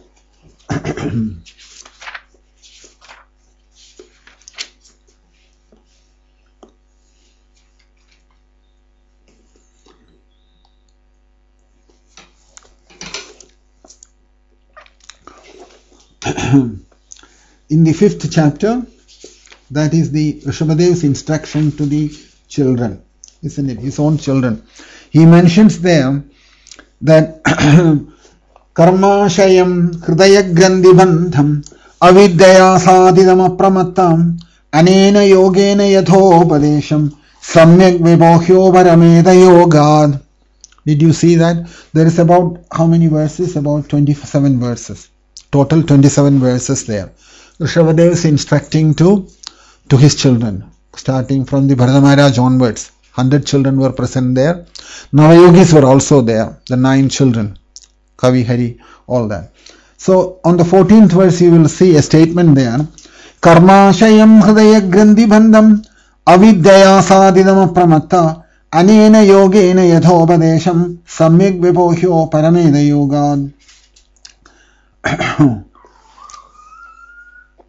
in the 5th chapter, that is the Rishabhadeva's instruction to the children, isn't it? His own children. He mentions there that Karmashayam Hridaya Grandhi Bandham Avidyaya Sadidam Apramattam Anena Yogena Yathopadesham Samyak Vibhokyo Parameda Yogad. Did you see that? There is about how many verses? About 27 verses. Total 27 verses there. Rishabhadeva is instructing to his children, starting from the Bharata Maharaj onwards. 100 children were present there. Navayogis were also there, the 9 children, Kavi Hari, all that. So on the 14th verse you will see a statement there. Karmashayam Hridaya Grandhi Bandham Avidyaya Sadidam Pramatta Anena Yogena Yathopadesham Samyak Vibhokyo Parameda Yogad.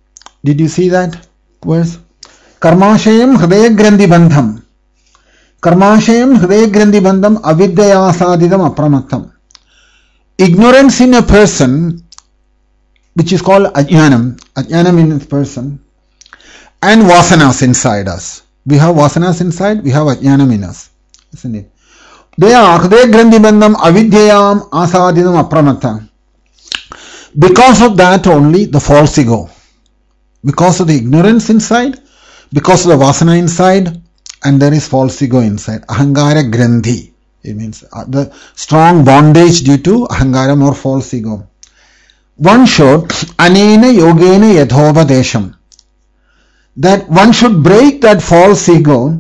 Did you see that verse? Karmashayam hridaya grandhi bandham. Karmashayam hridaya grandhi bandham avidyaasadidam apramattam. Ignorance in a person, which is called ajnanam in a person, and vasanas inside us. We have vasanas inside, we have ajnanam in us, isn't it? They are hridaya grandhi bandham avidyayam asadidam apramattam. Because of that only the false ego. Because of the ignorance inside, because of the vasana inside, and there is false ego inside. Ahankara grandhi. It means the strong bondage due to ahankaram or false ego. One should anena yogena yathopadesham. That one should break that false ego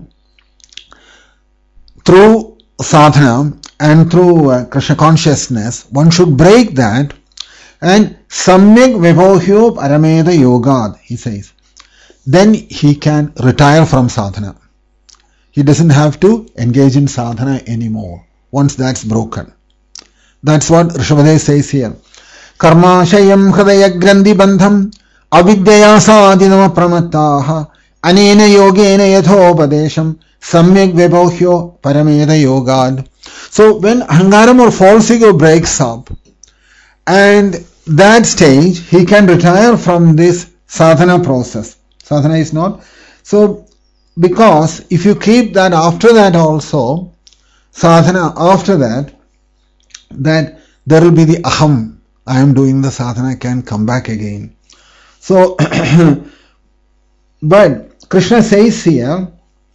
through sadhana and through Krishna consciousness. One should break that, and samyak vibhohyo parameda yogad, he says. Then he can retire from sadhana. He doesn't have to engage in sadhana anymore once that's broken. That's what Rishabhadeva says here. Karmashayam hridaya grandhi bandham avidyaasadinam pramattaha anena yogena yathopadesham samyak vibhohyo parameda yogad. So when ahankaram or false ego breaks up, and that stage he can retire from this sadhana process. Sadhana is not. So because if you keep that after that also, sadhana after that, that there will be the aham. I am doing the sadhana, can come back again. So, but Krishna says here,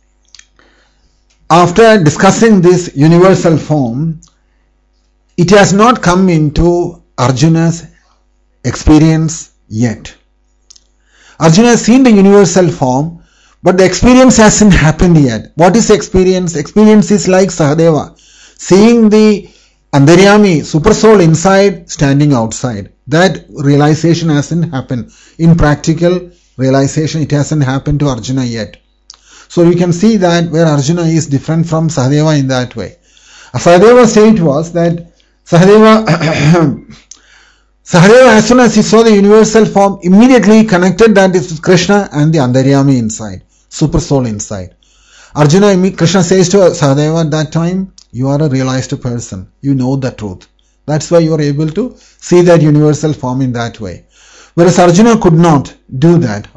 after discussing this universal form, it has not come into Arjuna's experience yet. Arjuna has seen the universal form, but the experience hasn't happened yet. What is experience? Experience is like Sahadeva, seeing the Antaryami, super soul inside, standing outside. That realization hasn't happened. In practical realization, it hasn't happened to Arjuna yet. So you can see that where Arjuna is different from Sahadeva in that way. Sahadeva said was that Sahadeva, as soon as he saw the universal form, immediately connected that is Krishna and the Antaryami inside, super soul inside. Arjuna, Krishna says to Sahadeva at that time, you are a realized person. You know the truth. That's why you are able to see that universal form in that way. Whereas Arjuna could not do that.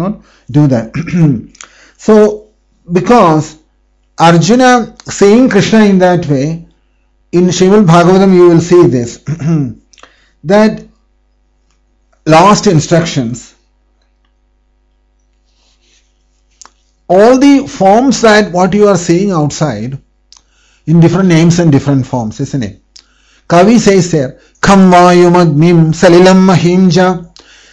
So, because Arjuna seeing Krishna in that way, in Srimad Bhagavatam you will see this, that last instructions, all the forms that what you are seeing outside, in different names and different forms, isn't it? Kavi says there, Kham vayumagnim salilam mahimja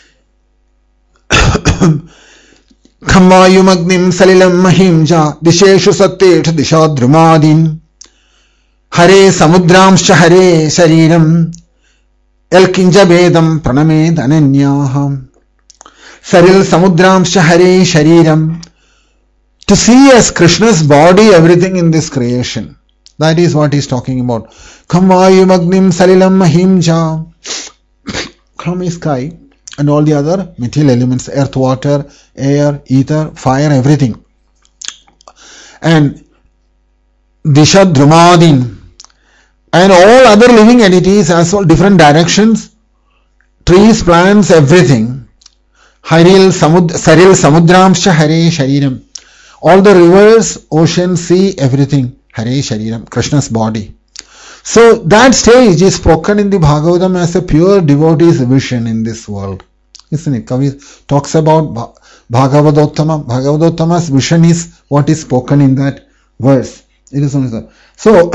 Kham vayumagnim salilam mahimja disheshu satyet dishadrumadin Hare samudramscha hare shariram Elkinja bedam pranamed ananyaham Saril samudramscha hare shariram. To see as Krishna's body everything in this creation. That is what he is talking about. Kham vayumagnim salilam mahimja. Kham is sky and all the other material elements, earth, water, air, ether, fire, everything. And dishadrumadin. And all other living entities as well, different directions, trees, plants, everything. Saril samudramscha hare shariram. All the rivers, ocean, sea, everything. Hare shariram, Krishna's body. So that stage is spoken in the Bhagavatam as a pure devotee's vision in this world. Isn't it? Kavi talks about Bhagavadottama. Bhagavadottama's vision is what is spoken in that verse. It is only so.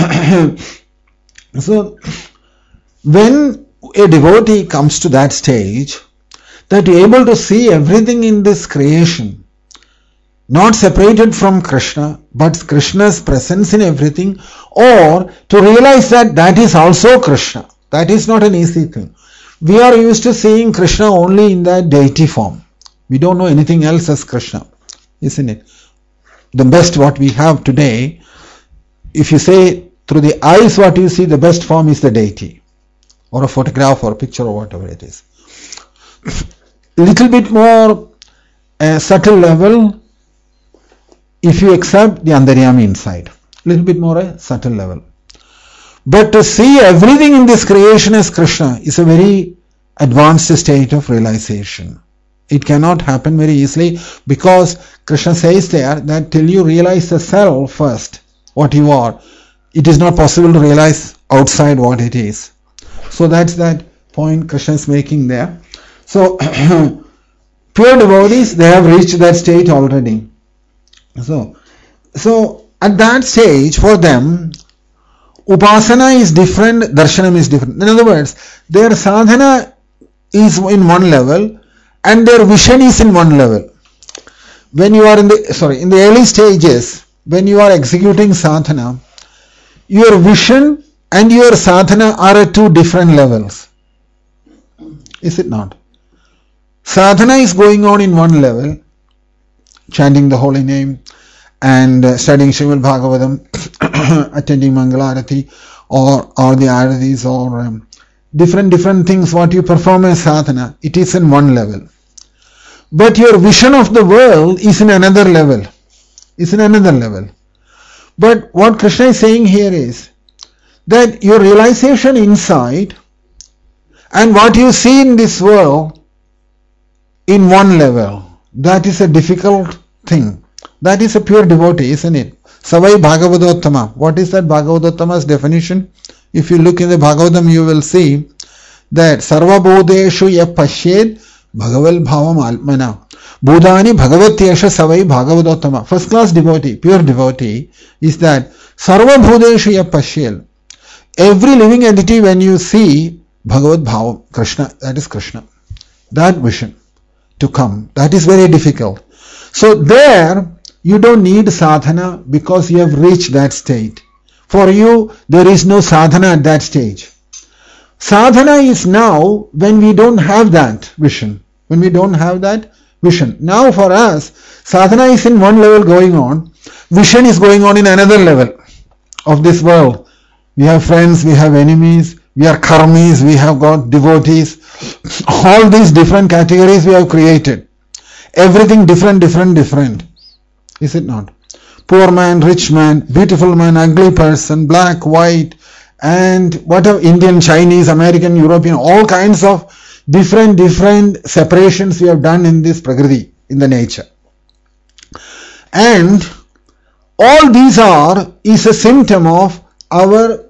So when a devotee comes to that stage, that you are able to see everything in this creation, not separated from Krishna, but Krishna's presence in everything, or to realize that that is also Krishna. That is not an easy thing. We are used to seeing Krishna only in that deity form. We don't know anything else as Krishna, isn't it? The best what we have today, if you say through the eyes what you see, the best form is the deity, or a photograph or a picture or whatever it is. Little bit more a subtle level if you accept the Antaryami inside. A little bit more a subtle level. But to see everything in this creation as Krishna is a very advanced state of realization. It cannot happen very easily because Krishna says there that till you realize the self first, what you are, it is not possible to realize outside what it is. So that's that point Krishna is making there. So pure devotees, they have reached that state already. So at that stage for them, Upasana is different, Darshanam is different. In other words, their sadhana is in one level and their vision is in one level. When you are in the early stages, when you are executing sadhana, your vision and your sadhana are at two different levels. Is it not? Sadhana is going on in one level, chanting the holy name and studying Srimad Bhagavatam, attending Mangalarati or the Aratis or different things what you perform as sadhana, it is in one level. But your vision of the world is in another level. But what Krishna is saying here is that your realization inside and what you see in this world in one level, that is a difficult thing. That is a pure devotee, isn't it? Savai Bhagavadottama. What is that Bhagavadottama's definition? If you look in the Bhagavatam, you will see that Sarva Bodheshu ya Pashed Bhagaval Bhavam Almana. Bodhani Bhagavatyesha Savai Bhagavadottama. First class devotee, pure devotee, is that Sarva Bodheshu ya Pashed. Every living entity, when you see Bhagavad Bhavam, Krishna, that is Krishna. That vision to come, that is very difficult. So there, you don't need sadhana because you have reached that state. For you, there is no sadhana at that stage. Sadhana is now when we don't have that vision. Now for us, sadhana is in one level going on. Vision is going on in another level of this world. We have friends, we have enemies, we are karmis, we have got devotees. All these different categories we have created. Everything different. Is it not? Poor man, rich man, beautiful man, ugly person, black, white, and whatever, Indian, Chinese, American, European, all kinds of different separations we have done in this Prakriti, in the nature. And all these is a symptom of our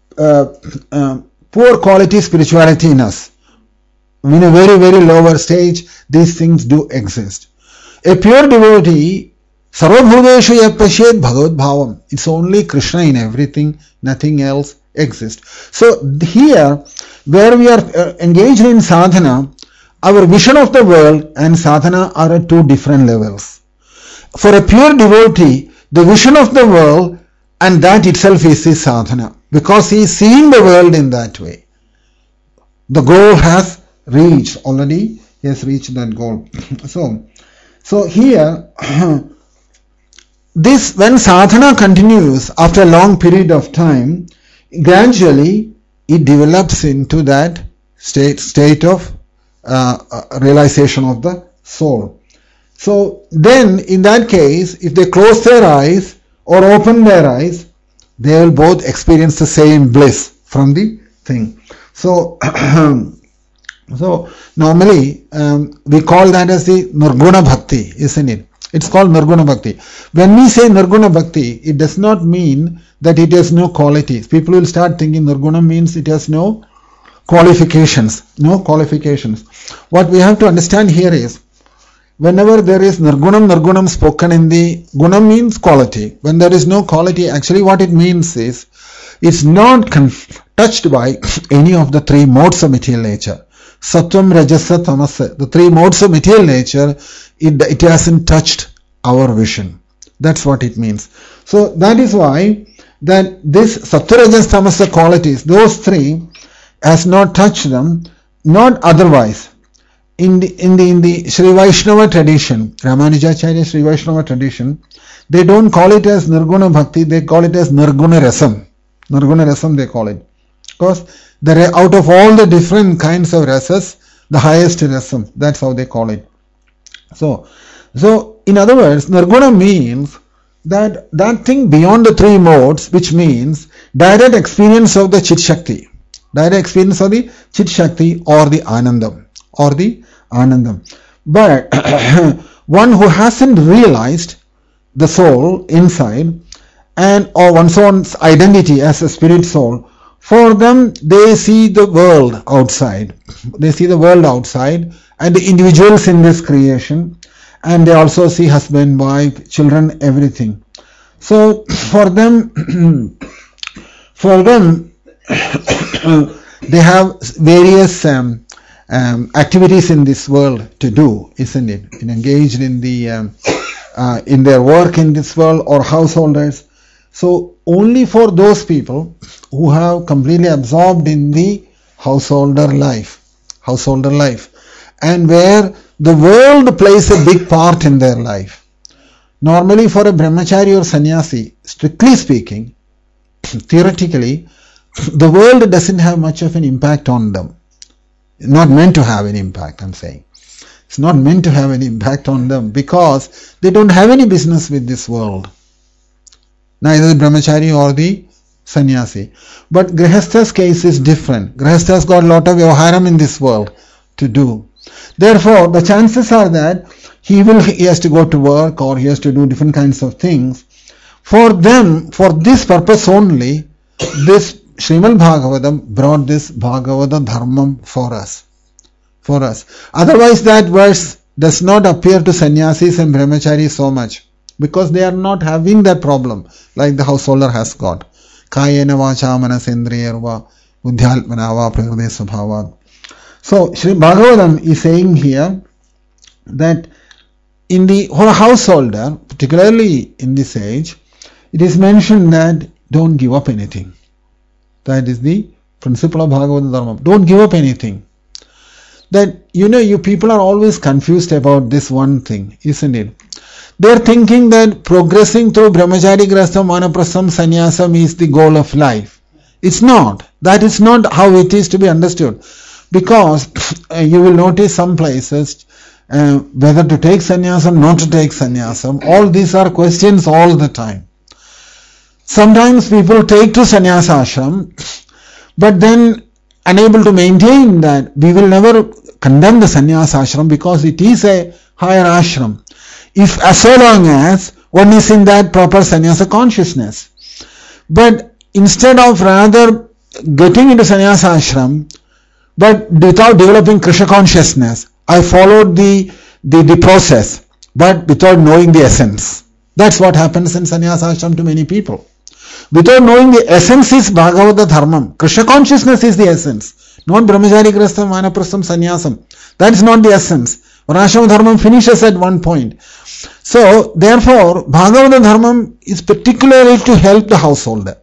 poor quality spirituality in us. In a very lower stage, these things do exist. A pure devotee, Sarvabhudeshu yapashed Bhagavad Bhavam. It's only Krishna in everything, nothing else exists. So here, where we are engaged in sadhana, our vision of the world and sadhana are at two different levels. For a pure devotee, the vision of the world and that itself is his sadhana, because he is seeing the world in that way. The goal has reached already. He has reached that goal. So here, this, when sadhana continues after a long period of time, gradually it develops into that state of realization of the soul. So then in that case, if they close their eyes or open their eyes, they will both experience the same bliss from the thing. So normally we call that as the Nirguna Bhakti, isn't it? It's called Nirguna Bhakti. When we say Nirguna Bhakti, it does not mean that it has no qualities. People will start thinking Nirguna means it has no qualifications. What we have to understand here is, whenever there is Nirgunam spoken in the Gunam means quality. When there is no quality, actually what it means is, it's not touched by any of the three modes of material nature. Sattvam, Rajasa, Tamasa, the three modes of material nature, it hasn't touched our vision. That's what it means. So that is why that this Sattva, Rajas, Tamasa qualities, those three, has not touched them, not otherwise. In the Sri Vaishnava tradition, Ramanujacharya Sri Vaishnava tradition, they don't call it as Nirguna Bhakti, they call it as Nirguna Rasam. Nirguna Rasam they call it. Because out of all the different kinds of rasas, the highest rasam, that's how they call it. So So, in other words, Nirguna means that thing beyond the three modes, which means direct experience of the Chit Shakti, direct experience of the Chit Shakti or the Anandam, But one who hasn't realized the soul inside or one's own identity as a spirit soul, for them they see the world outside. They see the world outside and the individuals in this creation, and they also see husband, wife, children, everything. So for them, they have various activities in this world to do, isn't it? Engaged in in their work in this world, or householders. So only for those people who have completely absorbed in the householder life, and where the world plays a big part in their life. Normally for a brahmachari or sannyasi, strictly speaking, theoretically, the world doesn't have much of an impact on them. Not meant to have an impact, I'm saying. It's not meant to have an impact on them because they don't have any business with this world. Neither the brahmachari or the sannyasi. But Grihastha's case is different. Grihastha's got a lot of vyavaharam in this world to do. Therefore, the chances are that he has to go to work, or he has to do different kinds of things. For them, for this purpose only, this Srimad Bhagavatam brought this Bhagavata Dharmam for us. Otherwise, that verse does not appear to sannyasis and brahmacharis so much, because they are not having that problem like the householder has got. Kayena vacha manasendriyarva buddhyalpana va prakriti svabhavat. So Sri Bhagavatam is saying here that in the householder, particularly in this age, it is mentioned that don't give up anything. That is the principle of Bhagavata Dharma. Don't give up anything. That, you people are always confused about this one thing, isn't it? They are thinking that progressing through brahmachari, grahastha, vanaprastham, sannyasam is the goal of life. It's not. That is not how it is to be understood. Because you will notice some places whether to take sannyasam, not to take sannyasam. All these are questions all the time. Sometimes people take to sannyasa ashram, but then unable to maintain that. We will never condemn the sannyasa ashram because it is a higher ashram. If so long as one is in that proper sannyasa consciousness. But instead of rather getting into sannyasa ashram, but without developing Krishna consciousness, I followed the process, but without knowing the essence. That's what happens in sannyasa ashram to many people. Without knowing the essence is Bhagavata Dharmam. Krishna consciousness is the essence. Not brahmachari, grahastha, vanaprastham, sannyasam. That is not the essence. Varnashram Dharmam finishes at one point. So, therefore, Bhagavata Dharmam is particularly to help the householder.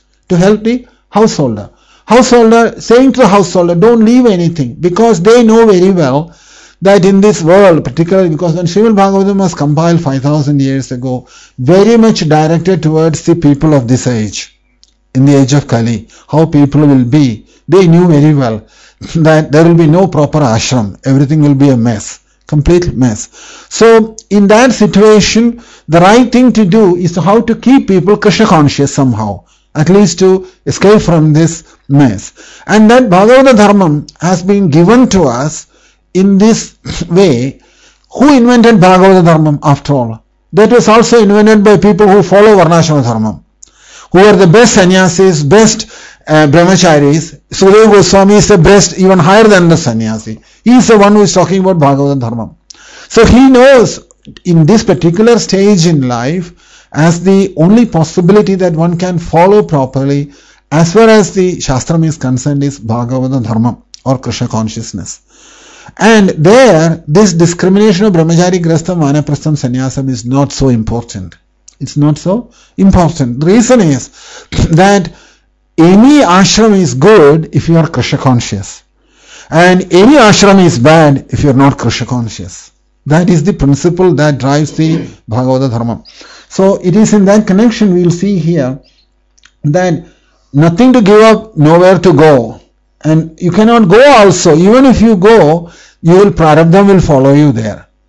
Householder, saying to the householder, don't leave anything, because they know very well that in this world, particularly because when Srimad Bhagavatam was compiled 5,000 years ago, very much directed towards the people of this age, in the age of Kali, how people will be. They knew very well that there will be no proper ashram. Everything will be a mess, complete mess. So, in that situation, the right thing to do is how to keep people Krishna conscious somehow, at least to escape from this mess. And that Bhagavata Dharmam has been given to us in this way. Who invented Bhagavata Dharmam after all? That was also invented by people who follow Varnashrama Dharmam, who are the best sannyasis, best brahmacharis. Sukadeva Goswami is the best, even higher than the sannyasi. He is the one who is talking about Bhagavata Dharmam. So he knows in this particular stage in life, as the only possibility that one can follow properly, as far as the Shastram is concerned, is Bhagavata Dharma or Krishna consciousness. And there, this discrimination of brahmachari, grahastha, vanaprastham, sannyasam is not so important. It's not so important. The reason is that any ashram is good if you are Krishna conscious, and any ashram is bad if you are not Krishna conscious. That is the principle that drives the Bhagavata Dharma. So it is in that connection we will see here that nothing to give up, nowhere to go. And you cannot go also. Even if you go, prarabdha will follow you there.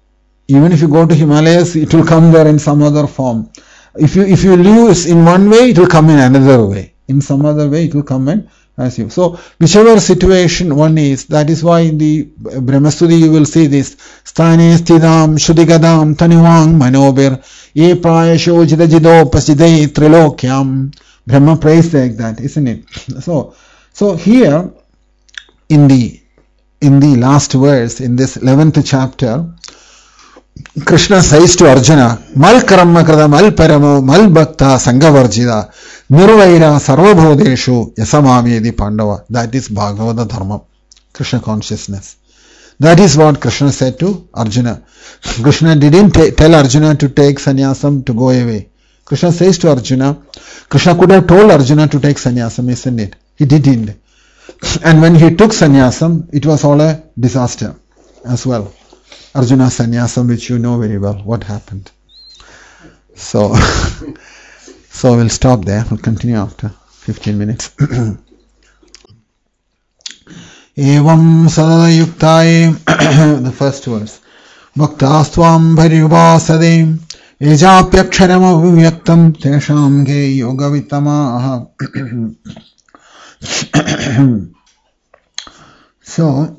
Even if you go to Himalayas, it will come there in some other form. If you lose in one way, it will come in another way. In some other way, it will come in as you. So whichever situation one is, that is why in the Brahmastudi you will see this. Sthane sthidam shudigadam tanivang manobir ye prayasho jidajido pasidai trilokyam. Brahma prays like that, isn't it? So here in the last verse, in this 11th chapter, Krishna says to Arjuna, Mal karma krada mal paramo mal bhakta sangavarjida nirvaira sarvabhodeshu yasamamyedi pandava. That is Bhagavata Dharma, Krishna consciousness. That is what Krishna said to Arjuna. Krishna didn't tell Arjuna to take sannyasam to go away. Krishna says to Arjuna, Krishna could have told Arjuna to take sannyasam, isn't it? He didn't. And when he took sannyasam, it was all a disaster as well. Arjuna sannyasam, which you know very well, what happened. So we'll stop there. We'll continue after 15 minutes. Evam sadada yuktaye, the first verse. Bhaktastvam bharyuvasade ejapyaksharam avyaktam tesham ge yoga vitamaha. So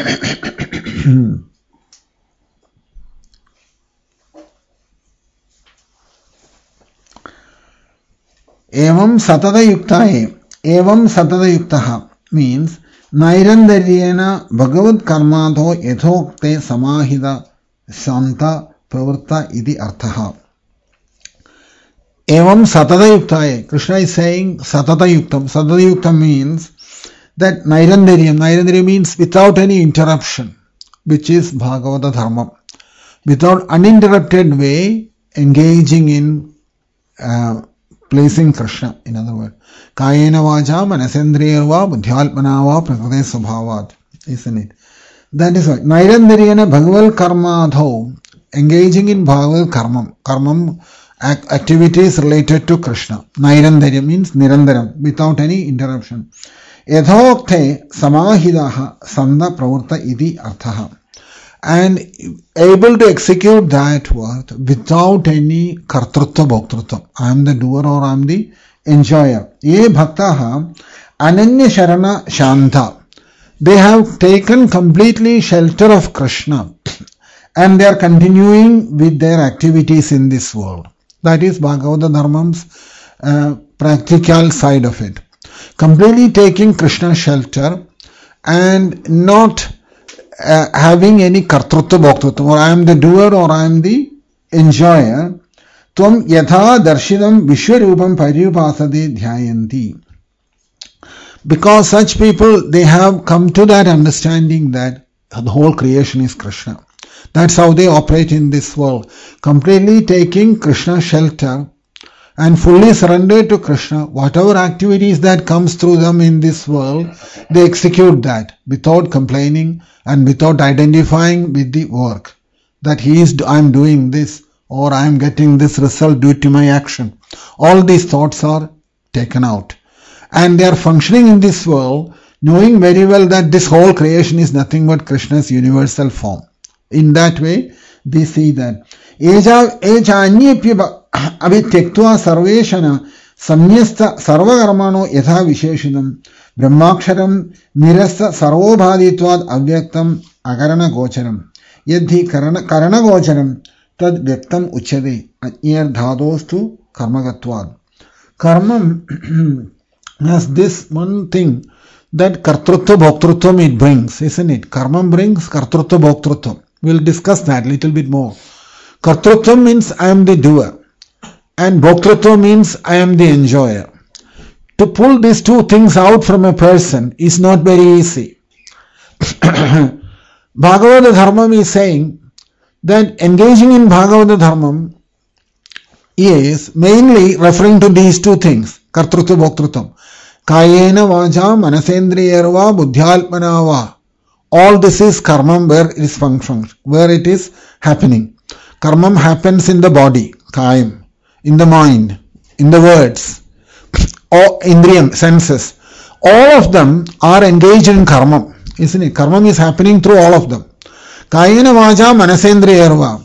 Evam satada yuktaye. Evam satada yuktaha means Nairandaryena Bhagavad Karmadho Yethokte Samahida Shanta Pravarta Idi Arthaha. Evam satada yuktaye. Krishna is saying satada yuktam. Satada yuktam means that Nairandaryam. Nairandaryam means without any interruption, which is Bhagavata Dharma. Without uninterrupted way engaging in pleasing Krishna, in other words. Kayena vaja manasendriyarva buddhyalpanava prakriti svabhavat, isn't it? That is why. Nairandaryena Bhagavad Karmadho, engaging in Bhagavad Karmam, activities related to Krishna. Nairandarya means Nirandaram, without any interruption. Yethokte samahidaha sanda pravarta idi arthaha. And able to execute that work without any kartrutva bhoktrutva. I am the doer or I am the enjoyer. Ye bhaktaha ananya sharana shanta. They have taken completely shelter of Krishna and they are continuing with their activities in this world. That is Bhagavata Dharmam's practical side of it. Completely taking Krishna's shelter and not having any kartrutva bhoktrutva, or I am the doer or I am the enjoyer. Tvam yatha darshidam vishwarupam paryupasade dhyayanti. Because such people, they have come to that understanding that the whole creation is Krishna. That's how they operate in this world. Completely taking Krishna's shelter and fully surrendered to Krishna. Whatever activities that comes through them in this world, they execute that without complaining and without identifying with the work. That I am doing this or I am getting this result due to my action. All these thoughts are taken out. And they are functioning in this world, knowing very well that this whole creation is nothing but Krishna's universal form. In that way, they see that. Eja anyepya abhitektva sarveshana samyasta sarvakarmano yatha visheshidam brahmaksharam nirasta sarvobhaditvad avyaktam akarana gocharam yadhi karana gocharam tad vyaktam uchyade anyar dhadostu karmagatvad. Karmam has this one thing that kartrutva bhoktrutvam it brings, isn't it? Karmam brings kartrutva bhoktrutvam. We'll discuss that a little bit more. Kartrutvam means I am the doer and bhoktrutva means I am the enjoyer. To pull these two things out from a person is not very easy. Bhagavata Dharmam is saying that engaging in Bhagavata Dharmam is mainly referring to these two things, kartrutva bhoktrutvam. Kayena vaja manasendriyarva buddhyalpanava. All this is karmam where it is function, where it is happening. Karmam happens in the body, kayam, in the mind, in the words, or indriyam, senses. All of them are engaged in karmam, isn't it? Karmam is happening through all of them. Kayena vaja manasendriyarva.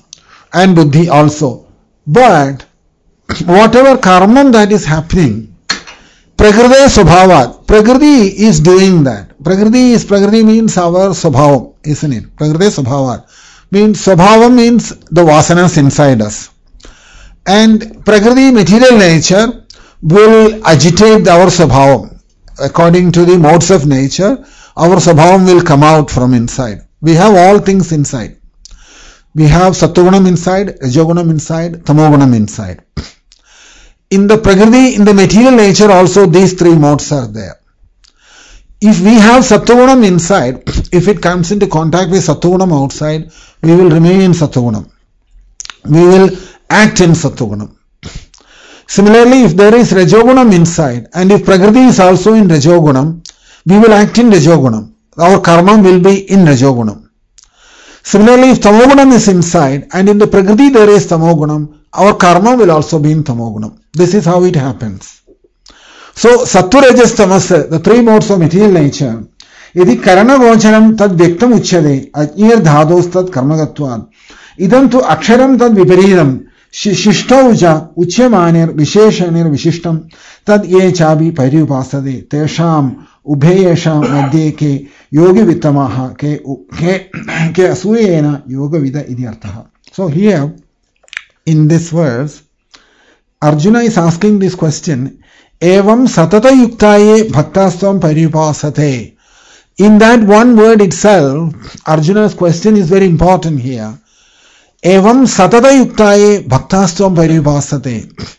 and buddhi also. But whatever karma that is happening, prakriti subhavat, prakriti is doing that. Prakriti means our subhavam, isn't it? Prakriti subhavat means subhavam means the vasanas inside us. And prakriti, material nature, will agitate our subhavam. According to the modes of nature, our subhavam will come out from inside. We have all things inside. We have sattvagunam inside, rajogunam inside, tamogunam inside. In the prakriti, in the material nature also, these three modes are there. If we have sattvagunam inside, if it comes into contact with sattvagunam outside, we will remain in sattvagunam. We will act in sattvagunam. Similarly, if there is rajogunam inside, and if prakriti is also in rajogunam, we will act in rajogunam. Our karma will be in rajogunam. Similarly, if tamogunam is inside, and in the prakriti there is tamogunam, our karma will also be in tamogunam. This is how it happens. So, sattva, rajas, tamas, the three modes of material nature, yadi karana gocharam tad vyaktam uchyade, ajnir dhados tad karmagatvad, idam tu aksharam tad viparidam, Shishta uchyamanir visheshanir vishishtam tad ye chabi pariupasade tesham ubhayesham madhye ke yogi vittamaha ke asuyena yoga vida idyarthaha. So here in this verse, Arjuna is asking this question, evam satata yuktaye bhaktastvam pariupasate. In that one word itself, Arjuna's question is very important here. Evam satata yuktaye bhaktastvam parivasate.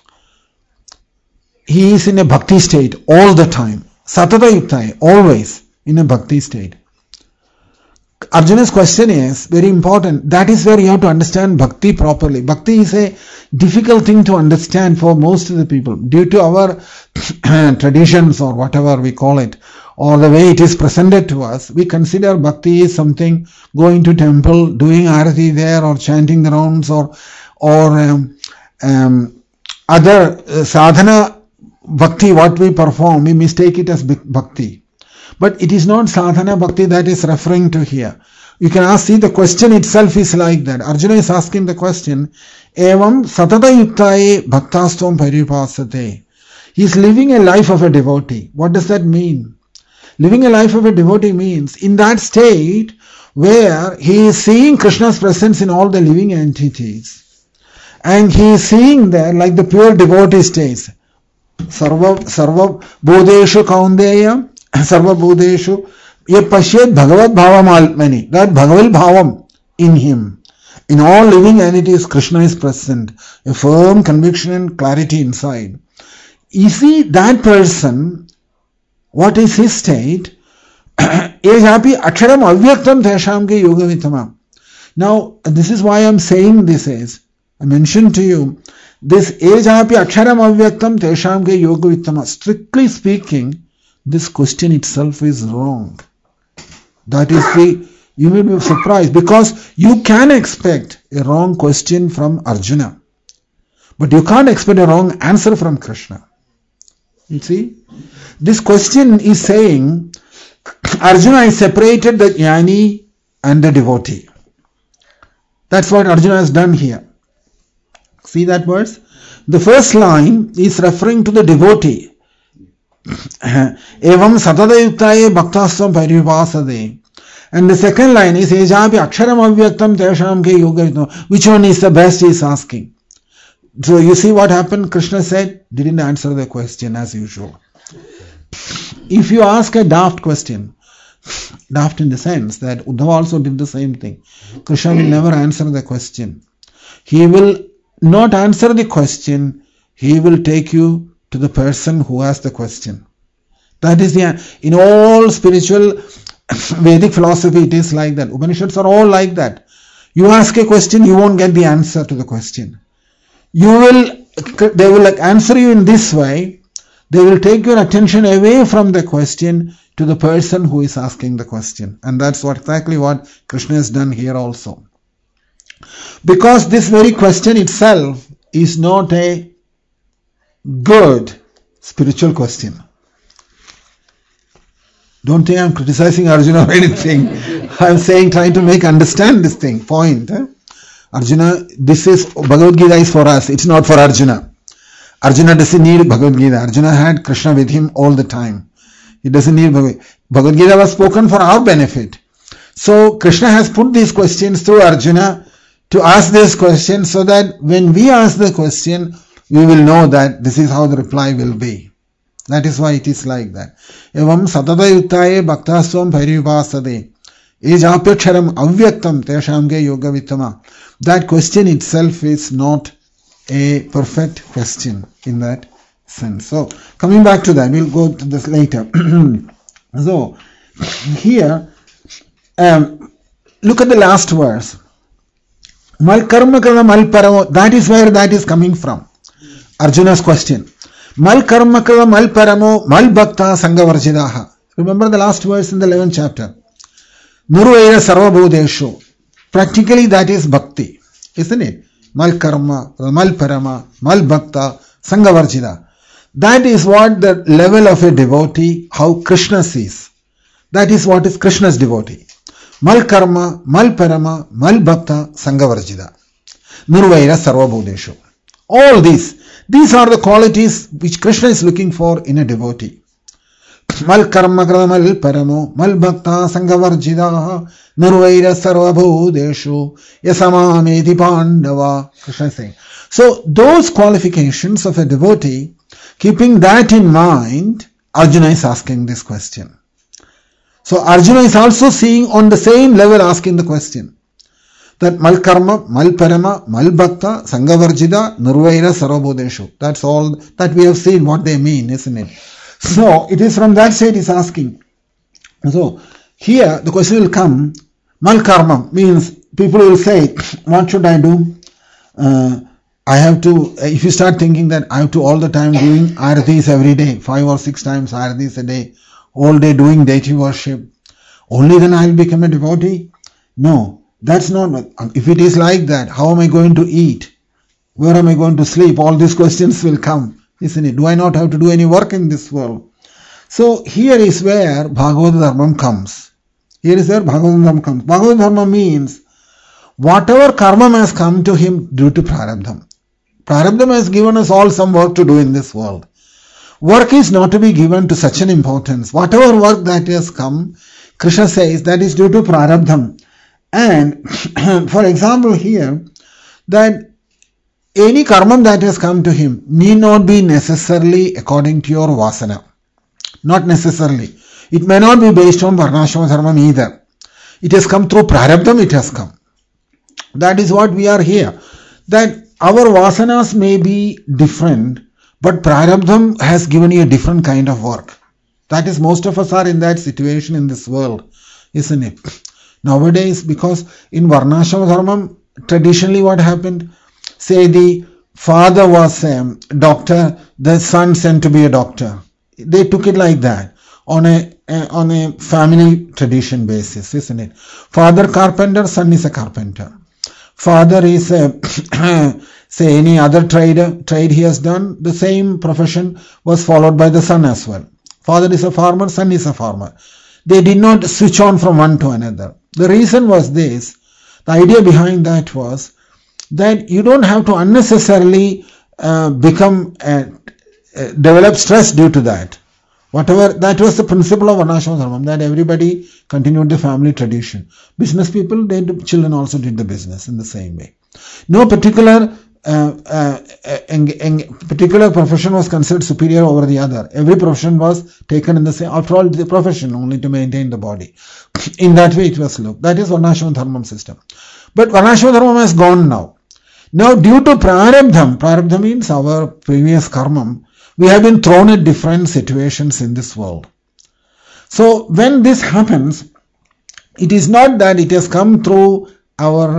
He is in a bhakti state all the time. Satata yuktaye, always in a bhakti state. Arjuna's question is very important. That is where you have to understand bhakti properly. Bhakti is a difficult thing to understand for most of the people due to our traditions or whatever we call it, or the way it is presented to us. We consider bhakti is something going to temple, doing arati there, or chanting the rounds, or other sadhana bhakti what we perform. We mistake it as bhakti. But it is not sadhana bhakti that is referring to here. You can see the question itself is like that. Arjuna is asking the question, evam satata yuktaye bhaktastvam paripasate. He is living a life of a devotee. What does that mean? Living a life of a devotee means in that state where he is seeing Krishna's presence in all the living entities. And he is seeing there like the pure devotee states. Sarva bodheshu kaundeya, sarva bodheshu ye pashyet bhagavad bhavam almani. That bhagavad bhavam in him. In all living entities, Krishna is present. A firm conviction and clarity inside. You see that person, what is his state? Ejapi aksharam avyaktam tesham ke yoga vitamam. Now, this is why I am saying this is, I mentioned to you, this ejapi aksharam avyaktam tesham ke yoga vitamam. Strictly speaking, this question itself is wrong. That is you will be surprised because you can expect a wrong question from Arjuna. But you can't expect a wrong answer from Krishna. You see? This question is saying Arjuna is separated the jnani and the devotee. That's what Arjuna has done here. See that verse? The first line is referring to the devotee. Evam satata yuktaye bhaktastvam parivasade. And the second line is ejapi aksharam avyaktam tesham ke yoga vitamam. Which one is the best he is asking. So you see what happened? Krishna said, didn't answer the question as usual. If you ask a daft question, daft in the sense that Uddhava also did the same thing, Krishna will never answer the question. He will not answer the question, he will take you to the person who asked the question. That is in all spiritual Vedic philosophy it is like that. Upanishads are all like that. You ask a question, you won't get the answer to the question. They will answer you in this way. They will take your attention away from the question to the person who is asking the question. And that's exactly what Krishna has done here also. Because this very question itself is not a good spiritual question. Don't think I'm criticizing Arjuna or anything. I'm saying, trying to make understand this point. Arjuna, this is Bhagavad Gita is for us, it's not for Arjuna. Arjuna doesn't need Bhagavad Gita. Arjuna had Krishna with him all the time. He doesn't need Bhagavad Gita was spoken for our benefit. So Krishna has put these questions through Arjuna to ask this question so that when we ask the question, we will know that this is how the reply will be. That is why it is like that. Evam satata yuttaye bhaktasvam pairivasade ejapyaksharam avyaktam teshamge yoga vittama. That question itself is not a perfect question in that sense. So, coming back to that, we'll go to this later. So, here, look at the last verse. Mal karma krama mal paramo. That is where that is coming from. Arjuna's question. Mal karma krama mal paramo mal bhakta sangavarjidaha. Remember the last verse in the 11th chapter. Nurvaira sarvabhodesho. Practically that is bhakti, isn't it? Mal karma, mal parama, mal bhakta, sangavarjida. That is what the level of a devotee, how Krishna sees. That is what is Krishna's devotee. Mal karma, mal parama, mal bhakta, sangavarjida. Nurvaira sarvabhodesho. All these are the qualities which Krishna is looking for in a devotee. Mal karma krama mal paramo, mal bhakta sangavarjida. Nurvaira sarvabhodeshu yasamameti pandava. Krishna is saying. So those qualifications of a devotee, keeping that in mind, Arjuna is asking this question. So Arjuna is also seeing on the same level asking the question. That mal karma, mal parama, mal bhakta, sangavarjida, nurvaira sarvabhodeshu. That's all that we have seen what they mean, isn't it? So it is from that side he's asking. So here the question will come, mal karma means people will say, what should I do? I have to, if you start thinking that I have to all the time doing aratis every day, 5 or 6 times aratis a day, all day doing deity worship, only then I will become a devotee? No, that's not. If it is like that, how am I going to eat? Where am I going to sleep? All these questions will come. Isn't it? Do I not have to do any work in this world? So here is where Bhagavad Dharma comes. Here is where Bhagavad Dharma comes. Bhagavad Dharma means whatever karma has come to him due to prarabdham. Prarabdham has given us all some work to do in this world. Work is not to be given to such an importance. Whatever work that has come, Krishna says that is due to prarabdham. And for example here, that any karma that has come to him need not be necessarily according to your vasana. Not necessarily. It may not be based on varnashrama dharma either. It has come through prarabdham, it has come. That is what we are here. That our vasanas may be different, but prarabdham has given you a different kind of work. That is, most of us are in that situation in this world, isn't it? Nowadays, because in varnashrama dharma, traditionally what happened? Say the father was a doctor, the son sent to be a doctor. They took it like that on a family tradition basis, isn't it? Father carpenter, son is a carpenter. Father is a say any other trade he has done, the same profession was followed by the son as well. Father is a farmer, son is a farmer. They did not switch on from one to another. The reason was this. The idea behind that was that you don't have to unnecessarily develop stress due to that. Whatever, that was the principle of varnashrama dharma, that everybody continued the family tradition. Business people, children also did the business in the same way. No particular profession was considered superior over the other. Every profession was taken in the same, after all, the profession only to maintain the body. In that way it was looked. That is varnashrama dharma system. But varnashrama dharma has gone now. Now due to prarabdham means our previous karma, we have been thrown at different situations in this world. So when this happens, it is not that it has come through our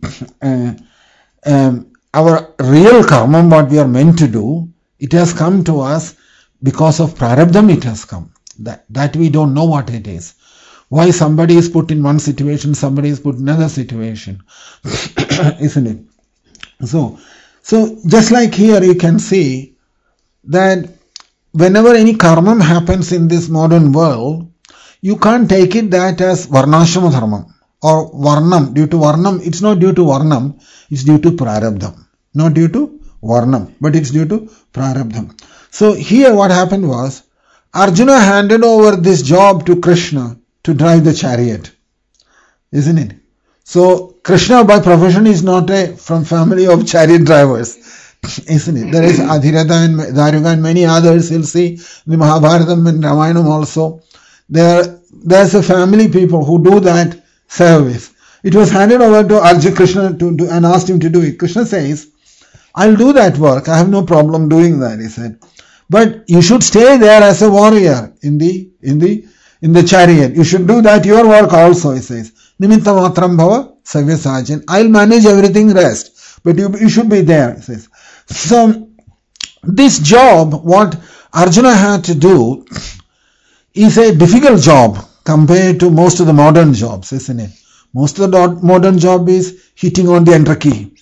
real karma, what we are meant to do. It has come to us because of prarabdham. It has come. That we don't know what it is. Why somebody is put in one situation, somebody is put in another situation, isn't it? So just like here you can see that whenever any karma happens in this modern world, you can't take it that as varnashrama dharma. or varnam, due to varnam, it's not due to varnam, it's due to prarabdham. Not due to varnam, but it's due to prarabdham. So here what happened was, Arjuna handed over this job to Krishna to drive the chariot. Isn't it? So Krishna by profession is not from family of chariot drivers. Isn't it? There is Adhiratha and Daryuga and many others. You'll see the Mahabharatam and Ramayanam also. There's a family people who do that service. It was handed over to Arjuna Krishna to do, and asked him to do it. Krishna says, I'll do that work. I have no problem doing that, he said. But you should stay there as a warrior in the chariot. You should do that your work also, he says. Nimitta matram bhava savya sajan. I'll manage everything rest. But you should be there, he says. So this job, what Arjuna had to do, is a difficult job compared to most of the modern jobs, isn't it? Most of the modern job is hitting on the enter key,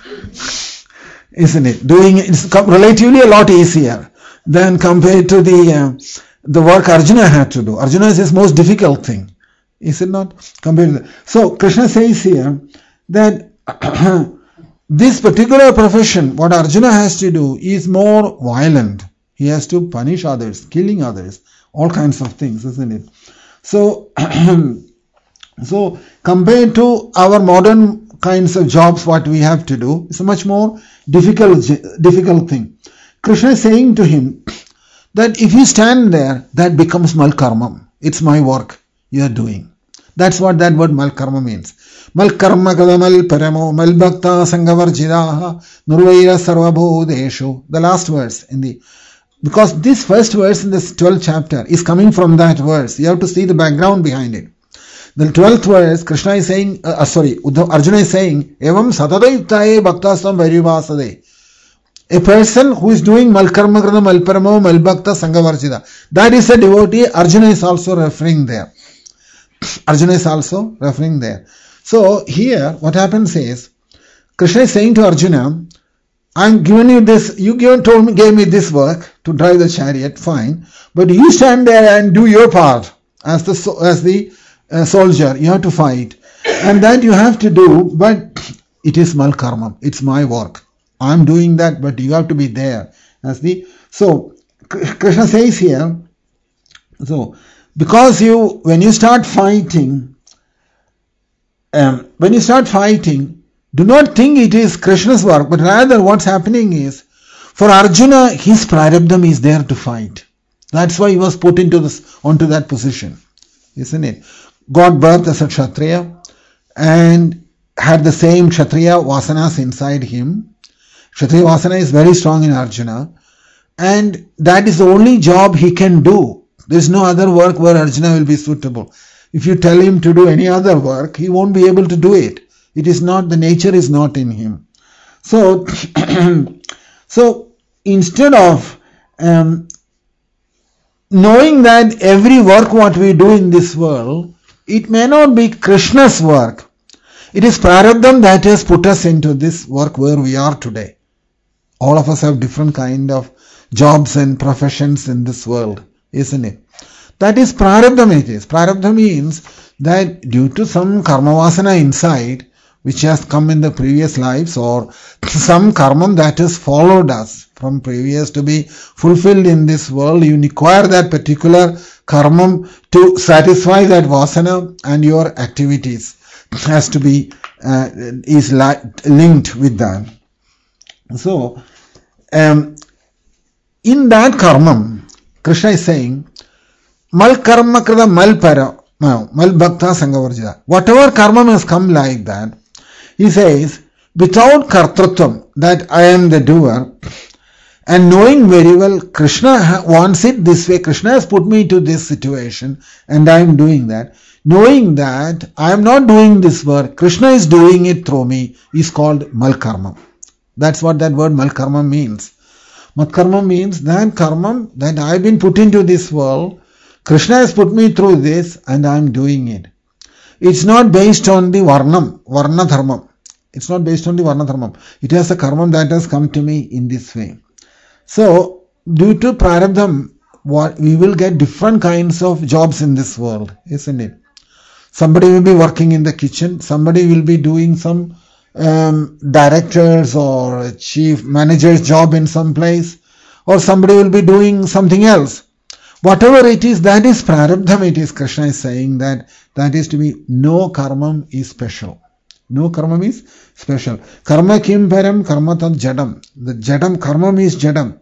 isn't it? Doing it's relatively a lot easier than compared to the work Arjuna had to do. Arjuna is his most difficult thing, is it not? Compared to that. So Krishna says here that this particular profession, what Arjuna has to do, is more violent. He has to punish others, killing others, all kinds of things, isn't it? So, so compared to our modern kinds of jobs, what we have to do, it's a much more difficult thing. Krishna is saying to him that if you stand there, that becomes malkarmam. It's my work you are doing. That's what that word malkarma means. Malkarma kadamal paramo malbhakta sangavarjidaha nurvaira sarvabhodeshu. The last verse because this first verse in this 12th chapter is coming from that verse. You have to see the background behind it. The 12th verse, Krishna is saying, Arjuna is saying, Evam satadayuttaye bhaktasam vairivasade. A person who is doing malkarma krana malparamo malbhakta sangavarjida. That is a devotee. Arjuna is also referring there. So here what happens is, Krishna is saying to Arjuna, I'm giving you this, gave me this work to drive the chariot, fine, but you stand there and do your part as the soldier. You have to fight, and that you have to do, but it is malkarma, it's my work. I'm doing that, but you have to be there so Krishna says here, so because when you start fighting, do not think it is Krishna's work, but rather what's happening is, for Arjuna, his prarabdham is there to fight. That's why he was put onto that position, isn't it? Got birth as a Kshatriya and had the same Kshatriya vasanas inside him. Kshatriya vasana is very strong in Arjuna, and that is the only job he can do. There is no other work where Arjuna will be suitable. If you tell him to do any other work, he won't be able to do it. It is not, the nature is not in him. So, so instead of knowing that every work what we do in this world, it may not be Krishna's work. It is prarabdham that has put us into this work where we are today. All of us have different kind of jobs and professions in this world, isn't it? That is prarabdham it is. Prarabdham means that due to some karma vasana inside, which has come in the previous lives, or some karma that has followed us from previous to be fulfilled in this world, you require that particular karma to satisfy that vasana, and your activities has to be linked with that. So, in that karma, Krishna is saying, mal karma krida mal para, mal bhakta sangavarjita. Whatever karma has come like that, he says, without kartrutvam, that I am the doer, and knowing very well Krishna wants it this way, Krishna has put me to this situation and I am doing that, knowing that I am not doing this work, Krishna is doing it through me, is called malkarma. That's what that word malkarma means. Malkarma means that karma that I have been put into this world, Krishna has put me through this and I am doing it. It's not based on the varna dharma. It's not based on the varna dharma. It has a karma that has come to me in this way. So, due to prarabdham, we will get different kinds of jobs in this world, isn't it? Somebody will be working in the kitchen, somebody will be doing some director's or chief manager's job in some place, or somebody will be doing something else. Whatever it is, that is prarabdham. It is, Krishna is saying that is to be, no karma is special. No karma is special. Karma kim param karma tad jadam. The jadam, karma is jadam.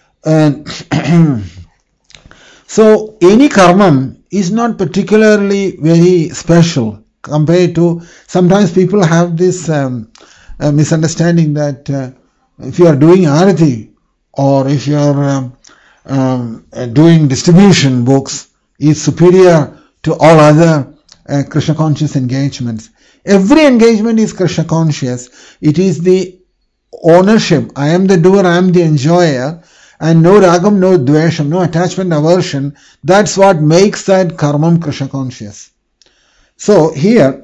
So any karma is not particularly very special compared to, sometimes people have this misunderstanding that if you are doing arati or if you are doing distribution books is superior to all other Krishna conscious engagements. Every engagement is Krishna conscious. It is the ownership. I am the doer, I am the enjoyer, and no ragam, no dvesham, no attachment, aversion. That's what makes that karmam Krishna conscious. So here,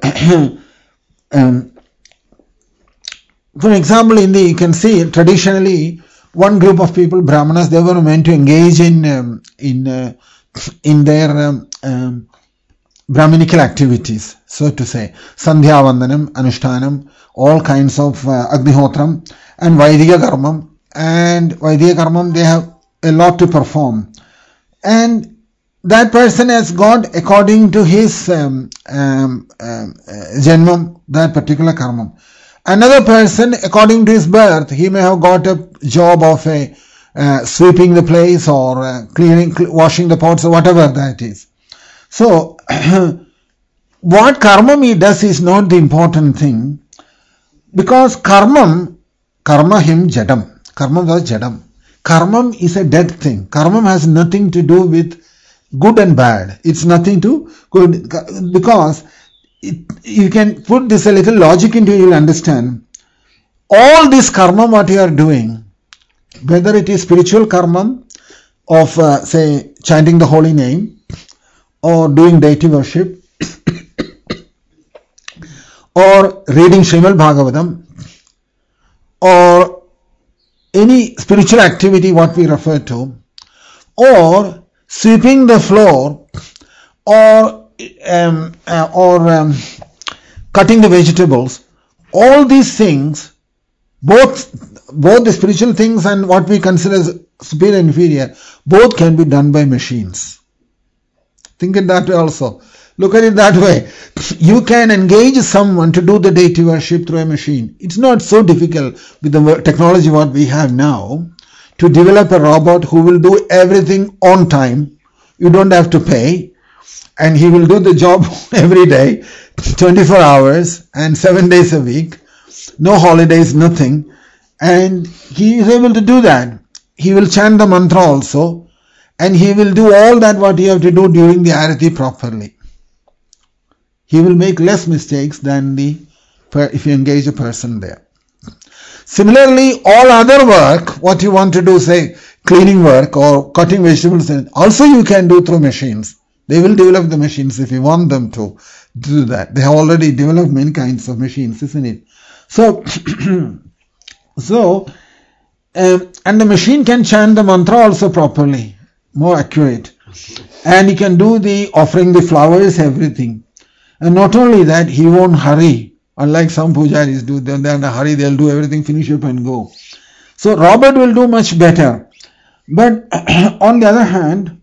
for example, you can see traditionally one group of people, Brahmanas, they were meant to engage in their Brahminical activities, so to say, Sandhya Vandanam, Anushtanam, all kinds of Agnihotram and Vaidika Karmam. And Vaidika Karmam, they have a lot to perform. And that person has got, according to his Janmam, that particular Karmam. Another person, according to his birth, he may have got a job of sweeping the place or cleaning, washing the pots or whatever that is. So, what karma he does is not the important thing, because karma him jadam. Karma was jadam. Karma is a dead thing. Karma has nothing to do with good and bad. It's nothing to good, because you can put this a little logic into it, you will understand. All this karma what you are doing, whether it is spiritual karma of say chanting the holy name, or doing deity worship, or reading Srimad Bhagavatam, or any spiritual activity what we refer to, or sweeping the floor, or cutting the vegetables, all these things, both the spiritual things and what we consider as superior and inferior, both can be done by machines. Think it that way also. Look at it that way. You can engage someone to do the deity worship through a machine. It's not so difficult with the technology what we have now to develop a robot who will do everything on time. You don't have to pay, and he will do the job every day, 24 hours and 7 days a week, no holidays, nothing, and he is able to do that. He will chant the mantra also, and he will do all that what you have to do during the arati properly. He will make less mistakes than if you engage a person there. Similarly, all other work, what you want to do, say cleaning work or cutting vegetables, also you can do through machines. They will develop the machines if you want them to do that. They have already developed many kinds of machines, isn't it? So, and the machine can chant the mantra also properly, more accurate. And he can do the offering the flowers, everything. And not only that, he won't hurry. Unlike some pujaris do, they're in a hurry, they'll do everything, finish up and go. So Robert will do much better. But on the other hand,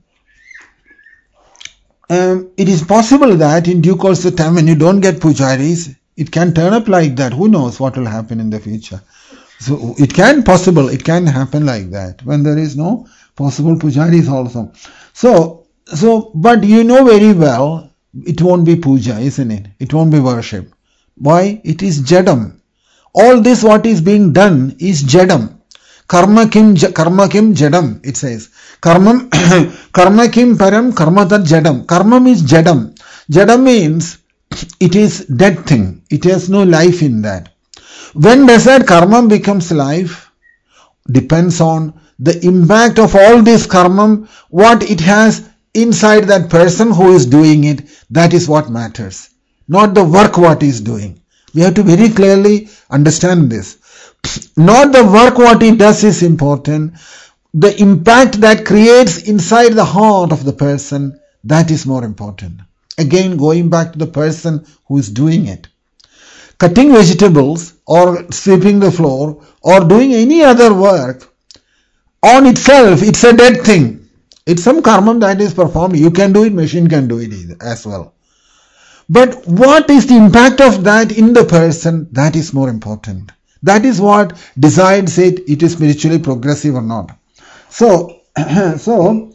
it is possible that in due course of time when you don't get pujaris, it can turn up like that. Who knows what will happen in the future. So it can happen like that when there is no possible pujaris also. So, but you know very well, it won't be puja, isn't it? It won't be worship. Why? It is jadam. All this what is being done is jadam. Karma kim jadam, it says. Karma kim param karma tad jadam. Karma is jadam. Jadam means it is dead thing. It has no life in that. When does that karma becomes life? Depends on the impact of all this karma, what it has inside that person who is doing it. That is what matters. Not the work what he is doing. We have to very clearly understand this. Not the work what he does is important. The impact that creates inside the heart of the person, that is more important. Again, going back to the person who is doing it. Cutting vegetables or sweeping the floor or doing any other work on itself, it's a dead thing. It's some karma that is performed. You can do it, machine can do it as well. But what is the impact of that in the person? That is more important. That is what decides it is spiritually progressive or not. So if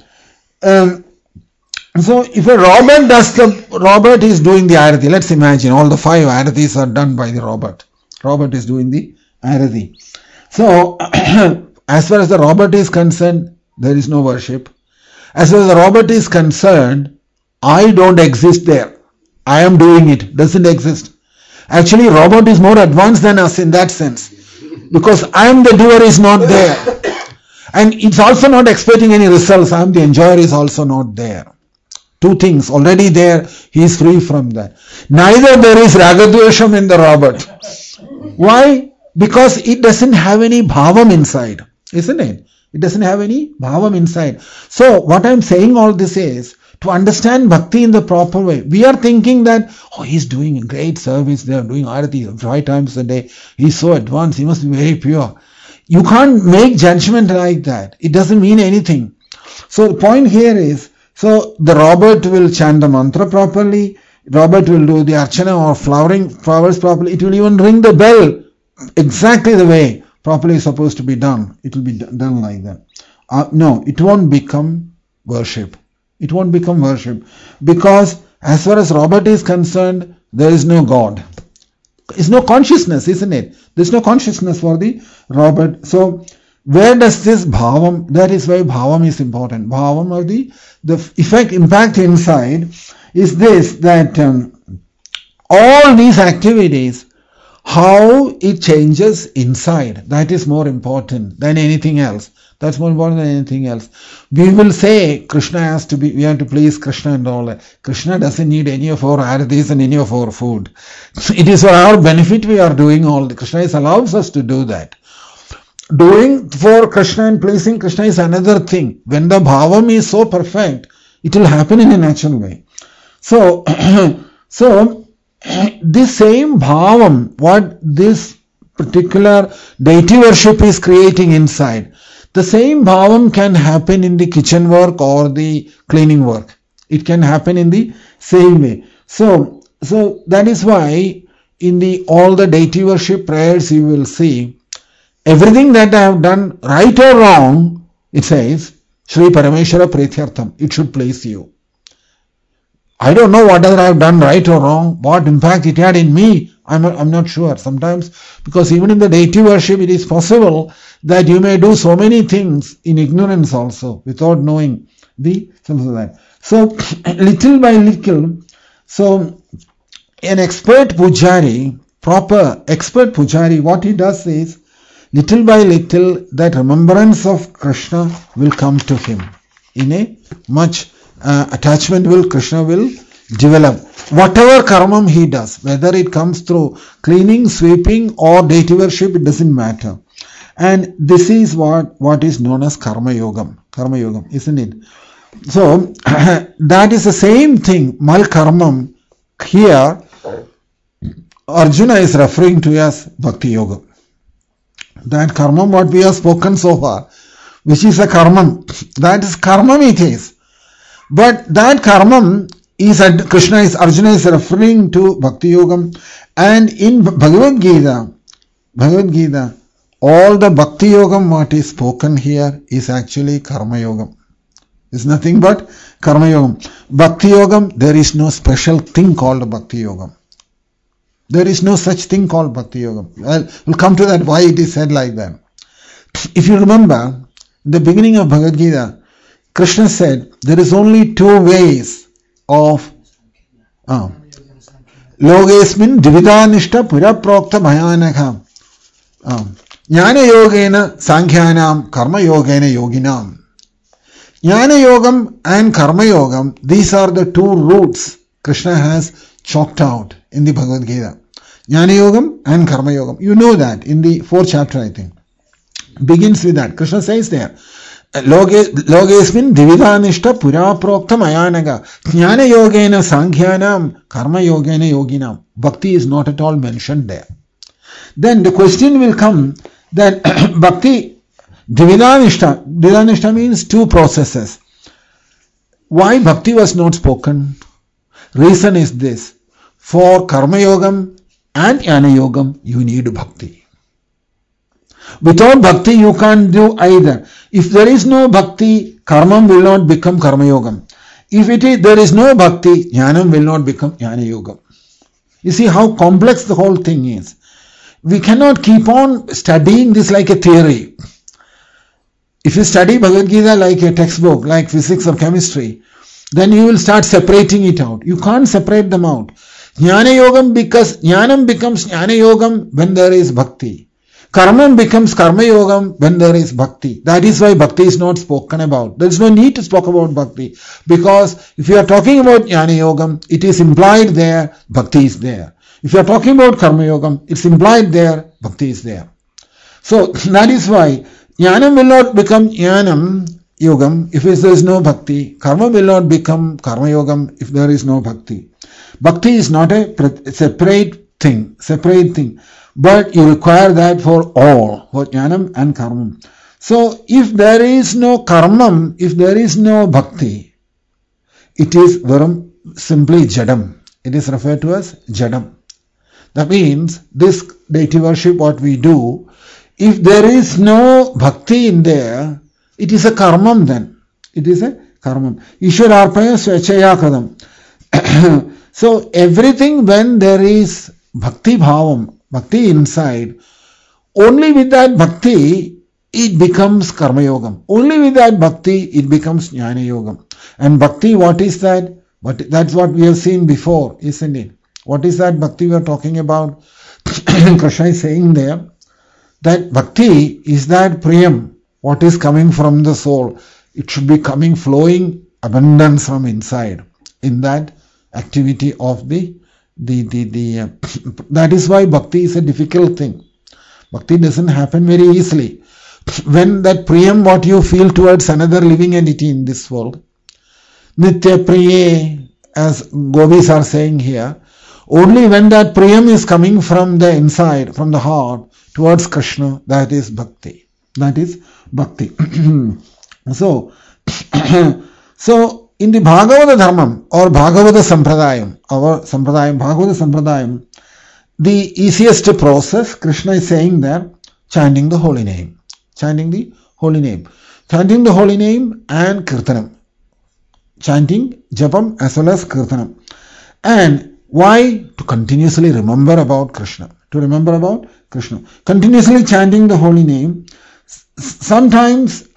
a Robert is doing the arati, let's imagine all the 5 aratis are done by the Robert. Robert is doing the arati. So as far as the Robert is concerned, there is no worship. As far as the Robert is concerned, I don't exist there. I am doing it. Doesn't exist. Actually, Robert is more advanced than us in that sense. Because I am the doer is not there. And it's also not expecting any results. I am the enjoyer is also not there. 2 things already there. He is free from that. Neither there is ragadvesham in the Robert. Why? Because it doesn't have any bhavam inside. Isn't it? It doesn't have any bhavam inside. So what I am saying all this is, to understand bhakti in the proper way, we are thinking that, oh, he's doing a great service, they are doing arati 5 times a day, he's so advanced, he must be very pure. You can't make judgment like that. It doesn't mean anything. So the point here is, so the Robert will chant the mantra properly, Robert will do the archana or flowers properly, it will even ring the bell exactly the way properly supposed to be done. It will be done like that. No, it won't become worship. It won't become worship, because as far as Robert is concerned, there is no God. It's no consciousness, isn't it? There's no consciousness for the Robert. So where does this bhavam, that is why bhavam is important. Bhavam, or the impact inside is this, that all these activities, how it changes inside, that is more important than anything else. That's more important than anything else. We will say Krishna has to be, we have to please Krishna and all that. Krishna doesn't need any of our aratis and any of our food. It is for our benefit we are doing all. Krishna allows us to do that. Doing for Krishna and pleasing Krishna is another thing. When the bhavam is so perfect, it will happen in a natural way. So this same bhavam, what this particular deity worship is creating inside, the same bhavam can happen in the kitchen work or the cleaning work. It can happen in the same way. So that is why in all the deity worship prayers you will see, everything that I have done, right or wrong, it says, Shri Parameshwara Prithyartham, it should please you. I don't know whether I have done right or wrong, what impact it had in me, I'm not sure. Sometimes, because even in the deity worship, it is possible that you may do so many things in ignorance also, without knowing the sense of that. So, little by little, so an expert pujari, proper expert pujari, what he does is, little by little, that remembrance of Krishna will come to him. In a much attachment Krishna will develop. Whatever karmam he does, whether it comes through cleaning, sweeping or deity worship, it doesn't matter. And this is what is known as karma yogam. Karma yogam, isn't it? So, that is the same thing. Mal karmam, here, Arjuna is referring to as bhakti yoga. That karmam, what we have spoken so far, which is a karmam, that is karmam it is. But that karmam is, Arjuna is referring to bhakti yogam. And in Bhagavad Gita, all the bhakti yogam what is spoken here is actually karma yogam. It's nothing but karma yogam. Bhakti yogam, there is no special thing called bhakti yogam. There is no such thing called bhakti yogam. We'll come to that, why it is said like that. If you remember, the beginning of Bhagavad Gita, Krishna said, there is only 2 ways of Logesmin Dividanishta Puraprokta Bhayanaka Jnana Yogena Sankhyanam Karma Yogena Yoginam. Jnana Yogam and Karma Yogam, these are the 2 routes Krishna has chalked out in the Bhagavad Gita. Jnana Yogam and Karma Yogam. You know that in the 4th chapter, I think. Begins with that. Krishna says there Logesmin Dividanishta Pura Prokta Mayanaga Jnana Yogena Sankhyanam Karma Yogena Yoginam. Bhakti is not at all mentioned there. Then the question will come that Bhakti Dividanishta means two processes. Why Bhakti was not spoken? Reason is this. For Karma Yogam and Jnana Yogam you need Bhakti. Without Bhakti you can't do either. If there is no Bhakti, Karma will not become Karma Yogam. If there is no Bhakti, Jnanam will not become Jnana Yogam. You see how complex the whole thing is. We cannot keep on studying this like a theory. If you study Bhagavad Gita like a textbook, like physics or chemistry, then you will start separating it out. You can't separate them out. Jnana Yogam, because Jnanam becomes Jnana Yogam when there is Bhakti. Karma becomes Karma Yogam when there is Bhakti. That is why Bhakti is not spoken about. There is no need to speak about Bhakti. Because if you are talking about Jnana Yogam, it is implied there, Bhakti is there. If you are talking about Karma Yogam, it's implied there, Bhakti is there. So that is why Jnanam will not become Jnanam Yogam if there is no Bhakti. Karma will not become Karma Yogam if there is no Bhakti. Bhakti is not a separate thing. But you require that for all, for Jnanam and Karmam. So if there is no Karmam, if there is no Bhakti, it is simply Jadam. It is referred to as Jadam. That means this deity worship what we do, if there is no Bhakti in there, it is a Karmam then. It is a Karmam. Ishwararpaya Swechaya Kadam. So everything when there is Bhakti Bhavam, Bhakti inside, only with that Bhakti it becomes Karma Yogam. Only with that Bhakti it becomes Jnana Yogam. And Bhakti, what is that? That's what we have seen before, isn't it? What is that Bhakti we are talking about? Krishna is saying there that Bhakti is that Priyam, what is coming from the soul. It should be coming, flowing abundance from inside in that activity of that is why Bhakti is a difficult thing. Bhakti doesn't happen very easily. When that Priyam, what you feel towards another living entity in this world, Nitya Priye, as Gopis are saying here, only when that Priyam is coming from the inside, from the heart, towards Krishna, that is Bhakti. That is Bhakti. So in the Bhagavata Dharmam or Bhagavata Sampradayam, our Sampradayam, Bhagavata Sampradayam, the easiest process, Krishna is saying there, chanting the holy name. Chanting the holy name. Chanting the holy name and Kirtanam. Chanting Japam as well as Kirtanam. And why? To continuously remember about Krishna. To remember about Krishna. Continuously chanting the holy name. Sometimes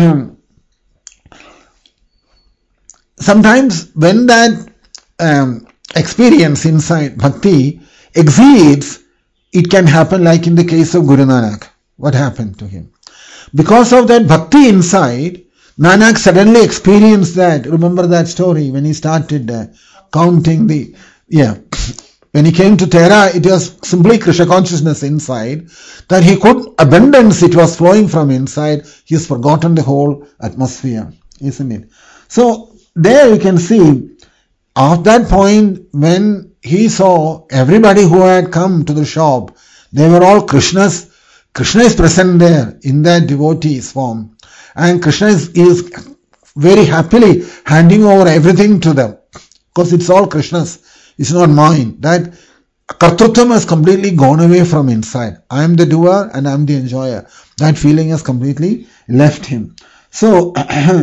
when that experience inside Bhakti exceeds, it can happen like in the case of Guru Nanak. What happened to him? Because of that Bhakti inside, Nanak suddenly experienced that. Remember that story when he started counting when he came to Tera, it was simply Krishna consciousness inside, that he could, abundance, it was flowing from inside. He has forgotten the whole atmosphere, isn't it? So there you can see, at that point when he saw everybody who had come to the shop, they were all Krishna's. Krishna is present there in that devotee's form. And Krishna is very happily handing over everything to them. Because it's all Krishna's. It's not mine. That Kartrutvam has completely gone away from inside. I am the doer and I am the enjoyer. That feeling has completely left him. So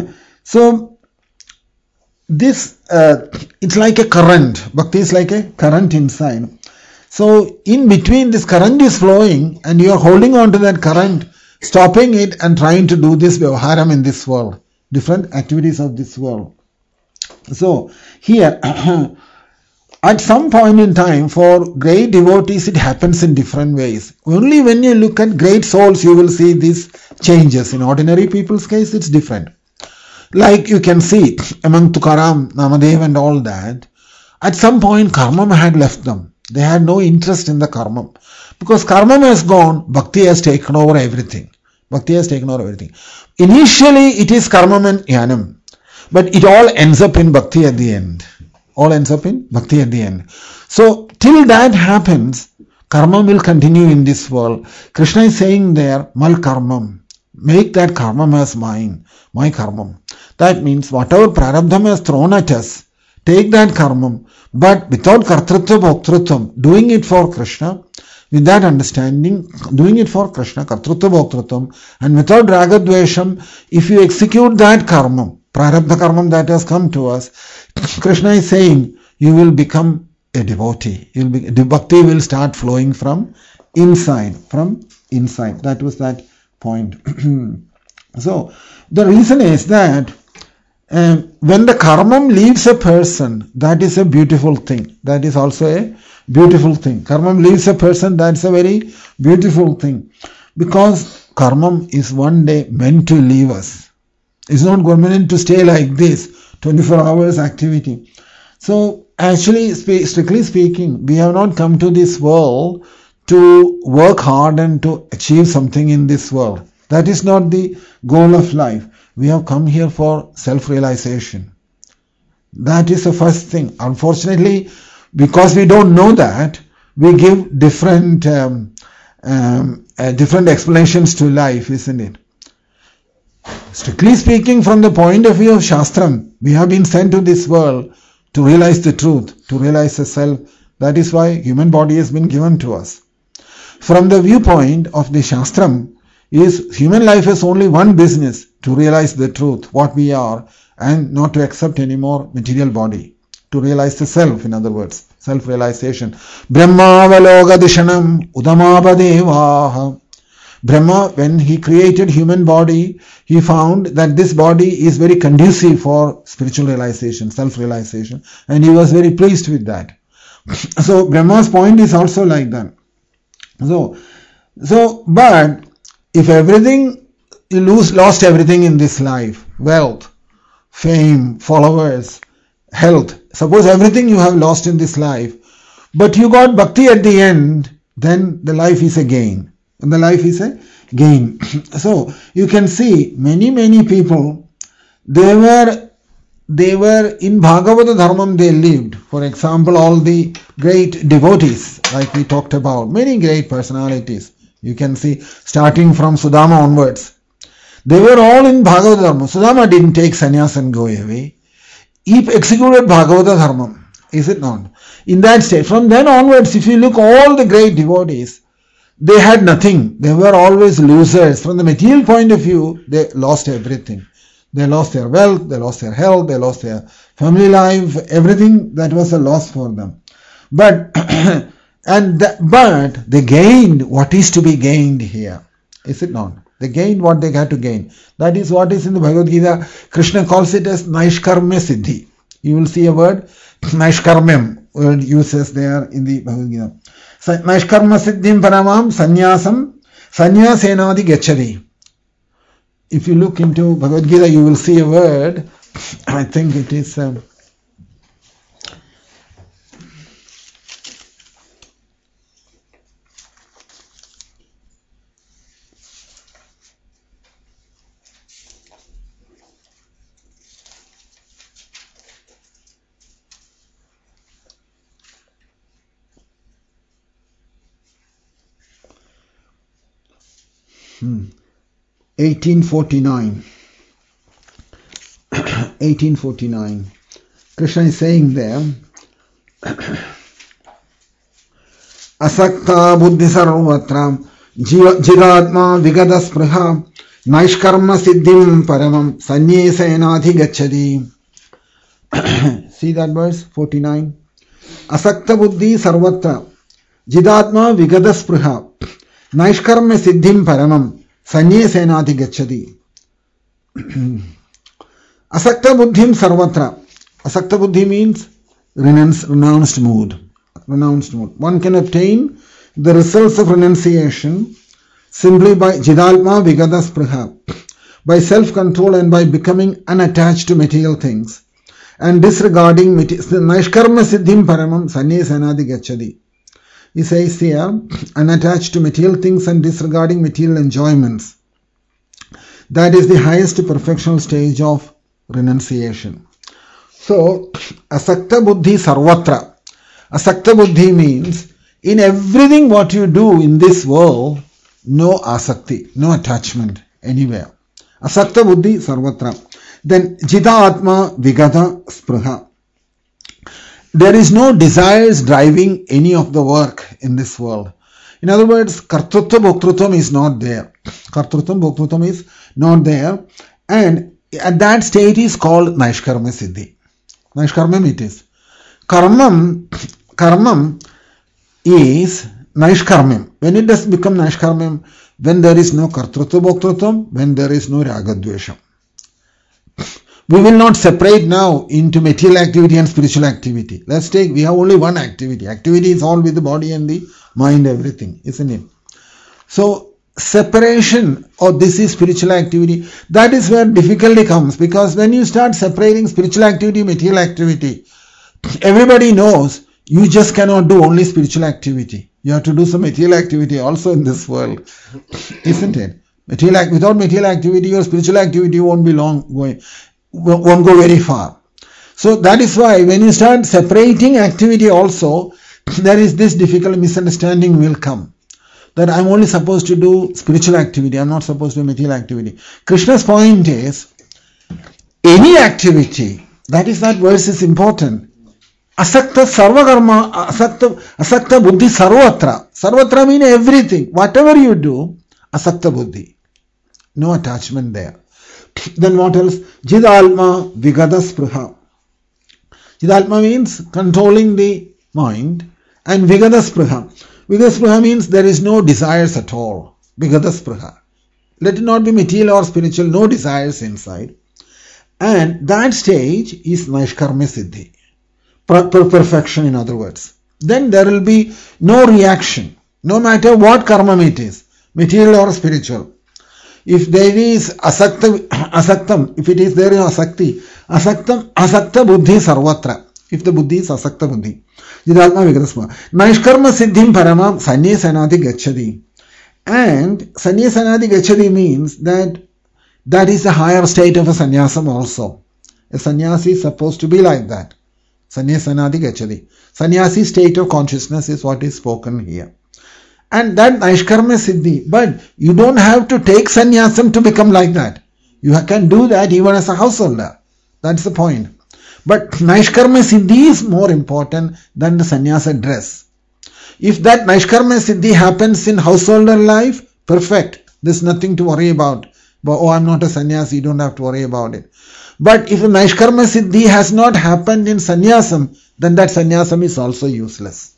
this, it's like a current. Bhakti is like a current inside. So in between, this current is flowing and you are holding on to that current, stopping it and trying to do this vyavaharam in this world, different activities of this world. So here, at some point in time, for great devotees, it happens in different ways. Only when you look at great souls, you will see these changes. In ordinary people's case, it's different. Like you can see among Tukaram, Namadev and all that, at some point karma had left them. They had no interest in the karma. Because karma has gone, bhakti has taken over everything. Bhakti has taken over everything. Initially it is karmam and jnanam, but it all ends up in bhakti at the end. All ends up in bhakti at the end. So till that happens, karma will continue in this world. Krishna is saying there, mal karmam. Make that karmam as mine, my karmam. That means whatever prarabdham has thrown at us, take that karmam, but without kartrutva bhoktrutvam, doing it for Krishna, with that understanding, doing it for Krishna, kartrutva bhoktrutvam, and without ragadvesham, if you execute that karmam, prarabdha karmam that has come to us, Krishna is saying, you will become a devotee. The bhakti will start flowing from inside. That was that point. So, the reason is that when the karmam leaves a person, that is a beautiful thing. That is also a beautiful thing. Karmam leaves a person, that's a very beautiful thing. Because karmam is one day meant to leave us. It's not meant to stay like this, 24 hours activity. So, actually, strictly speaking, we have not come to this world to work hard and to achieve something in this world. That is not the goal of life. We have come here for self-realization. That is the first thing. Unfortunately, because we don't know that, we give different explanations to life, isn't it? Strictly speaking, from the point of view of Shastram, we have been sent to this world to realize the truth, to realize the self. That is why human body has been given to us. From the viewpoint of the Shastram, is human life has only one business, to realize the truth, what we are, and not to accept any more material body. To realize the self, in other words, self-realization. Brahmavalogadishanam udamabadevaha. Brahma, when he created human body, he found that this body is very conducive for spiritual realization, self-realization, and he was very pleased with that. So Brahma's point is also like that. But if everything, you lost everything in this life, wealth, fame, followers, health, suppose everything you have lost in this life, but you got bhakti at the end, then the life is a gain. And the life is a gain. So you can see many people, they were in Bhagavata Dharmam they lived. For example, all the great devotees, like we talked about, many great personalities. You can see, starting from Sudama onwards. They were all in Bhagavata Dharma. Sudama didn't take sannyas and go away. He executed Bhagavata Dharmam. Is it not? In that state. From then onwards, if you look all the great devotees, they had nothing. They were always losers. From the material point of view, they lost everything. They lost their wealth, they lost their health, they lost their family life, everything that was a loss for them. But they gained what is to be gained here. Is it not? They gained what they had to gain. That is what is in the Bhagavad Gita. Krishna calls it as Naishkarmya Siddhi. You will see a word, Naishkarmyam, word uses there in the Bhagavad Gita. Naishkarma Siddhim Paramam Sanyasenadi Gachari. If you look into Bhagavad Gita, you will see a word, I think it is Hmm. 1849. Krishna is saying there, Asakta buddhi sarvatra jidatma vigadaspraha naishkarma siddhim paramam sanyesenadhi gachadi. See that verse 49. Asakta buddhi sarvatra jidatma vigadaspraha naishkarma siddhim paramam sanyesenadhi gachadi. Asakta buddhim sarvatra. Asakta buddhi means renounced mood. One can obtain the results of renunciation simply by jidalma vigadaspraha, by self-control and by becoming unattached to material things and disregarding naishkarma siddhim paramam sanyesenadhi gachadi. He says here, unattached to material things and disregarding material enjoyments. That is the highest perfectional stage of renunciation. So, asakta buddhi sarvatra. Asakta buddhi means in everything what you do in this world, no asakti, no attachment anywhere. Asakta buddhi sarvatra. Then jita atma vigata spruha. There is no desires driving any of the work in this world. In other words, kartrutva bhoktrutvam is not there. Kartrutvam bhoktrutvam is not there. And at that state is called Naishkarma Siddhi. Naishkarmam it is. Karmam is Naishkarmam. When it does become Naishkarmam? When there is no kartrutva bhoktrutvam, when there is no ragadvesham. We will not separate now into material activity and spiritual activity. Let's take, we have only one activity. Activity is all with the body and the mind, everything, isn't it? So, separation of this is spiritual activity, that is where difficulty comes, because when you start separating spiritual activity, material activity, everybody knows you just cannot do only spiritual activity. You have to do some material activity also in this world, isn't it? Without material activity, your spiritual activity won't go very far. So that is why when you start separating activity also, there is this difficult misunderstanding will come. That I am only supposed to do spiritual activity, I am not supposed to do material activity. Krishna's point is, any activity, that verse is important. Asakta sarva karma, asakta buddhi sarvatra. Sarvatra means everything. Whatever you do, asakta buddhi. No attachment there. Then what else? Jidalma vigada spruha. Jidalma means controlling the mind, and vigada spruha. Vigada spruha means there is no desires at all. Vigada spruha. Let it not be material or spiritual, no desires inside. And that stage is Naishkarma Siddhi. Perfection, in other words. Then there will be no reaction, no matter what karma it is, material or spiritual. If there is asaktam, if it is there in asakti, asakta buddhi sarvatra. If the buddhi is asakta buddhi. Jidalma vigadasma. Naishkarma siddhim paramam sanyasanadi gacchadi. And sanyasanadi gacchadi means that is the higher state of a sannyasam also. A sannyasi is supposed to be like that. Sanyasanadi gacchadi. Sannyasi state of consciousness is what is spoken here. And that Naishkarma Siddhi. But you don't have to take sannyasam to become like that. You can do that even as a householder. That's the point. But Naishkarma Siddhi is more important than the sannyasa dress. If that Naishkarma Siddhi happens in householder life, perfect. There's nothing to worry about. But, I'm not a sannyasi, you don't have to worry about it. But if the Naishkarma Siddhi has not happened in sannyasam, then that sannyasam is also useless.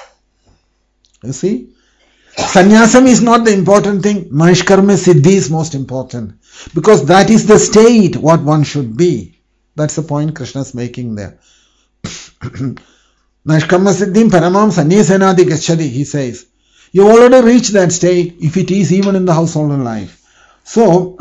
You see? Sannyasam is not the important thing. Naishkarma Siddhi is most important. Because that is the state what one should be. That's the point Krishna is making there. Naishkarma Siddhim Paramam Sanyasanadi Gacchadi, he says. You already reached that state if it is even in the householder life. So,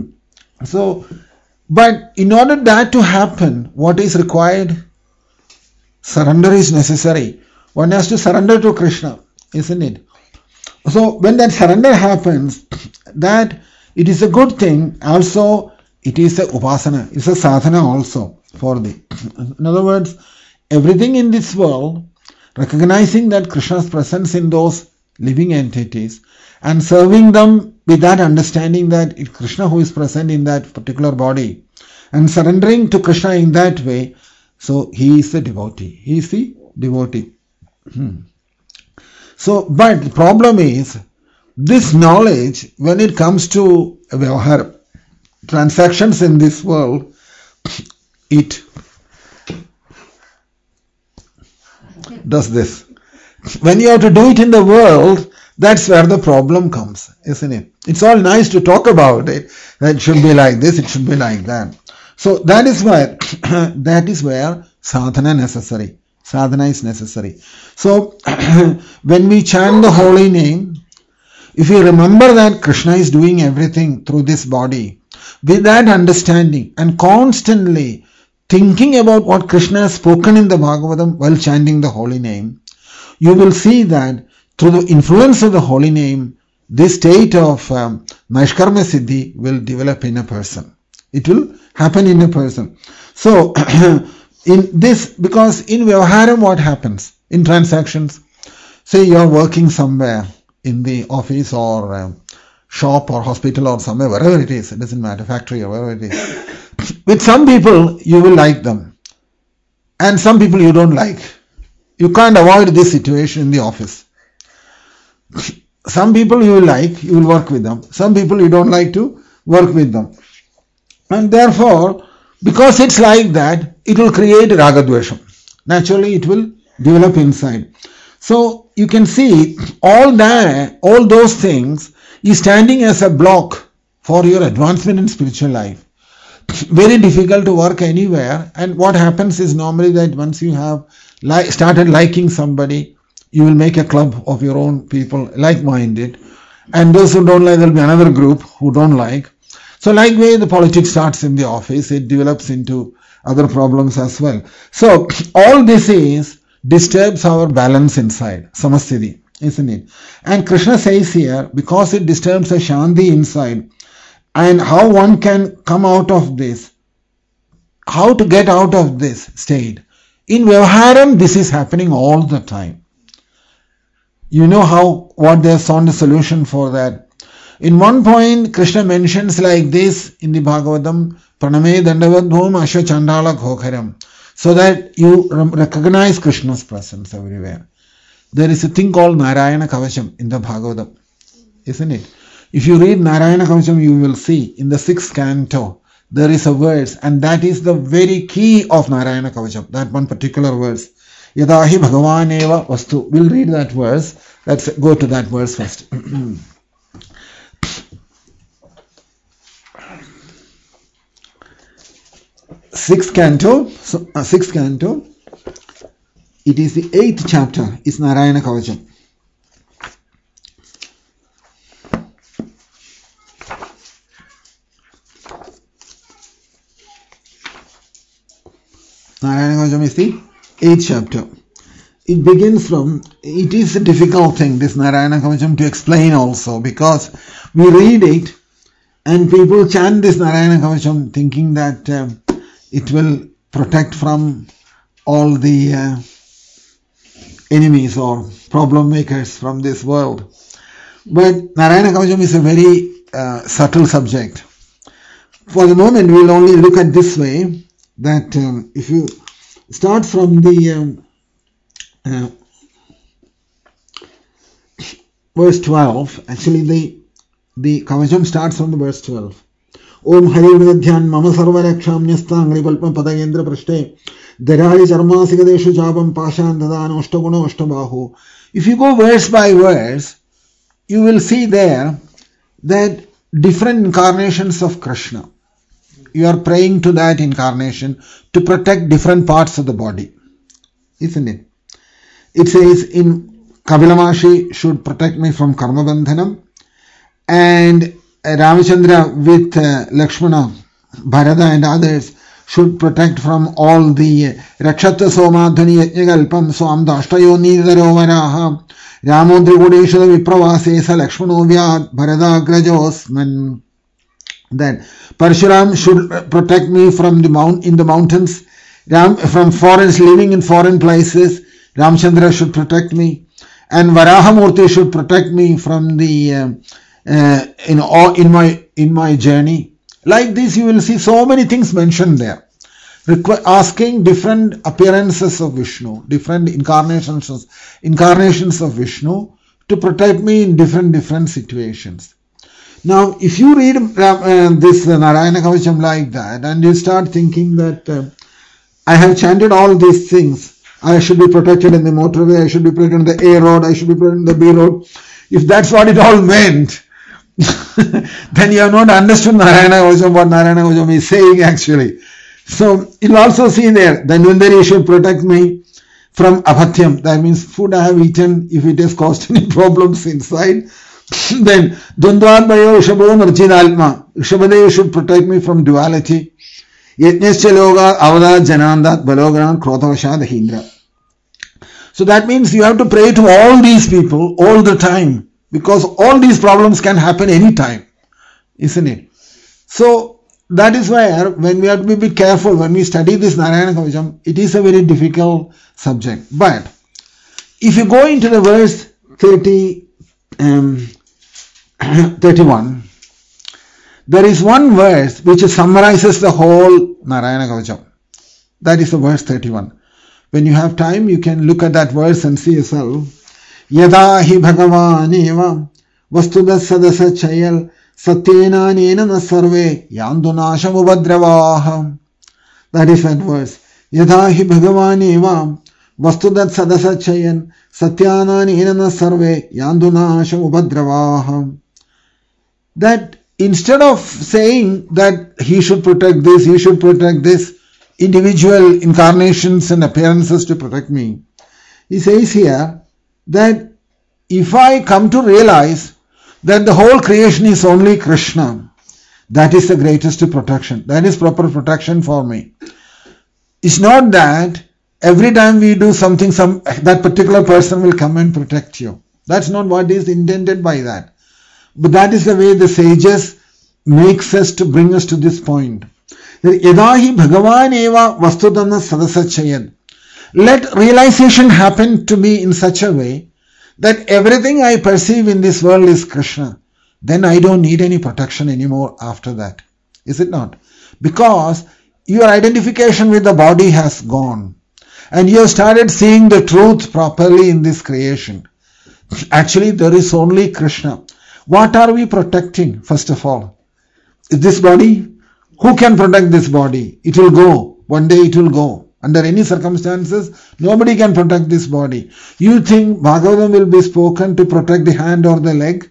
but in order that to happen, what is required? Surrender is necessary. One has to surrender to Krishna, isn't it? So when that surrender happens, that it is a good thing. Also, it is a upasana, it's a sadhana also for the. In other words, everything in this world, recognizing that Krishna's presence in those living entities and serving them with that understanding that it's Krishna who is present in that particular body and surrendering to Krishna in that way, so he is the devotee. He is the devotee. So, but the problem is, this knowledge, when it comes to vyavahar, transactions in this world, it does this. When you have to do it in the world, that's where the problem comes, isn't it? It's all nice to talk about it, that it should be like this, it should be like that. So that is where sadhana necessary. Sadhana is necessary. So when we chant the holy name, if you remember that Krishna is doing everything through this body, with that understanding and constantly thinking about what Krishna has spoken in the Bhagavatam while chanting the holy name, you will see that through the influence of the holy name, this state of Naishkarma Siddhi will develop in a person. It will happen in a person. So, in this, because in Vyavaharam what happens? In transactions, say you are working somewhere in the office or shop or hospital or somewhere, wherever it is, it doesn't matter, factory or wherever it is. With some people, you will like them. And some people you don't like. You can't avoid this situation in the office. Some people you will like, you will work with them. Some people you don't like to work with them. And therefore, because it's like that, it will create ragadvesham. Naturally, it will develop inside. So, you can see all those things is standing as a block for your advancement in spiritual life. Very difficult to work anywhere, and what happens is normally that once you have started liking somebody, you will make a club of your own people like-minded, and those who don't like, there will be another group who don't like. So likewise the politics starts in the office, it develops into other problems as well. So all this disturbs our balance inside, samasthiti, isn't it? And Krishna says here, because it disturbs the shanti inside, and how one can come out of this, how to get out of this state. In Vyavaharam, this is happening all the time. You know what they have found a solution for that. In one point, Krishna mentions like this in the Bhagavatam, Praname Dandavadhom Asha Chandala Ghokharam, so that you recognize Krishna's presence everywhere. There is a thing called Narayana Kavacham in the Bhagavatam, isn't it? If you read Narayana Kavacham, you will see in the 6th canto, there is a verse, and that is the very key of Narayana Kavacham, that one particular verse. Yadahi Bhagavaneva Vastu. We'll read that verse. Let's go to that verse first. 6th canto, it is the 8th chapter, is Narayana Kavacham. Narayana Kavacham is the 8th chapter. It begins from, it is a difficult thing, this Narayana Kavacham, to explain also, because we read it and people chant this Narayana Kavacham thinking that it will protect from all the enemies or problem makers from this world. But Narayana Kavacham is a very subtle subject. For the moment, we will only look at this way, that if you start from the verse 12, actually the Kavacham starts from the verse 12. Om Hari Vidadhyan Mama Sarva Rakshamnyastang Ripalpa Padayendra Prashte Dharali Charmasikadeshu Chapam Pashan Dadano Ashtaguno Ashtabahu. If you go verse by verse, you will see there that different incarnations of Krishna. You are praying to that incarnation to protect different parts of the body, isn't it? It says in Kabilamashi should protect me from Karma Bandhanam, and Ramachandra with Lakshmana, Bharata and others should protect from all the Rakshatta Somadhani Yajnagalpam Swamda Ashtayoni Dharovaraha Ramondri Godeshwara Vipravasesa Lakshmano Vyad Bharata Grajosman. Then Parshuram should protect me from in the mountains, from foreigners living in foreign places. Ramchandra should protect me, and Varahamurti should protect me from the in my journey. Like this, you will see so many things mentioned there, asking different appearances of Vishnu, different incarnations of Vishnu to protect me in different situations. Now, if you read this Narayana Kavacham like that, and you start thinking that I have chanted all these things, I should be protected in the motorway, I should be protected in the A road, I should be protected in the B road. If that's what it all meant, then you have not understood Narayana Kavacham, what Narayana Kavacham is saying actually. So, you'll also see there, Dhanvantari should protect me from apathyam. That means food I have eaten, if it has caused any problems inside. Then, Dundwadvayo Rishabho Narjidalma. Rishabhadev should protect me from duality. Yajnascha Loga Avada Janandat Balogran Krotavashad Hindra. So that means you have to pray to all these people all the time. because all these problems can happen anytime, isn't it? So that is where when we have to be a bit careful when we study this Narayana Kavacham, it is a very difficult subject. But if you go into the verse 31, there is one verse which summarizes the whole Narayana Kavacham. That is the verse 31. When you have time, you can look at that verse and see yourself. Yada hi bhagavaneva vastuda sadasa chayal satyena nena na sarve yandunasham ubhadravaha. That is that verse. Yada hi bhagavaneva vastuda sadasa chayan satyana nena na sarve yandunasham ubhadravaha. That instead of saying that he should protect this, individual incarnations and appearances to protect me, he says here that if I come to realize that the whole creation is only Krishna, that is the greatest protection. That is proper protection for me. It's not that every time we do something, that particular person will come and protect you. That's not what is intended by that. But that is the way the sages makes us to bring us to this point. Yadahi Bhagavan eva vastudana sadasachayad. Let realization happen to me in such a way that everything I perceive in this world is Krishna. Then I don't need any protection anymore after that. Is it not? Because your identification with the body has gone. And you have started seeing the truth properly in this creation. Actually, there is only Krishna. What are we protecting, first of all? Is this body? Who can protect this body? It will go. One day it will go. Under any circumstances, nobody can protect this body. You think Bhagavatam will be spoken to protect the hand or the leg?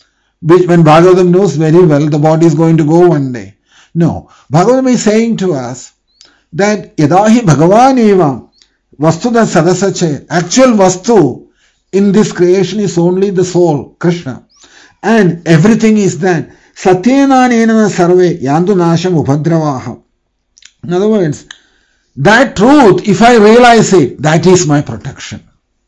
When Bhagavatam knows very well the body is going to go one day. No. Bhagavatam is saying to us that Yadahi Bhagavan eva Vastuda Sadasache. Actual Vastu in this creation is only the soul, Krishna. And everything is that. Satyena nena sarve yandu nasham ubhadravaha. In other words, that truth, if I realize it, that is my protection.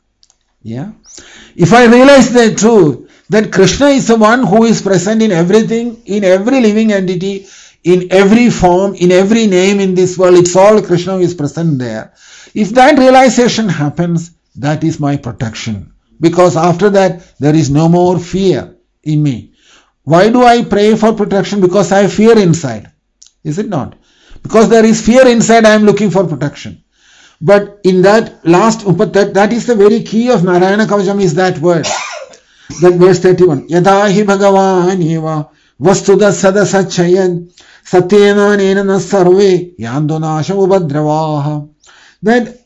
Yeah. If I realize that truth, that Krishna is the one who is present in everything, in every living entity, in every form, in every name in this world, it's all Krishna who is present there. If that realization happens, that is my protection. Because after that, there is no more fear in me. Why do I pray for protection? Because I have fear inside. Is it not? Because there is fear inside, I am looking for protection. But in that last, that is the very key of Narayana Kavacham, is that word. That verse 31. Yadahi Bhagavan eva vastuda sadasachayad satyena nena sarve yandunasham ubhadravaha. That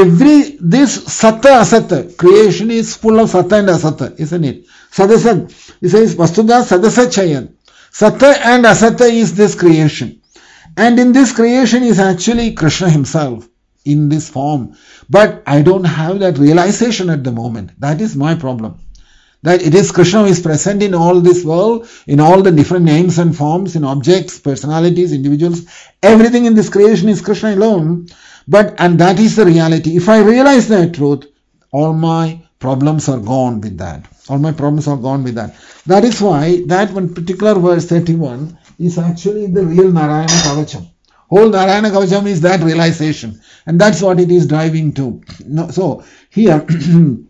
this satta asata, creation is full of satta and asata, isn't it? Sadasat, it says vastuda sadasachayad. Satta and asata is this creation. And in this creation is actually Krishna himself in this form. But I don't have that realization at the moment. That is my problem. That it is Krishna who is present in all this world, in all the different names and forms, in objects, personalities, individuals. Everything in this creation is Krishna alone. And that is the reality. If I realize that truth, all my problems are gone with that. All my problems are gone with that. That is why that one particular verse 31 is actually the real Narayana Kavacham. Whole Narayana Kavacham is that realization. And that's what it is driving to. So here, and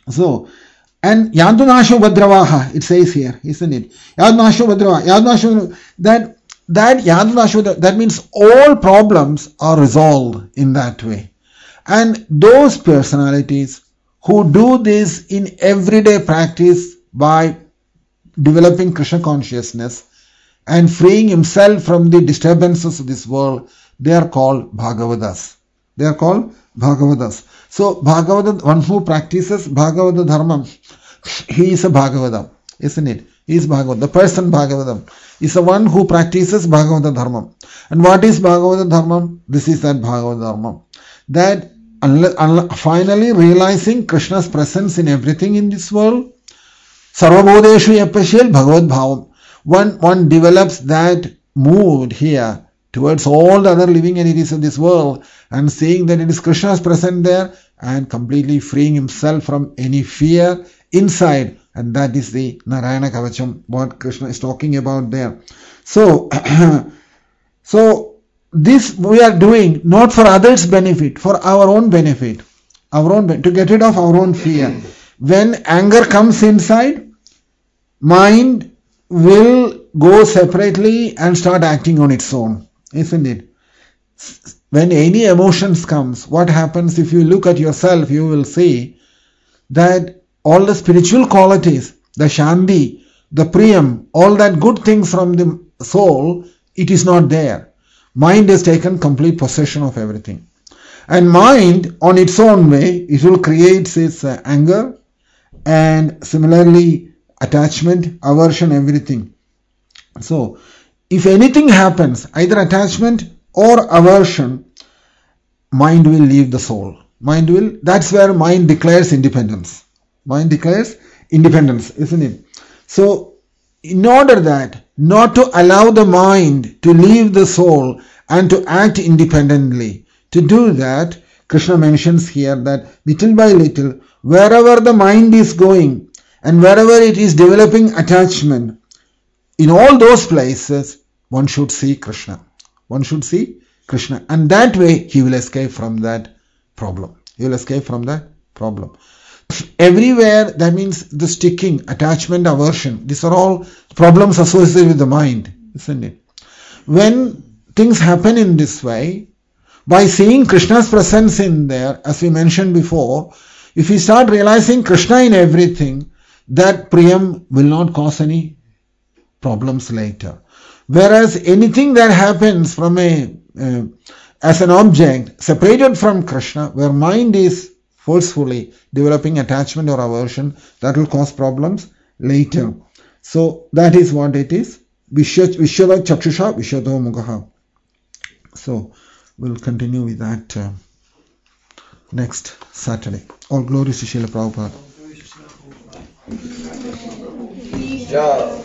Yandunashu Bhadravaha, it says here, isn't it? Yandunashu Bhadravaha. That Yandunashu, that means all problems are resolved in that way. And those personalities who do this in everyday practice by developing Krishna consciousness and freeing himself from the disturbances of this world, they are called Bhagavadas. They are called Bhagavadas. So Bhagavata, one who practices Bhagavata Dharma, he is a Bhagavata, isn't it? He is Bhagavata. The person Bhagavatam is the one who practices Bhagavata Dharma. And what is Bhagavata Dharma? This is that Bhagavata Dharma. That finally realizing Krishna's presence in everything in this world, Sarvabodeshu Yapashil Bhagavad Bhavam. One develops that mood here towards all the other living entities of this world and seeing that it is Krishna's present there and completely freeing himself from any fear inside And that is the Narayana Kavacham, what Krishna is talking about there. So, so this we are doing not for others' benefit, for our own benefit, to get rid of our own fear. When anger comes inside, mind will go separately and start acting on its own, isn't it? When any emotions comes, what happens? If you look at yourself, you will see that all the spiritual qualities, the Shanti, the Priyam, all that good things from the soul, it is not there. Mind has taken complete possession of everything. And mind, on its own way, it will create its anger and similarly attachment, aversion, everything. So, if anything happens, either attachment or aversion, mind will leave the soul. That's where mind declares independence. Mind declares independence, isn't it? So, in order that not to allow the mind to leave the soul and to act independently, to do that, Krishna mentions here that little by little, wherever the mind is going and wherever it is developing attachment, in all those places, one should see Krishna. One should see Krishna. And that way, he will escape from that problem. Everywhere, that means the sticking, attachment, aversion. These are all problems associated with the mind, isn't it? When things happen in this way, by seeing Krishna's presence in there, as we mentioned before, if we start realizing Krishna in everything, that Priyam will not cause any problems later. Whereas anything that happens from as an object separated from Krishna, where mind is forcefully developing attachment or aversion, that will cause problems later. So that is what it is. Vishwada Chakshusha Vishwado Mugaha. So we'll continue with that next Saturday. All glories to Srila Prabhupada. Yeah.